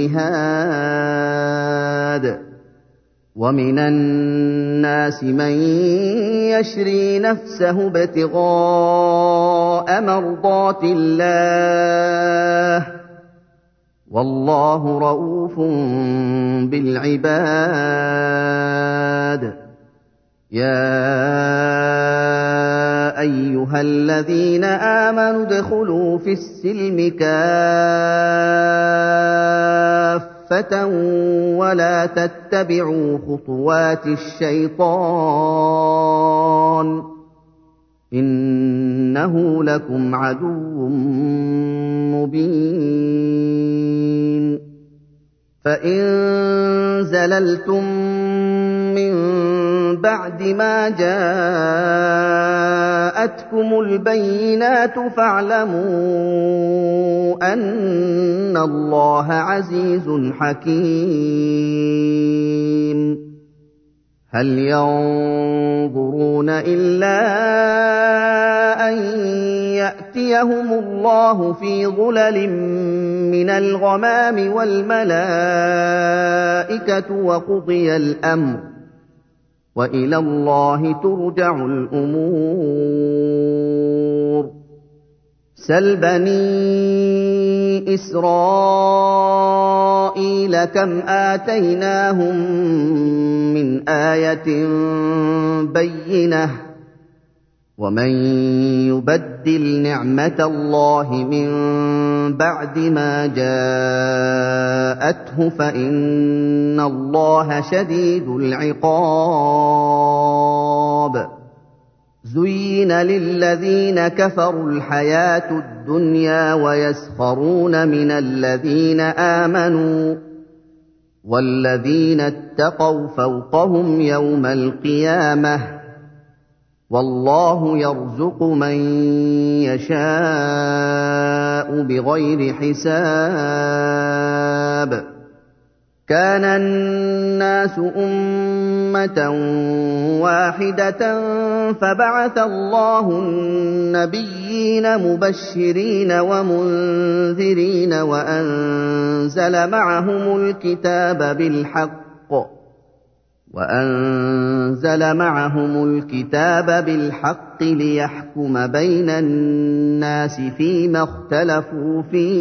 S1: الْمِهَادُ وَمِنَ النَّاسِ مَن يَشْرِي نَفْسَهُ ابْتِغَاءَ مَرْضَاتِ اللَّهِ وَاللَّهُ رَءُوفٌ بِالْعِبَادِ يَا أَيُّهَا الَّذِينَ آمَنُوا ادْخُلُوا فِي السِّلْمِ كَافَّةً وَلَا تَتَّبِعُوا خُطُوَاتِ الشَّيْطَانِ ۚ إِنَّهُ لَكُمْ عَدُوٌّ مُّبِينٌ فَإِن زَلَلْتُم مِّن بَعْدِ مَا جَاءَتْكُمُ الْبَيِّنَاتُ فَاعْلَمُوا أَنَّ اللَّهَ عَزِيزٌ حَكِيمٌ هَلْ يَنظُرُونَ إِلَّا أَن يَأْتِيَهُمُ اللَّهُ فِي ظُلَلٍ مِّنَ الْغَمَامِ وَالْمَلَائِكَةُ وَقُضِيَ الْأَمْرُ ۚ وَإِلَى اللَّهِ تُرْجَعُ الْأُمُورُ سَلْ بَنِي إِسْرَائِيلَ كَمْ آتَيْنَاهُم مِّنْ آيَةٍ بَيِّنَةٍ ۗ وَمَن يُبَدِّلْ نِعْمَةَ اللَّهِ مِن بَعْدِ مَا جَاءَتْهُ فَإِنَّ اللَّهَ شَدِيدُ الْعِقَابِ زُيِّنَ لِلَّذِينَ كَفَرُوا الْحَيَاةُ الدُّنْيَا وَيَسْخَرُونَ مِنَ الَّذِينَ آمَنُوا ۘ وَالَّذِينَ اتَّقَوْا فَوْقَهُمْ يَوْمَ الْقِيَامَةِ ۗ وَاللَّهُ يَرْزُقُ مَن يَشَاءُ بِغَيْرِ حِسَابٍ كَانَ النَّاسُ أُمَّةً وَاحِدَةً فَبَعَثَ اللَّهُ النَّبِيِّينَ مُبَشِّرِينَ وَمُنذِرِينَ وَأَنزَلَ مَعَهُمُ الْكِتَابَ بِالْحَقِّ لِيَحْكُمَ بَيْنَ النَّاسِ فِيمَا اخْتَلَفُوا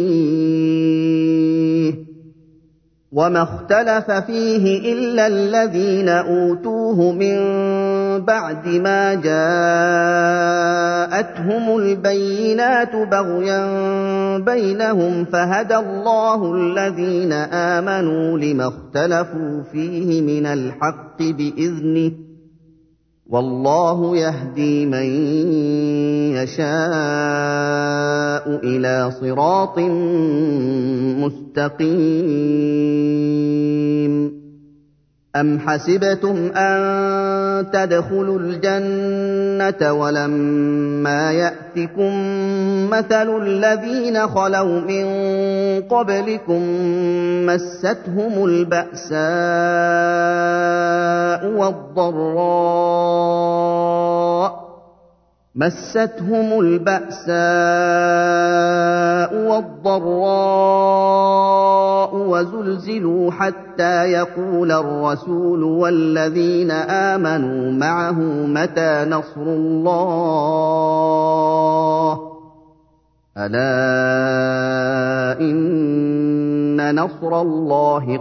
S1: فِيهِ ۚ وَمَا اخْتَلَفَ فِيهِ إِلَّا الَّذِينَ أُوتُوهُ مِن بَعْدِ مَا جَاءَتْهُمُ الْبَيِّنَاتُ بَغْيًا بينهم فهدى الله الذين آمنوا لما اختلفوا فيه من الحق بإذنه والله يهدي من يشاء إلى صراط مستقيم أم حسبتم أن تدخلوا الجنة ولما يأتكم مثل الذين خلوا من قبلكم مستهم البأساء والضراء وزلزلوا حتى يقول الرسول والذين آمنوا معه متى نصر الله ألا إن نصر الله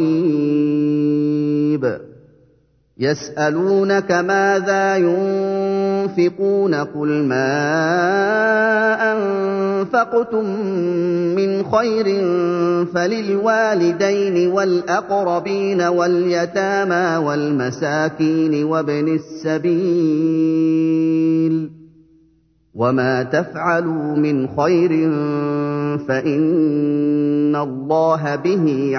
S1: قريب يسألونك ماذا ينفقون قل ما أنفقتم من خير فللوالدين والأقربين واليتامى والمساكين وابن السبيل وما تفعلوا من خير فإن الله به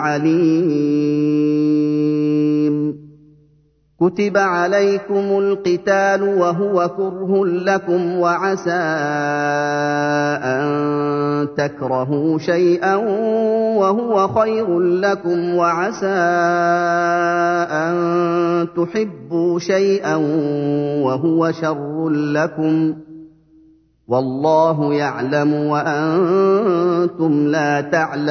S1: عليم كتب عليكم القتال وهو كره لكم وعسى أن تكرهوا شيئا وهو خير لكم وعسى أن تحبوا شيئا وهو شر لكم والله يعلم وأنتم لا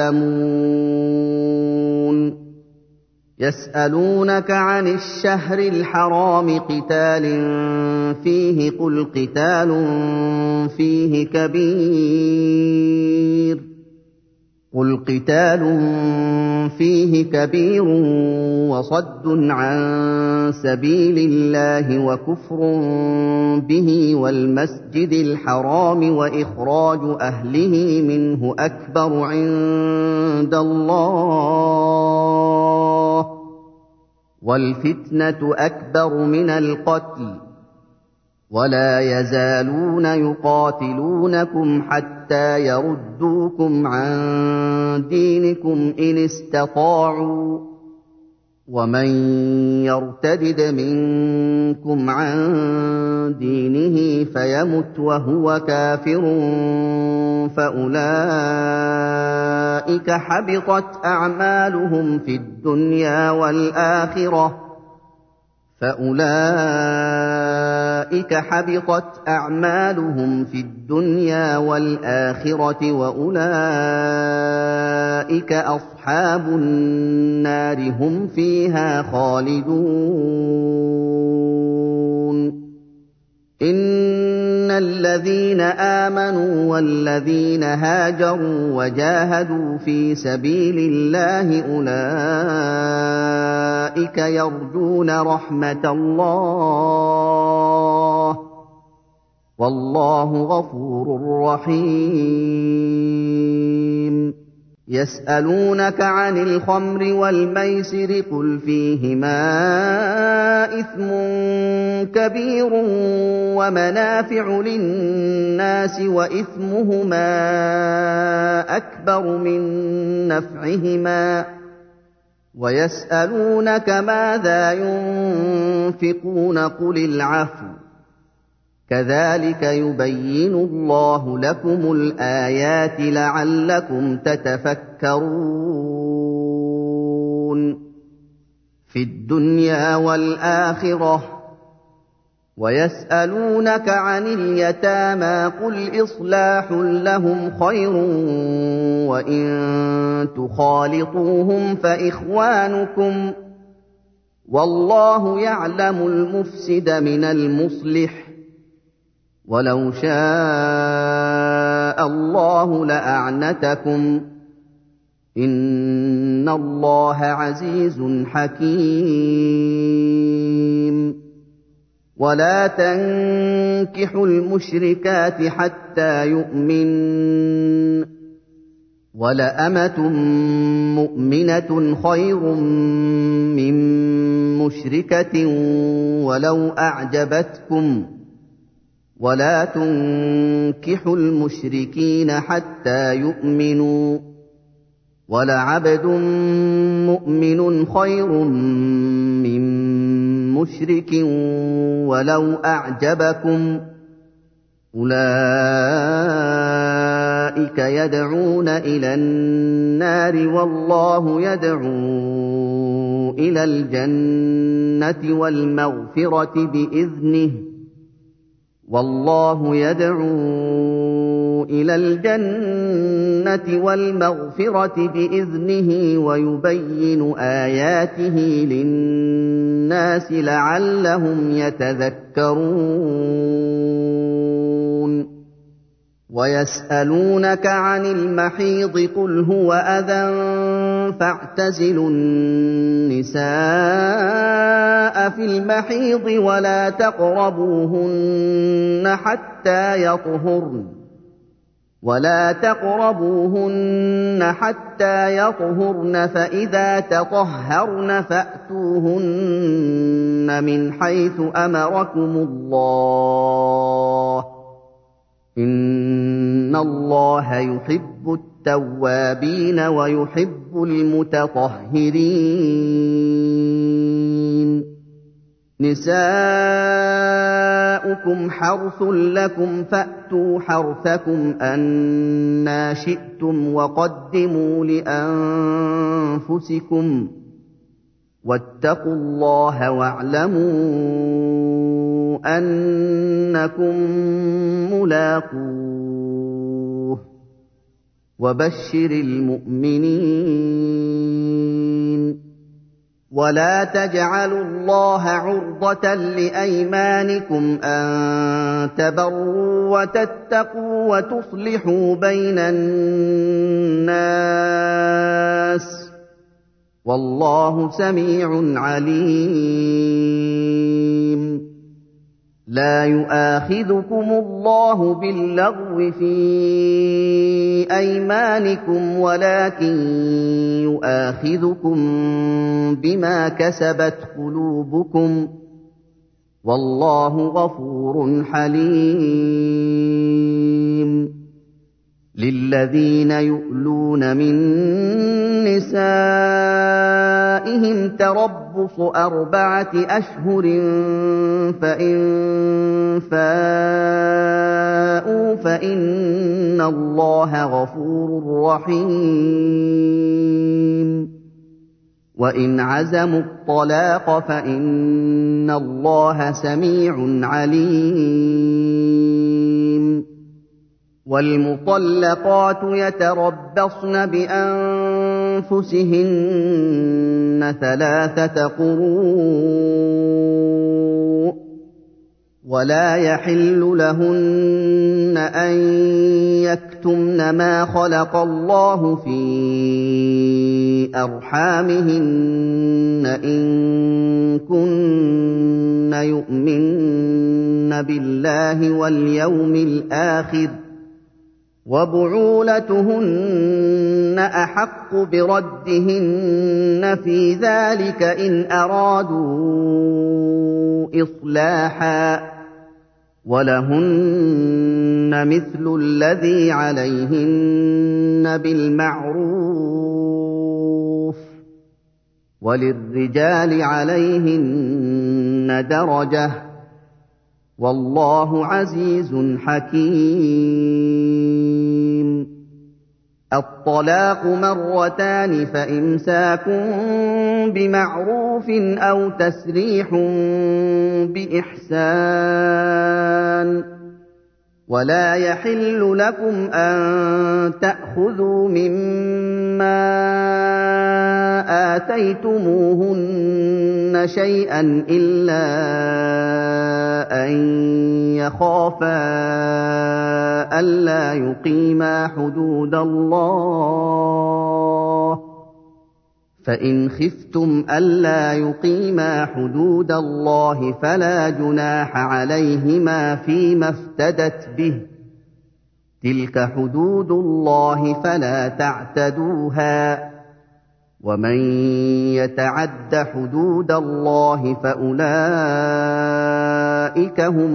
S1: تعلمون يسألونك عن الشهر الحرام قتال فيه قل قتال فيه كبير وصد عن سبيل الله وكفر به والمسجد الحرام وإخراج أهله منه أكبر عند الله والفتنة أكبر من القتل ولا يزالون يقاتلونكم حتى يردوكم عن دينكم إن استطاعوا ومن يرتدد منكم عن دينه فيمت وهو كافر فأولئك حبطت أعمالهم في الدنيا والآخرة وأولئك أصحاب النار هم فيها خالدون إن الذين آمنوا والذين هاجروا وجاهدوا في سبيل الله أولئك يرجون رحمة الله والله غفور رحيم يسألونك عن الخمر والميسر قل فيهما إثم كبير ومنافع للناس وإثمهما أكبر من نفعهما ويسألونك ماذا ينفقون قل العفو كذلك يبين الله لكم الآيات لعلكم تتفكرون في الدنيا والآخرة ويسألونك عن اليتامى قل إصلاح لهم خير وإن تخالطوهم فإخوانكم والله يعلم المفسد من المصلح ولو شاء الله لأعنتكم إن الله عزيز حكيم ولا تنكحوا المشركات حتى يؤمن وَلَأَمَةٌ مُّؤْمِنَةٌ خَيْرٌ مِّن مُّشْرِكَةٍ وَلَوْ أَعْجَبَتْكُمْ ۗ وَلَا تُنكِحُوا الْمُشْرِكِينَ حَتَّىٰ يُؤْمِنُوا ۚ وَلَعَبْدٌ مُّؤْمِنٌ خَيْرٌ مِّن مُّشْرِكٍ وَلَوْ أَعْجَبَكُمْ ۗ أُولَٰئِكَ يَدْعُونَ إِلَى النَّارِ وَاللَّهُ يَدْعُو إِلَى الْجَنَّةِ وَالْمَغْفِرَةِ بِإِذْنِهِ وَيُبَيِّنُ آيَاتِهِ لِلنَّاسِ لَعَلَّهُمْ يَتَذَكَّرُونَ وَيَسْأَلُونَكَ عَنِ الْمَحِيضِ ۖ قُلْ هُوَ أَذًى فَاعْتَزِلُوا النِّسَاءَ فِي الْمَحِيضِ وَلَا تَقْرَبُوهُنَّ حَتَّىٰ يَطْهُرْنَ ۖ فَإِذَا تَطَهَّرْنَ فَأْتُوهُنَّ مِنْ حَيْثُ أَمَرَكُمُ اللَّهُ ۚ إِنَّ اللَّهَ يُحِبُّ التَّوَّابِينَ وَيُحِبُّ الْمُتَطَهِّرِينَ نِسَاؤُكُمْ حَرْثٌ لَّكُمْ فَأْتُوا حَرْثَكُمْ أَنَّىٰ شِئْتُمْ وَقَدِّمُوا لِأَنفُسِكُمْ ۚ وَاتَّقُوا اللَّهَ وَاعْلَمُوا أَنَّكُم مُّلَاقُوهُ ۗ وَبَشِّرِ الْمُؤْمِنِينَ وَلَا تَجْعَلُوا اللَّهَ عُرْضَةً لِّأَيْمَانِكُمْ أَن تَبَرُّوا وَتَتَّقُوا وَتُصْلِحُوا بَيْنَ النَّاسِ ۗ وَاللَّهُ سَمِيعٌ عَلِيمٌ لَّا يُؤَاخِذُكُمُ اللَّهُ بِاللَّغْوِ فِي أَيْمَانِكُمْ وَلَٰكِن يُؤَاخِذُكُم بِمَا كَسَبَتْ قُلُوبُكُمْ ۗ وَاللَّهُ غَفُورٌ حَلِيمٌ لِّلَّذِينَ يُؤْلُونَ مِن نِّسَائِهِمْ تَرَبُّصُ 4 أَشْهُرٍ ۖ فَإِن فَاءُوا فَإِنَّ اللَّهَ غَفُورٌ رَّحِيمٌ وَإِنْ عَزَمُوا الطَّلَاقَ فَإِنَّ اللَّهَ سَمِيعٌ عَلِيمٌ وَالْمُطَلَّقَاتُ يَتَرَبَّصْنَ بِأَنفُسِهِنَّ 3 قُرُوءٍ ۚ وَلَا يَحِلُّ لَهُنَّ أَن يَكْتُمْنَ مَا خَلَقَ اللَّهُ فِي أَرْحَامِهِنَّ إِن كُنَّ يُؤْمِنَّ بِاللَّهِ وَالْيَوْمِ الْآخِرِ ۚ وَبُعُولَتُهُنَّ أَحَقُّ بِرَدِّهِنَّ فِي ذَٰلِكَ إِنْ أَرَادُوا إِصْلَاحًا ۚ وَلَهُنَّ مِثْلُ الَّذِي عَلَيْهِنَّ بِالْمَعْرُوفِ ۚ وَلِلرِّجَالِ عَلَيْهِنَّ دَرَجَةٌ ۗ وَاللَّهُ عَزِيزٌ حَكِيمٌ الطَّلَاقُ 2 ۖ فَإِمْسَاكٌ بِمَعْرُوفٍ أَوْ تَسْرِيحٌ بِإِحْسَانٍ ۗ وَلَا يَحِلُّ لَكُمْ أَن تَأْخُذُوا مِمَّا آتَيْتُمُوهُنَّ شَيْئًا إِلَّا أَن يَخَافَا أَلَّا يُقِيمَا حُدُودَ اللَّهِ ۖ فَإِنْ خِفْتُمْ أَلَّا يُقِيمَا حُدُودَ اللَّهِ فَلَا جُنَاحَ عَلَيْهِمَا فِيمَا افْتَدَتْ بِهِ ۗ تِلْكَ حُدُودُ اللَّهِ فَلَا تَعْتَدُوهَا وَمَن يَتَعَدَّ حُدُودَ اللَّهِ فَأُولَٰئِكَ هُمُ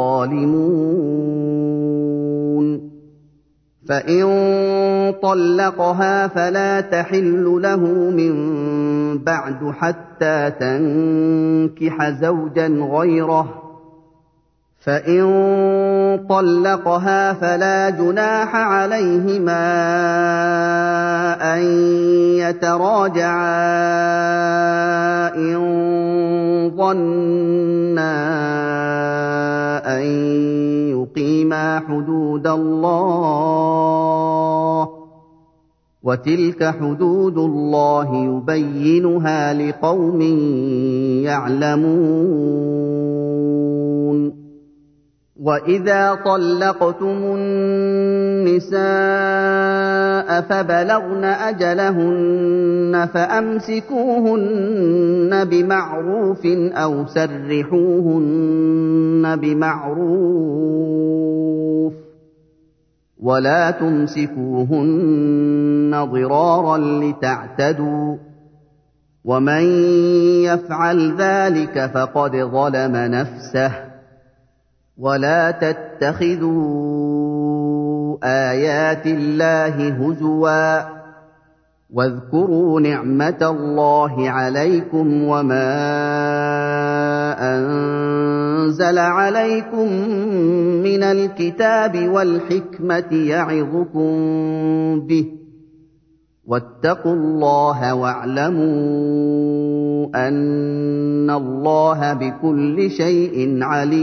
S1: الظَّالِمُونَ فَإِن طَلَّقَهَا فَلَا تَحِلُّ لَهُ مِن بَعْدُ حَتَّىٰ تَنكِحَ زَوْجًا غَيْرَهُ فَإِن طَلَّقَهَا فَلَا جُنَاحَ عَلَيْهِمَا أَن يَتَرَاجَعَا إِن ظَنَّا أَن يُقِيمَا حُدُودَ اللَّهِ ۗ وَتِلْكَ حُدُودُ اللَّهِ يُبَيِّنُهَا لِقَوْمٍ يَعْلَمُونَ وَإِذَا طَلَّقْتُمُ النِّسَاءَ فَبَلَغْنَ أَجَلَهُنَّ فَأَمْسِكُوهُنَّ بِمَعْرُوفٍ أَوْ سَرِّحُوهُنَّ بِمَعْرُوفٍ وَلَا تُمْسِكُوهُنَّ ضِرَارًا لِّتَعْتَدُوا ۚ وَمَن يَفْعَلْ ذَٰلِكَ فَقَدْ ظَلَمَ نَفْسَهُ ۚ وَلَا تَتَّخِذُوا آيَاتِ اللَّهِ هُزُوًا ۚ وَاذْكُرُوا نِعْمَةَ اللَّهِ عَلَيْكُمْ وَمَا أَنزَلَ عَلَيْكُم مِّنَ الْكِتَابِ وَالْحِكْمَةِ يَعِظُكُم بِهِ ۚ وَاتَّقُوا اللَّهَ وَاعْلَمُوا أَنَّ اللَّهَ بِكُلِّ شَيْءٍ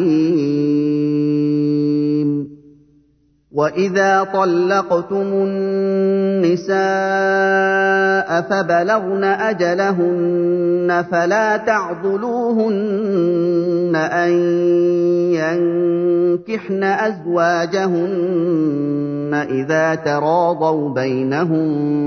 S1: عَلِيمٌ وَإِذَا طَلَّقْتُمُ النِّسَاءَ فَبَلَغْنَ أَجَلَهُنَّ فَلَا تَعْضُلُوهُنَّ أَن يَنكِحْنَ أَزْوَاجَهُنَّ إِذَا تَرَاضَوْا بَيْنَهُم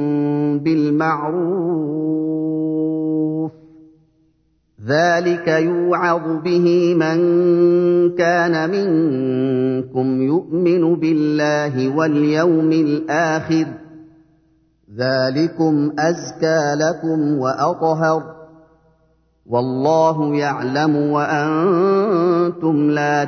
S1: بِالْمَعْرُوفِ ۗ ذَٰلِكَ يُوعَظُ بِهِ مَن كَانَ مِنكُمْ يُؤْمِنُ بِاللَّهِ وَالْيَوْمِ الْآخِرِ ۗ ذَٰلِكُمْ أَزْكَىٰ لَكُمْ وَأَطْهَرُ ۗ وَاللَّهُ يَعْلَمُ وَأَنتُمْ لَا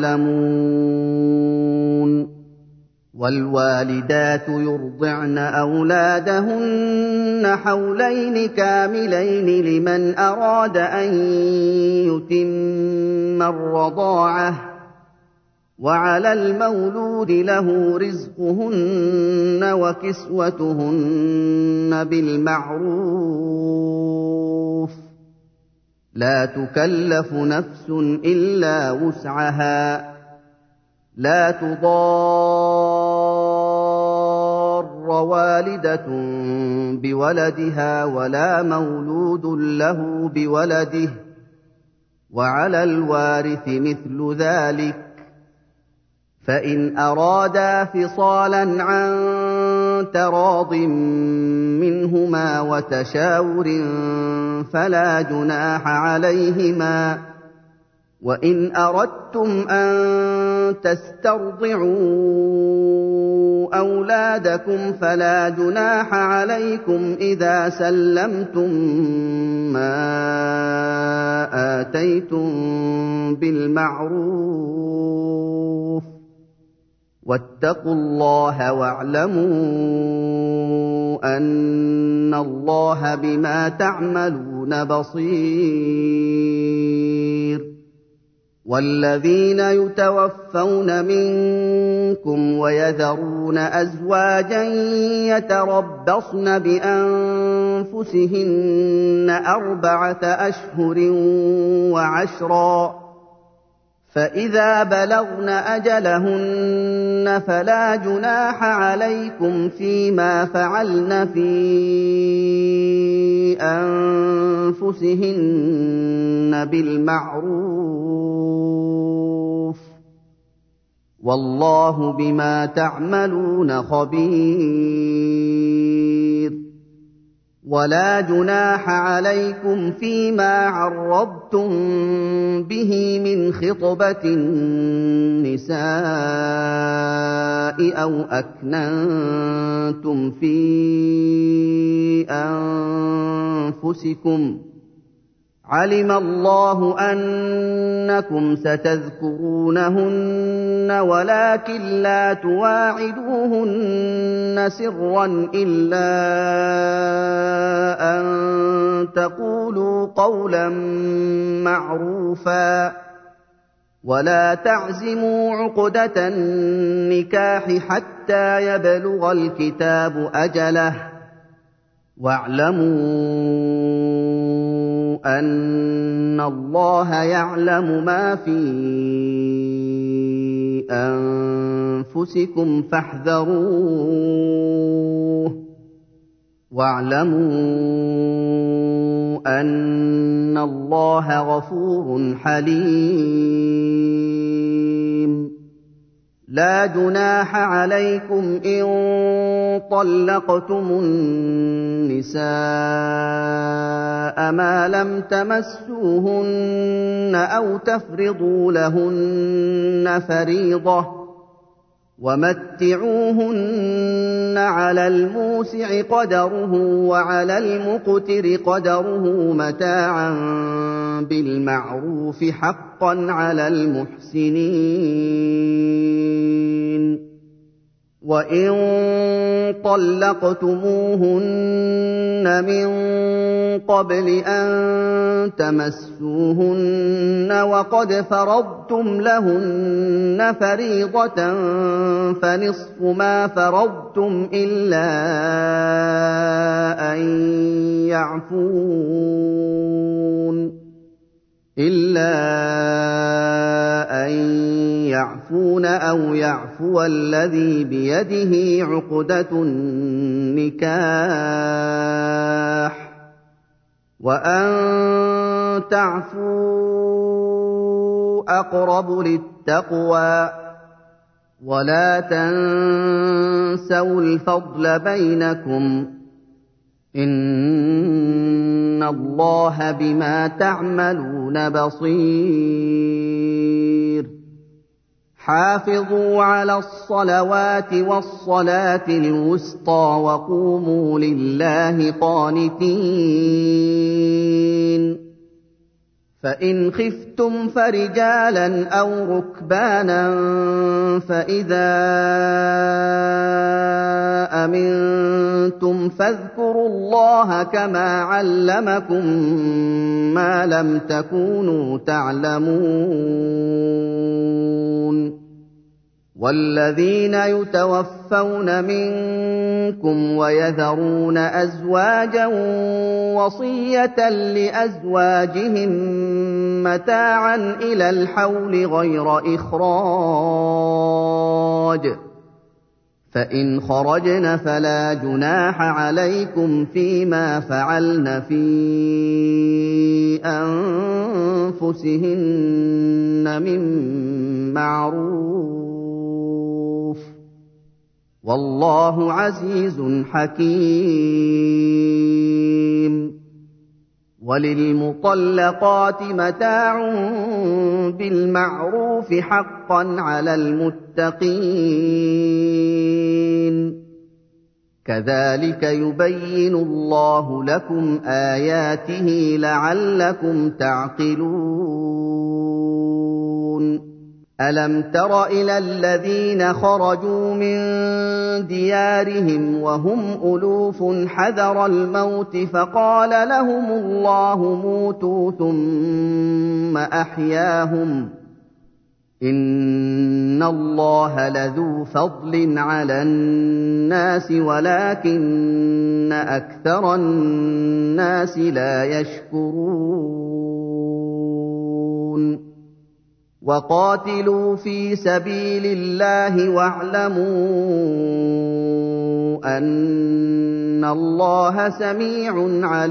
S1: تَعْلَمُونَ وَالْوَالِدَاتُ يُرْضِعْنَ أَوْلَادَهُنَّ حَوْلَيْنِ كَامِلَيْنِ لِمَنْ أَرَادَ أَن يُتِمَّ الرَّضَاعَةَ ۚ وَعَلَى الْمَوْلُودِ لَهُ رِزْقُهُنَّ وَكِسْوَتُهُنَّ بِالْمَعْرُوفِ ۚ لَا تُكَلَّفُ نَفْسٌ إِلَّا وُسْعَهَا ۚ لَا تُضَارَّ وَالِدَةٌ بِوَلَدِهَا وَلَا مَوْلُودٌ لَّهُ بِوَلَدِهِ ۚ وَعَلَى الْوَارِثِ مِثْلُ ذَٰلِكَ ۗ فَإِنْ أَرَادَا فِصَالًا عَن تَرَاضٍ مِّنْهُمَا وَتَشَاوُرٍ فَلَا جُنَاحَ عَلَيْهِمَا ۗ وَإِنْ أَرَدتُّمْ أَن تَسْتَرْضِعُوا أَوْلَادَكُمْ فَلَا جُنَاحَ عَلَيْكُمْ إِذَا سَلَّمْتُم مَّا آتَيْتُم بِالْمَعْرُوفِ ۗ وَاتَّقُوا اللَّهَ وَاعْلَمُوا أَنَّ اللَّهَ بِمَا تَعْمَلُونَ بَصِيرٌ وَالَّذِينَ يُتَوَفَّوْنَ مِنكُمْ وَيَذَرُونَ أَزْوَاجًا يَتَرَبَّصْنَ بِأَنفُسِهِنَّ أَرْبَعَةَ أَشْهُرٍ وَعَشْرًا ۖ فَإِذَا بَلَغْنَ أَجَلَهُنَّ فَلَا جُنَاحَ عَلَيْكُمْ فِيمَا فَعَلْنَ فِي أَنفُسِهِنَّ بِالْمَعْرُوفِ ۗ وَاللَّهُ بِمَا تَعْمَلُونَ خَبِيرٌ ولا جناح عليكم فيما عرضتم به من خطبة النساء أو أكننتم في أنفسكم علم الله أنكم ستذكرونهن ولكن لا تواعدوهن سرا إلا أن تقولوا قولا معروفا ولا تعزموا عقدة النكاح حتى يبلغ الكتاب أجله واعلموا أن الله يعلم ما في أنفسكم فاحذروه واعلموا أن الله غفور حليم لا جناح عليكم إن طلقتم النساء ما لم تمسوهن أو تفرضوا لهن فريضة ومتعوهن على الموسع قدره وعلى المقتر قدره متاعا بالمعروف حقا على المحسنين وإن طلقتموهن من قبل أن تمسوهن وقد فرضتم لهن فريضة فنصف ما فرضتم إلا أن يعفون أو يعفو الذي بيده عقدة النكاح وأن تعفوا أقرب للتقوى ولا تنسوا الفضل بينكم إن الله بما تعملون بصير حافظوا على الصلوات والصلاة الوسطى وقوموا لله قانتين فإن خفتم فرجالا أو ركبانا فإذا أمنتم فاذكروا الله كما علمكم ما لم تكونوا تعلمون والذين يتوفون منكم ويذرون أزواجا وصية لأزواجهم متاعا إلى الحول غير إخراج فإن خرجن فلا جناح عليكم فيما فعلن في أنفسهن من معروف والله عزيز حكيم وللمطلقات متاع بالمعروف حقا على المتقين كذلك يبين الله لكم آياته لعلكم تعقلون ألم تر إلى الذين خرجوا من ديارهم وهم ألوف حذر الموت فقال لهم الله موتوا ثم أحياهم إن الله لذو فضل على الناس ولكن أكثر الناس لا يشكرون وقاتلوا في سبيل الله واعلموا أن الله سميع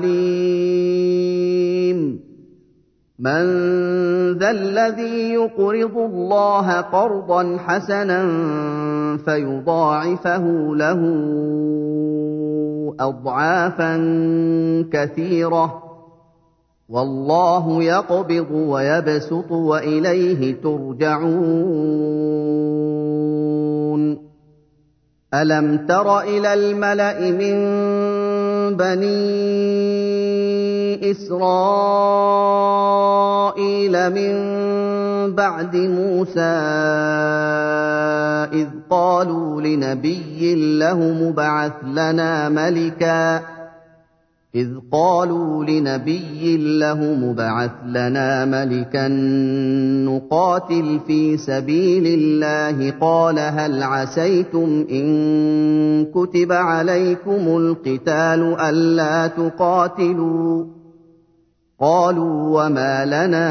S1: عليم من ذا الذي يقرض الله قرضا حسنا فيضاعفه له أضعافا كثيرة والله يقبض ويبسط وإليه ترجعون ألم تر إلى الملأ من بني إسرائيل من بعد موسى إذ قالوا لنبي له مبعث لنا ملكا نقاتل في سبيل الله قال هل عسيتم إن كتب عليكم القتال ألا تقاتلوا قالوا وما لنا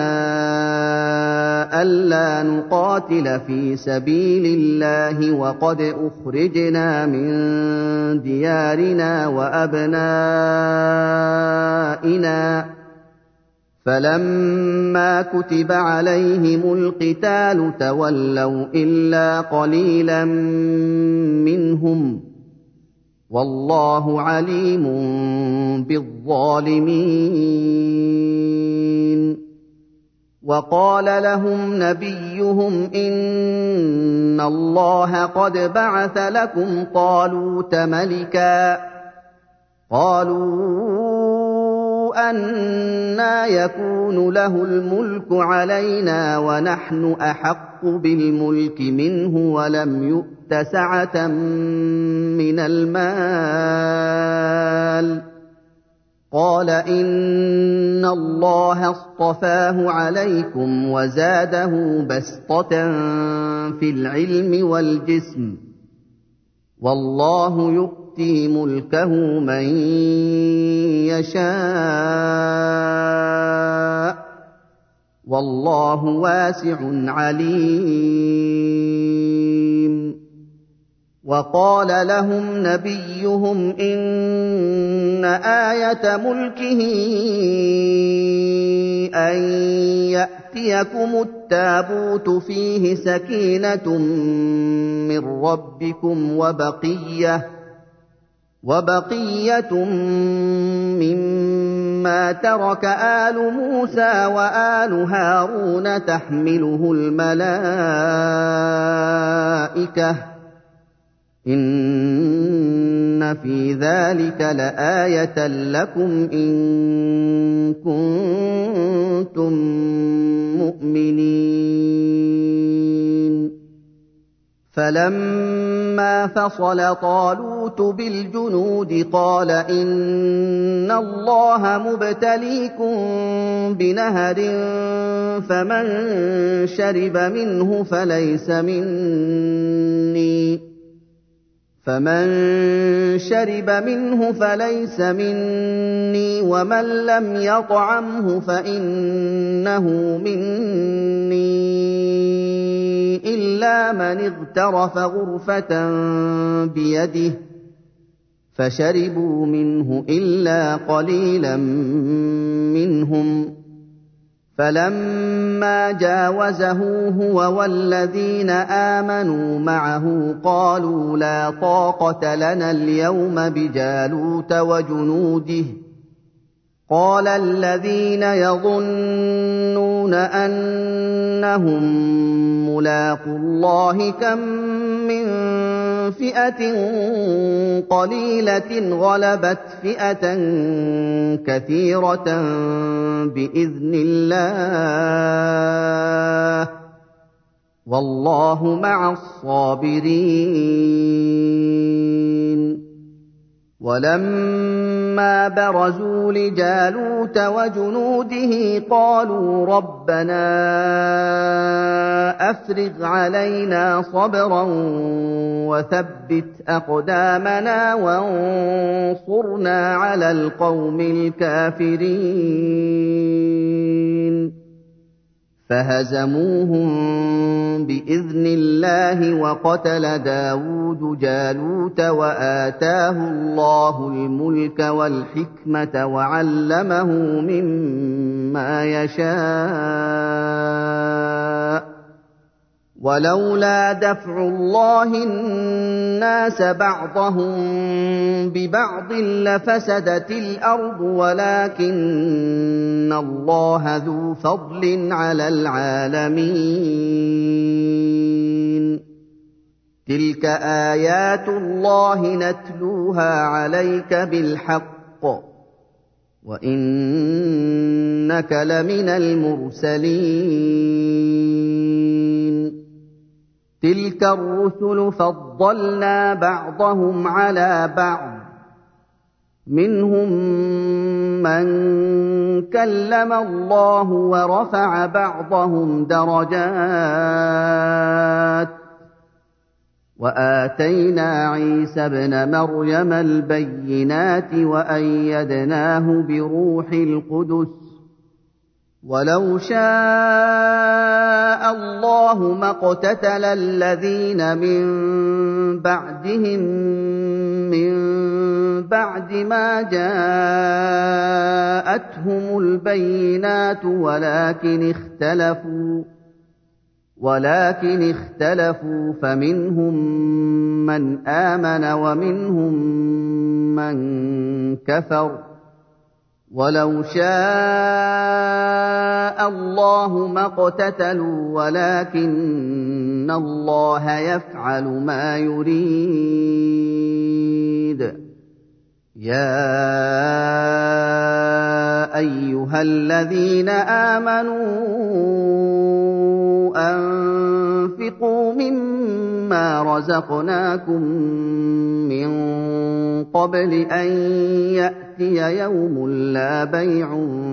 S1: ألا نقاتل في سبيل الله وقد أخرجنا من ديارنا وأبنائنا فلما كتب عليهم القتال تولوا إلا قليلا منهم والله عليم بالظالمين وقال لهم نبيهم إن الله قد بعث لكم طالوت ملكا قالوا أنى يكون له الملك علينا ونحن أحق بالملك منه ولم يؤت سعة من المال قال إن الله اصطفاه عليكم وزاده بسطة في العلم والجسم والله يؤتي ملكه من يشاء والله واسع عليم وقال لهم نبيهم إن آية ملكه أن يأتيكم التابوت فيه سكينة من ربكم وبقية مما ترك آل موسى وآل هارون تحمله الملائكة إن في ذلك لآية لكم إن كنتم مؤمنين فلما فصل طالوت بالجنود قال إن الله مبتليكم بنهر فمن شرب منه فليس مني ومن لم يطعمه فإنه مني إلا من اغترف غرفة بيده فشربوا منه إلا قليلا منهم فلما جاوزه هو والذين آمنوا معه قالوا لا طاقة لنا اليوم بجالوت وجنوده قال الذين يظنون أنهم ملاقو الله كم من فئة قليلة غلبت فئة كثيرة بإذن الله والله مع الصابرين ولما برزوا لجالوت وجنوده قالوا ربنا أفرغ علينا صبرا وثبت أقدامنا وانصرنا على القوم الكافرين فهزموهم بإذن الله وقتل داود جالوت وآتاه الله الملك والحكمة وعلمه مما يشاء وَلَوْلَا دَفْعُ اللَّهِ النَّاسَ بَعْضَهُم بِبَعْضٍ لَّفَسَدَتِ الْأَرْضُ وَلَٰكِنَّ اللَّهَ ذُو فَضْلٍ عَلَى الْعَالَمِينَ تِلْكَ آيَاتُ اللَّهِ نَتْلُوهَا عَلَيْكَ بِالْحَقِّ وَإِنَّكَ لَمِنَ الْمُرْسَلِينَ تِلْكَ الرُّسُلُ فَضَّلْنَا بَعْضَهُمْ عَلَىٰ بَعْضٍ مِّنْهُم مَّن كَلَّمَ اللَّهُ وَرَفَعَ بَعْضَهُمْ دَرَجَاتٍ وَآتَيْنَا عِيسَى ابْنَ مَرْيَمَ الْبَيِّنَاتِ وَأَيَّدْنَاهُ بِرُوحِ الْقُدُسِ وَلَوْ شَاءَ اللَّهُ مَا اقْتَتَلَ الَّذِينَ مِن بَعْدِهِم مِّن بَعْدِ مَا جَاءَتْهُمُ الْبَيِّنَاتُ وَلَٰكِنِ اخْتَلَفُوا فَمِنْهُم مَّنْ آمَنَ وَمِنْهُم مَّن كَفَرَ ۚ وَلَوْ شَاءَ اللَّهُ مَا اقْتَتَلُوا وَلَٰكِنَّ اللَّهَ يَفْعَلُ مَا يُرِيدُ يَا أَيُّهَا الَّذِينَ آمَنُوا أَنفِقُوا مِمَّا رَزَقْنَاكُم مِّن قَبْلِ أَن يَأْتِيَ يَوْمٌ لَّا بَيْعٌ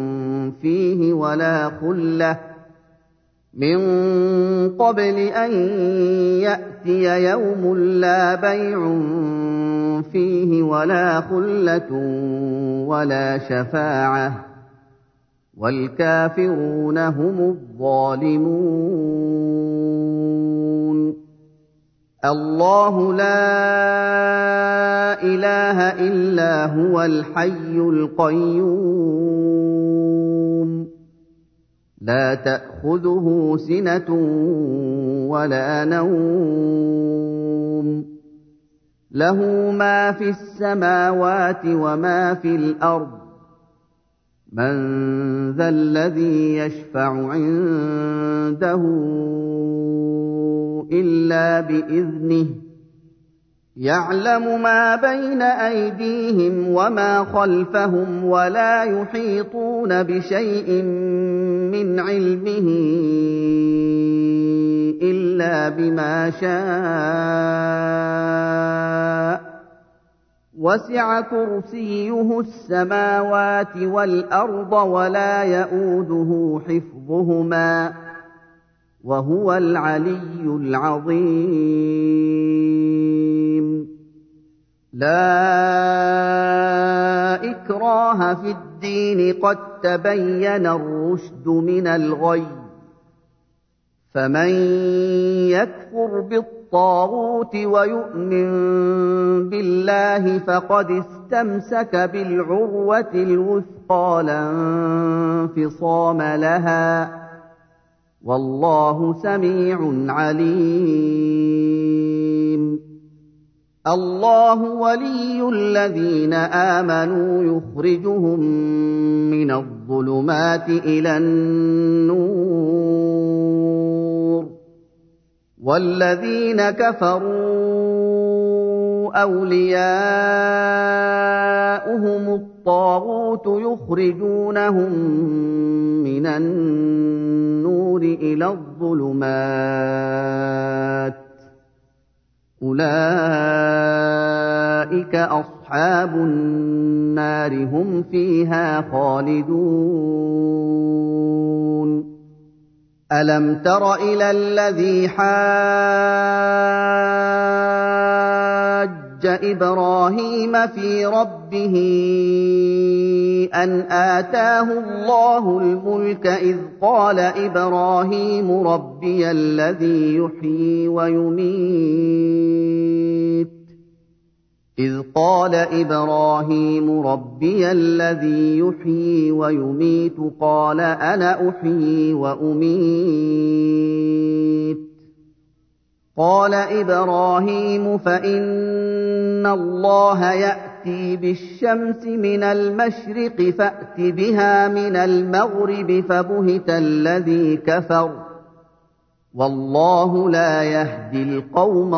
S1: فِيهِ وَلَا خُلَّةٌ وَلَا شَفَاعَةٌ ۗ وَالْكَافِرُونَ هُمُ الظَّالِمُونَ اللَّهُ لَا إِلَٰهَ إِلَّا هُوَ الْحَيُّ الْقَيُّومُ لَا تَأْخُذُهُ سِنَةٌ وَلَا نَوْمٌ لَّهُ مَا فِي السَّمَاوَاتِ وَمَا فِي الْأَرْضِ مَن ذَا الَّذِي يَشْفَعُ عِندَهُ إِلَّا بِإِذْنِهِ يَعْلَمُ مَا بَيْنَ أَيْدِيهِمْ وَمَا خَلْفَهُمْ وَلَا يُحِيطُونَ بِشَيْءٍ مِّنْ عِلْمِهِ إِلَّا بِمَا شَاءَ وَسِعَ كُرْسِيُّهُ السَّمَاوَاتِ وَالْأَرْضَ وَلَا يَئُودُهُ حِفْظُهُمَا وَهُوَ الْعَلِيُّ الْعَظِيمُ لَا إِكْرَاهَ فِي الدِّينِ قَد تَّبَيَّنَ الرُّشْدُ مِنَ الْغَيِّ فَمَن يَكْفُرْ بِالطَّاغُوتِ وَيُؤْمِن بِاللَّهِ فَقَدِ اسْتَمْسَكَ بِالْعُرْوَةِ الْوُثْقَىٰ لَا انفِصَامَ لَهَا ۗ وَاللَّهُ سَمِيعٌ عَلِيمٌ اللَّهُ وَلِيُّ الَّذِينَ آمَنُوا يُخْرِجُهُم مِّنَ الظُّلُمَاتِ إِلَى النُّورِ ۖ وَالَّذِينَ كَفَرُوا أَوْلِيَاؤُهُمُ الطَّاغُوتُ يُخْرِجُونَهُم مِّنَ النُّورِ إِلَى الظُّلُمَاتِ ۗ أُولَٰئِكَ أَصْحَابُ النَّارِ ۖ هُمْ فِيهَا خَالِدُونَ أَلَمْ تَرَ إِلَى الَّذِي حَاجَّ إِبْرَاهِيمَ فِي رَبِّهِ أَنْ آتَاهُ اللَّهُ الْمُلْكَ إِذْ قَالَ إِبْرَاهِيمُ رَبِّيَ الَّذِي يُحْيِي وَيُمِيتُ ۖ قَالَ أَنَا أُحْيِي وَأُمِيتُ ۖ قَالَ أَلَمْ تَكُن مُّسْلِمًا ۖ قَالَ بَلَىٰ ۚ قَالَ فَاشْهَدْ وَأَنَا مِنَ الشَّاهِدِينَ إِذْ قَالَ إِبْرَاهِيمُ قال إبراهيم فإن الله يأتي بالشمس من المشرق فأت بها من المغرب فبهت الذي كفر والله لا يهدي القوم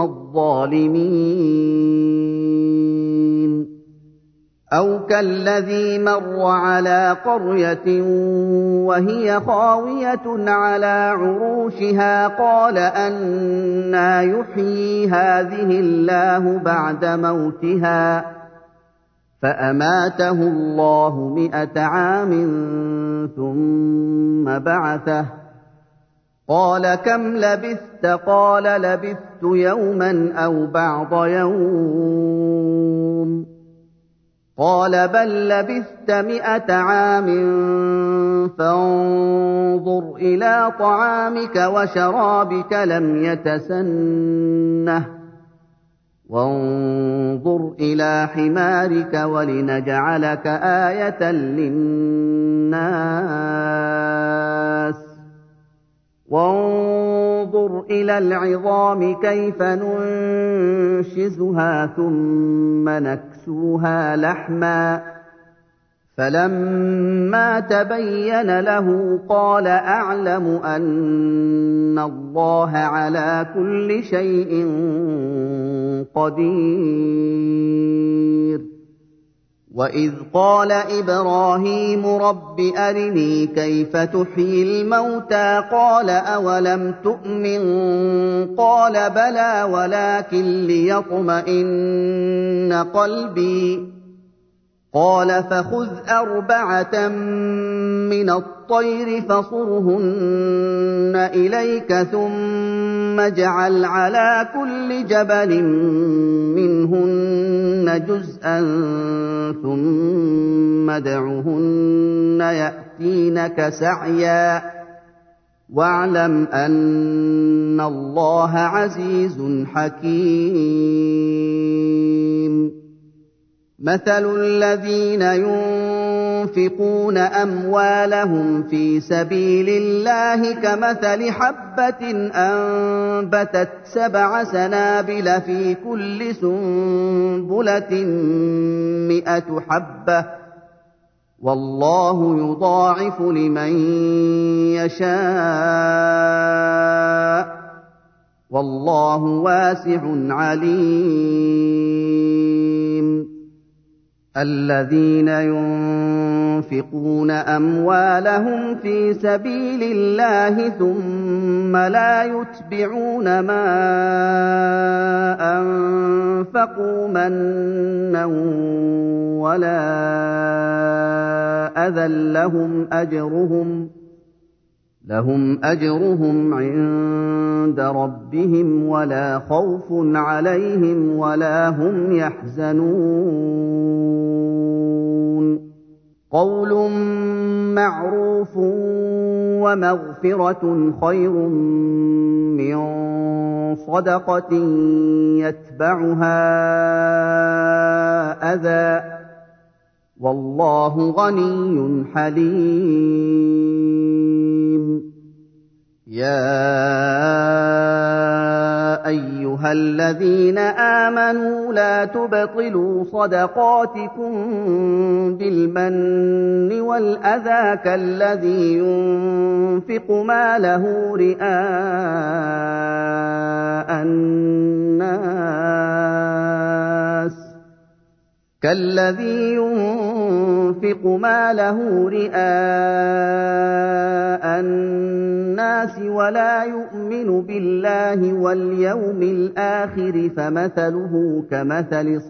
S1: الظالمين أو كالذي مر على قرية وهي خاوية على عروشها قال أنى يحيي هذه الله بعد موتها فأماته الله 100 عام ثم بعثه قال كم لبثت قال لبثت يوما أو بعض يوم قال بل لبثت 100 عام فانظر إلى طعامك وشرابك لم يتسنه وانظر إلى حمارك ولنجعلك آية للناس وانظر إلى العظام كيف ننشزها ثم نكسوها لحما فلما تبين له قال أعلم أن الله على كل شيء قدير وإذ قال إبراهيم رب أرني كيف تحيي الموتى قال أولم تؤمن قال بلى ولكن ليطمئن قلبي قال فخذ 4 من الطير فصرهن إليك ثم اجعل على كل جبل منهن جزءا ثم ادعهن يأتينك سعيا واعلم أن الله عزيز حكيم مثل الذين ينفقون أموالهم في سبيل الله كمثل حبة أنبتت 7 سنابل في كل سنبلة 100 حبة والله يضاعف لمن يشاء والله واسع عليم الذين ينفقون أموالهم في سبيل الله ثم لا يتبعون ما أنفقوا منا ولا أذى لهم أجرهم عند ربهم ولا خوف عليهم ولا هم يحزنون قول معروف ومغفرة خير من صدقة يتبعها أذى والله غني حليم يا أيها الذين آمنوا لا تبطلوا صدقاتكم بالمن والأذى كالذي ينفق ماله رئاء الناس ولا يؤمن بالله واليوم الآخر فمثله كمثل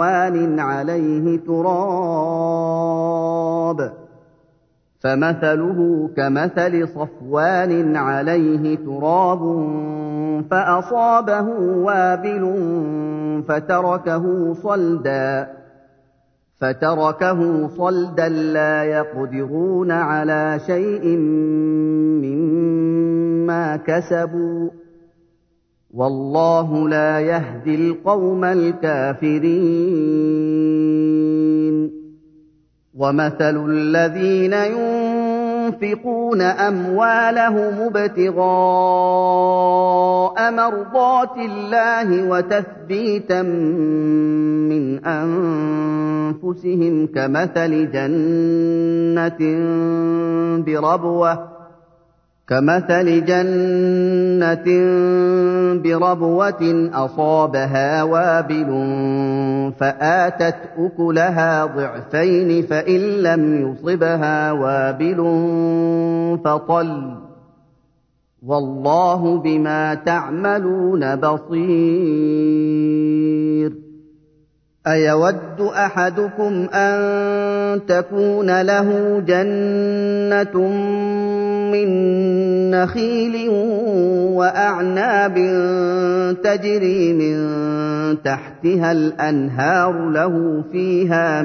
S1: صفوان عليه تراب فأصابه وابل فتركه صلدا لا يقدرون على شيء مما كسبوا والله لا يهدي القوم الكافرين ومثل الذين ينفقون أموالهم ابتغاء مرضات الله وتثبيتا من أنفسهم كمثل جنة بربوة أصابها وابل فآتت أكلها ضعفين فإن لم يصبها وابل فطل والله بما تعملون بصير أيود أحدكم أن تكون له جنة من نخيل وأعناب تجري من تحتها الأنهار له فيها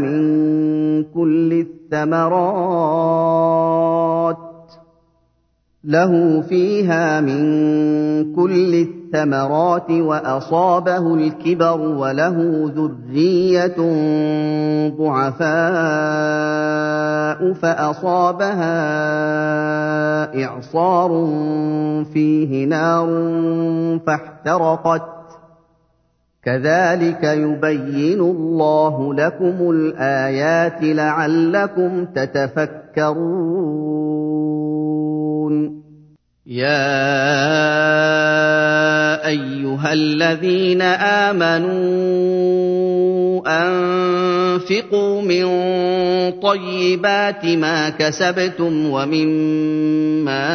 S1: من كل الثمرات وأصابه الكبر وله ذرية ضعفاء فأصابها إعصار فيه نار فاحترقت كذلك يبين الله لكم الآيات لعلكم تتفكرون يا أيها الذين آمنوا أنفقوا من طيبات ما كسبتم ومما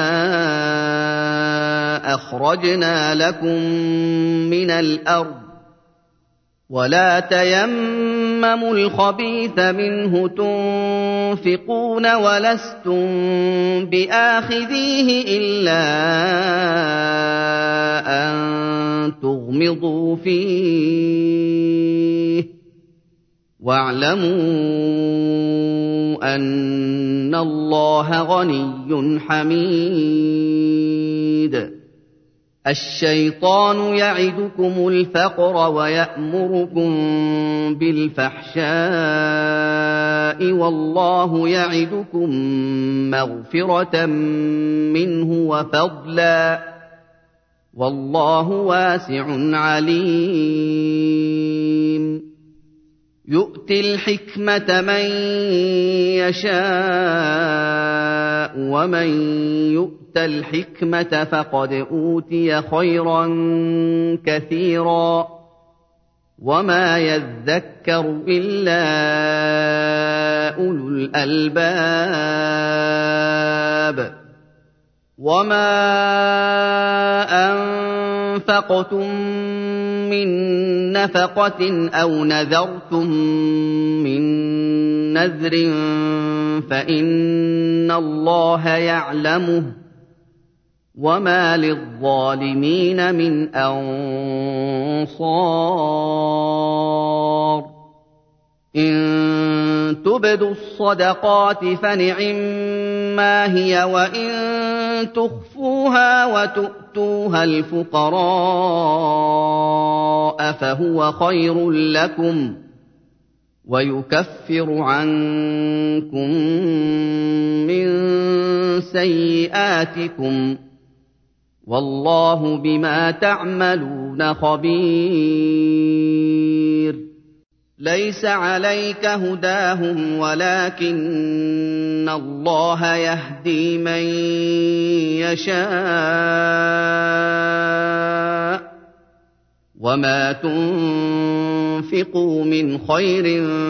S1: أخرجنا لكم من الأرض ولا تيمموا الخبيث منه تنفقون ولستم بآخذيه إلا أن تغمضوا فيه واعلموا أن الله غني حميد الشيطان يعدكم الفقر ويأمركم بالفحشاء والله يعدكم مغفرة منه وفضلا والله واسع عليم يؤتي الحكمة من يشاء ومن يؤت الحكمة فقد أوتي خيرا كثيرا وما يذكر إلا أولو الألباب وما أنفقتم من نفقة أو نذرتم من نذر فإن الله يعلمه وما للظالمين من أنصار إن تبدوا الصدقات فنعما هي وإن تخفوها وتؤتوها الفقراء فهو خير لكم ويكفر عنكم من سيئاتكم والله بما تعملون خبير ليس عليك هداهم ولكن الله يهدي من يشاء وما تنفقوا من خير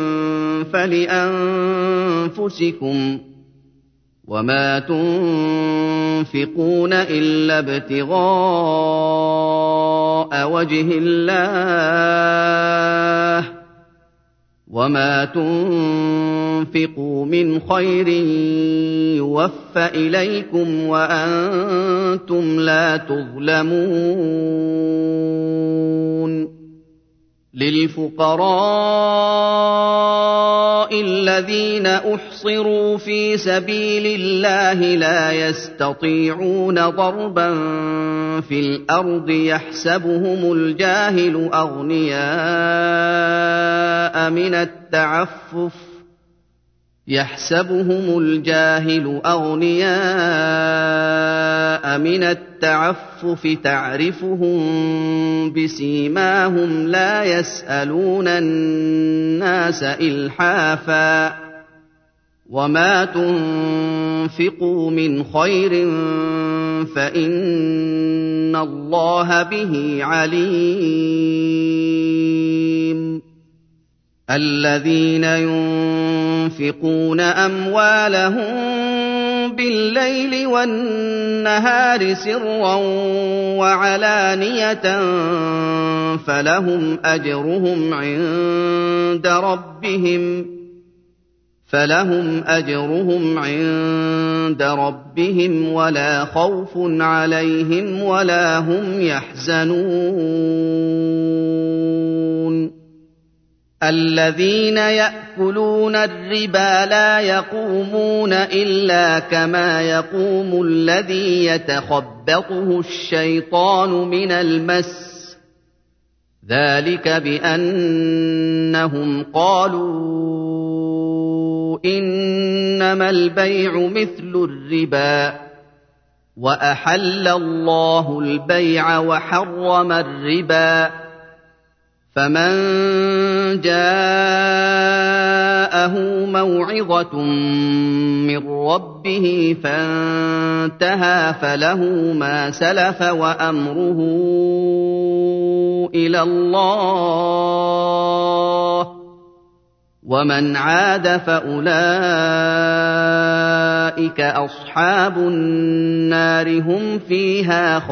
S1: فلأنفسكم وما تنفقون إلا ابتغاء وجه الله وما تنفقوا من خير يوفى إليكم وأنتم لا تظلمون للفقراء الذين أحصروا في سبيل الله لا يستطيعون ضربا في الأرض يحسبهم الجاهل أغنياء من التعفف يحسبهم الجاهل أغنياء من التعفف تعرفهم بسيماهم لا يسألون الناس إلحافا وما تنفقوا من خير فإن الله به عليم الذين ينفقون أموالهم بالليل والنهار سرا وعلانية فلهم أجرهم عند ربهم ولا خوف عليهم ولا هم يحزنون الذين يأكلون الربا لا يقومون إلا كما يقوم الذي يتخبطه الشيطان من المس ذلك بأنهم قالوا إنما البيع مثل الربا وأحل الله البيع وحرم الربا فمن جاءه موعظة من ربه فانتهى فله ما سلف وأمره إلى الله ومن عاد فأولئك أصحاب النار هم فيها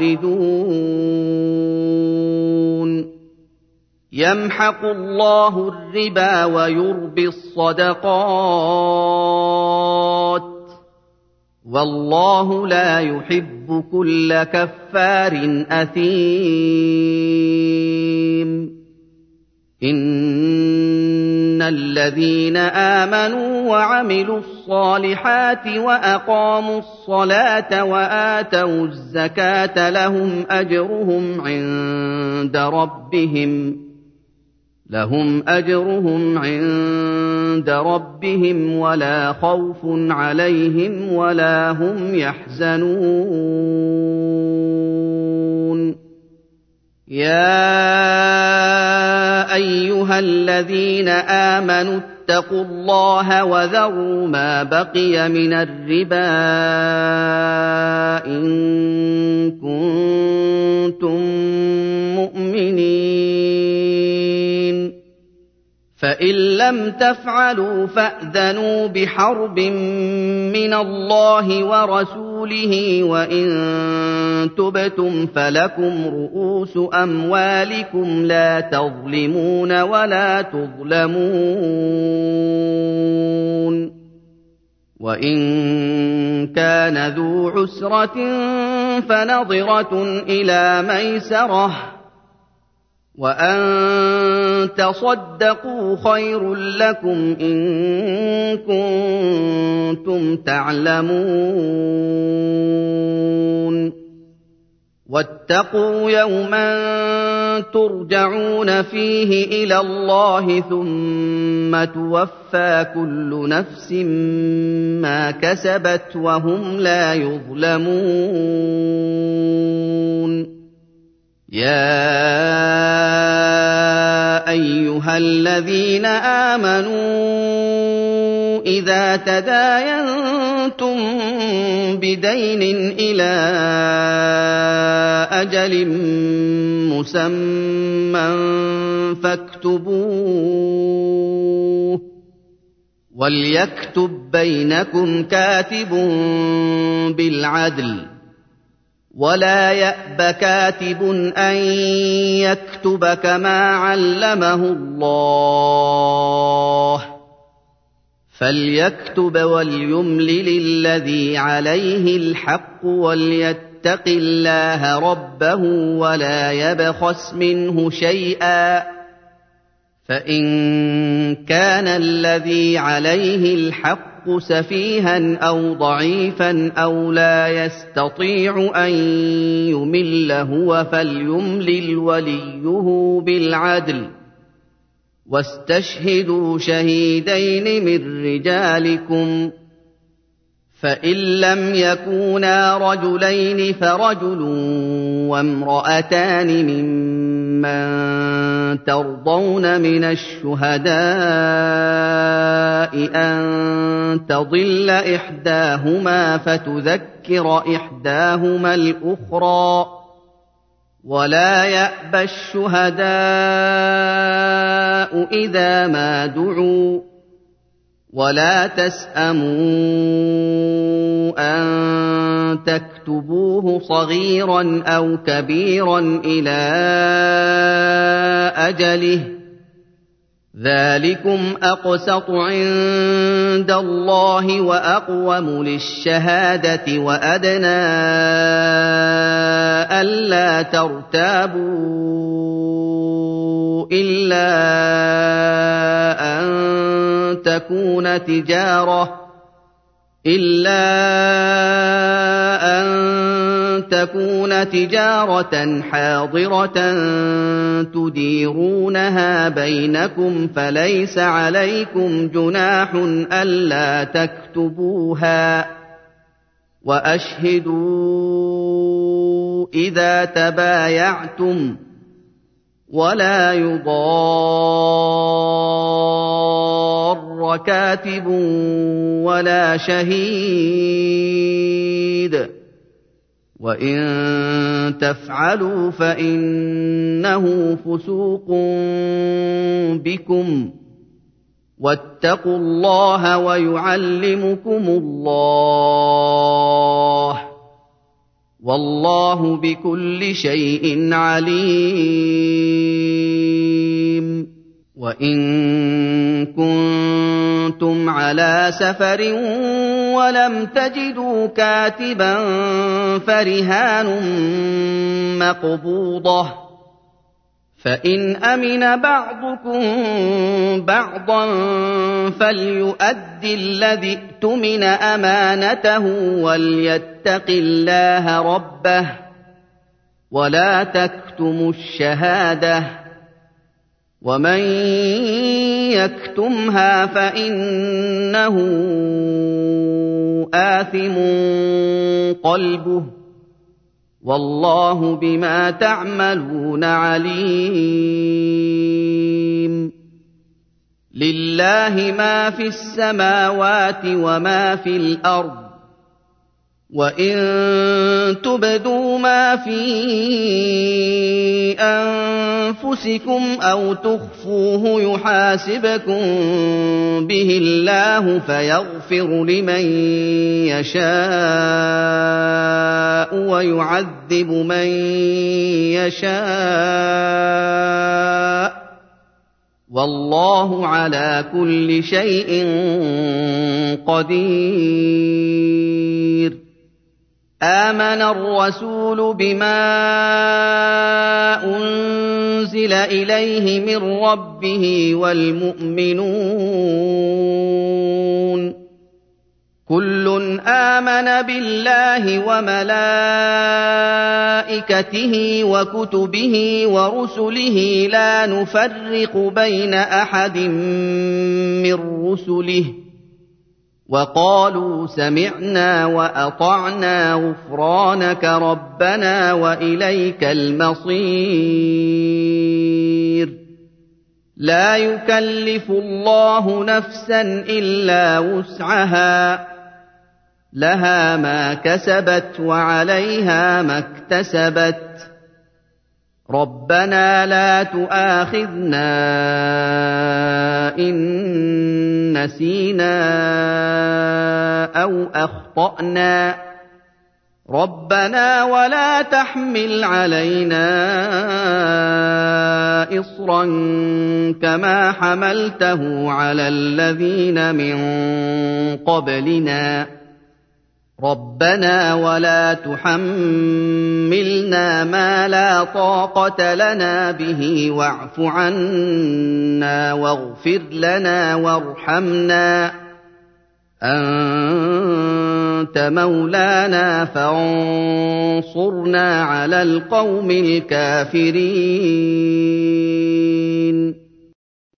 S1: خالدون يمحق الله الربا ويربي الصدقات والله لا يحب كل كفار أثيم إن الذين آمنوا وعملوا الصالحات وأقاموا الصلاة وآتوا الزكاة لهم أجرهم عند ربهم ولا خوف عليهم ولا هم يحزنون يا أيها الذين آمنوا اتقوا الله وذروا ما بقي من الربا إن كنتم مؤمنين فإن لم تفعلوا فأذنوا بحرب من الله ورسوله وإن تبتم فلكم رؤوس أموالكم لا تظلمون ولا تظلمون وإن كان ذو عسرة فنظرة إلى ميسرة وأن تصدقوا خير لكم إن كنتم تعلمون واتقوا يوما ترجعون فيه إلى الله ثم توفى كل نفس ما كسبت وهم لا يظلمون يا أيها الذين آمنوا إذا تداينتم بدين إلى أجل مسمى فاكتبوه وليكتب بينكم كاتب بالعدل ولا يأب كاتب أن يكتب كما علمه الله فليكتب وليملل الذي عليه الحق وليتق الله ربه ولا يبخس منه شيئا فإن كان الذي عليه الحق سفيها أو ضعيفا أو لا يستطيع أن يمل هو فليملل وليه بالعدل واستشهدوا شهيدين من رجالكم فإن لم يكونا رجلين فرجل وامرأتان ممن ترضون من الشهداء أن تضل إحداهما فتذكر إحداهما الأخرى ولا يأبى الشهداء إذا ما دعوا ولا تسأموا أن تكتبوه صغيرا أو كبيرا إلى أجله ذلكم أقسط عند الله وأقوم للشهادة وأدنى ألا ترتابوا إلا أن تكون تجارة حاضرة تديرونها بينكم فليس عليكم جناح ألا تكتبوها وأشهدوا إذا تبايعتم ولا يضار كاتب ولا شهيد وإن تفعلوا فإنه فسوق بكم واتقوا الله ويعلمكم الله والله بكل شيء عليم وإن كنتم على سفر ولم تجدوا كاتبا فرهان مقبوضة فإن أمن بعضكم بعضا فليؤد الذي اؤتمن أمانته وليتق الله ربه ولا تكتموا الشهادة ومن يكتمها فإنه آثم قلبه والله بما تعملون عليم لله ما في السماوات وما في الأرض وإن تبدوا ما في أنفسكم أو تخفوه يحاسبكم به الله فيغفر لمن يشاء ويعذب من يشاء والله على كل شيء قدير آمن الرسول بما أنزل إليه من ربه والمؤمنون كل آمن بالله وملائكته وكتبه ورسله لا نفرق بين أحد من رسله وقالوا سمعنا وأطعنا غفرانك ربنا وإليك المصير لا يكلف الله نفسا إلا وسعها لها ما كسبت وعليها ما اكتسبت ربنا لا تؤاخذنا إن نسينا أو أخطأنا ربنا ولا تحمل علينا إصرا كما حملته على الذين من قبلنا ربنا ولا تحملنا ما لا طاقة لنا به واعف عنا واغفر لنا وارحمنا أنت مولانا فانصرنا على القوم الكافرين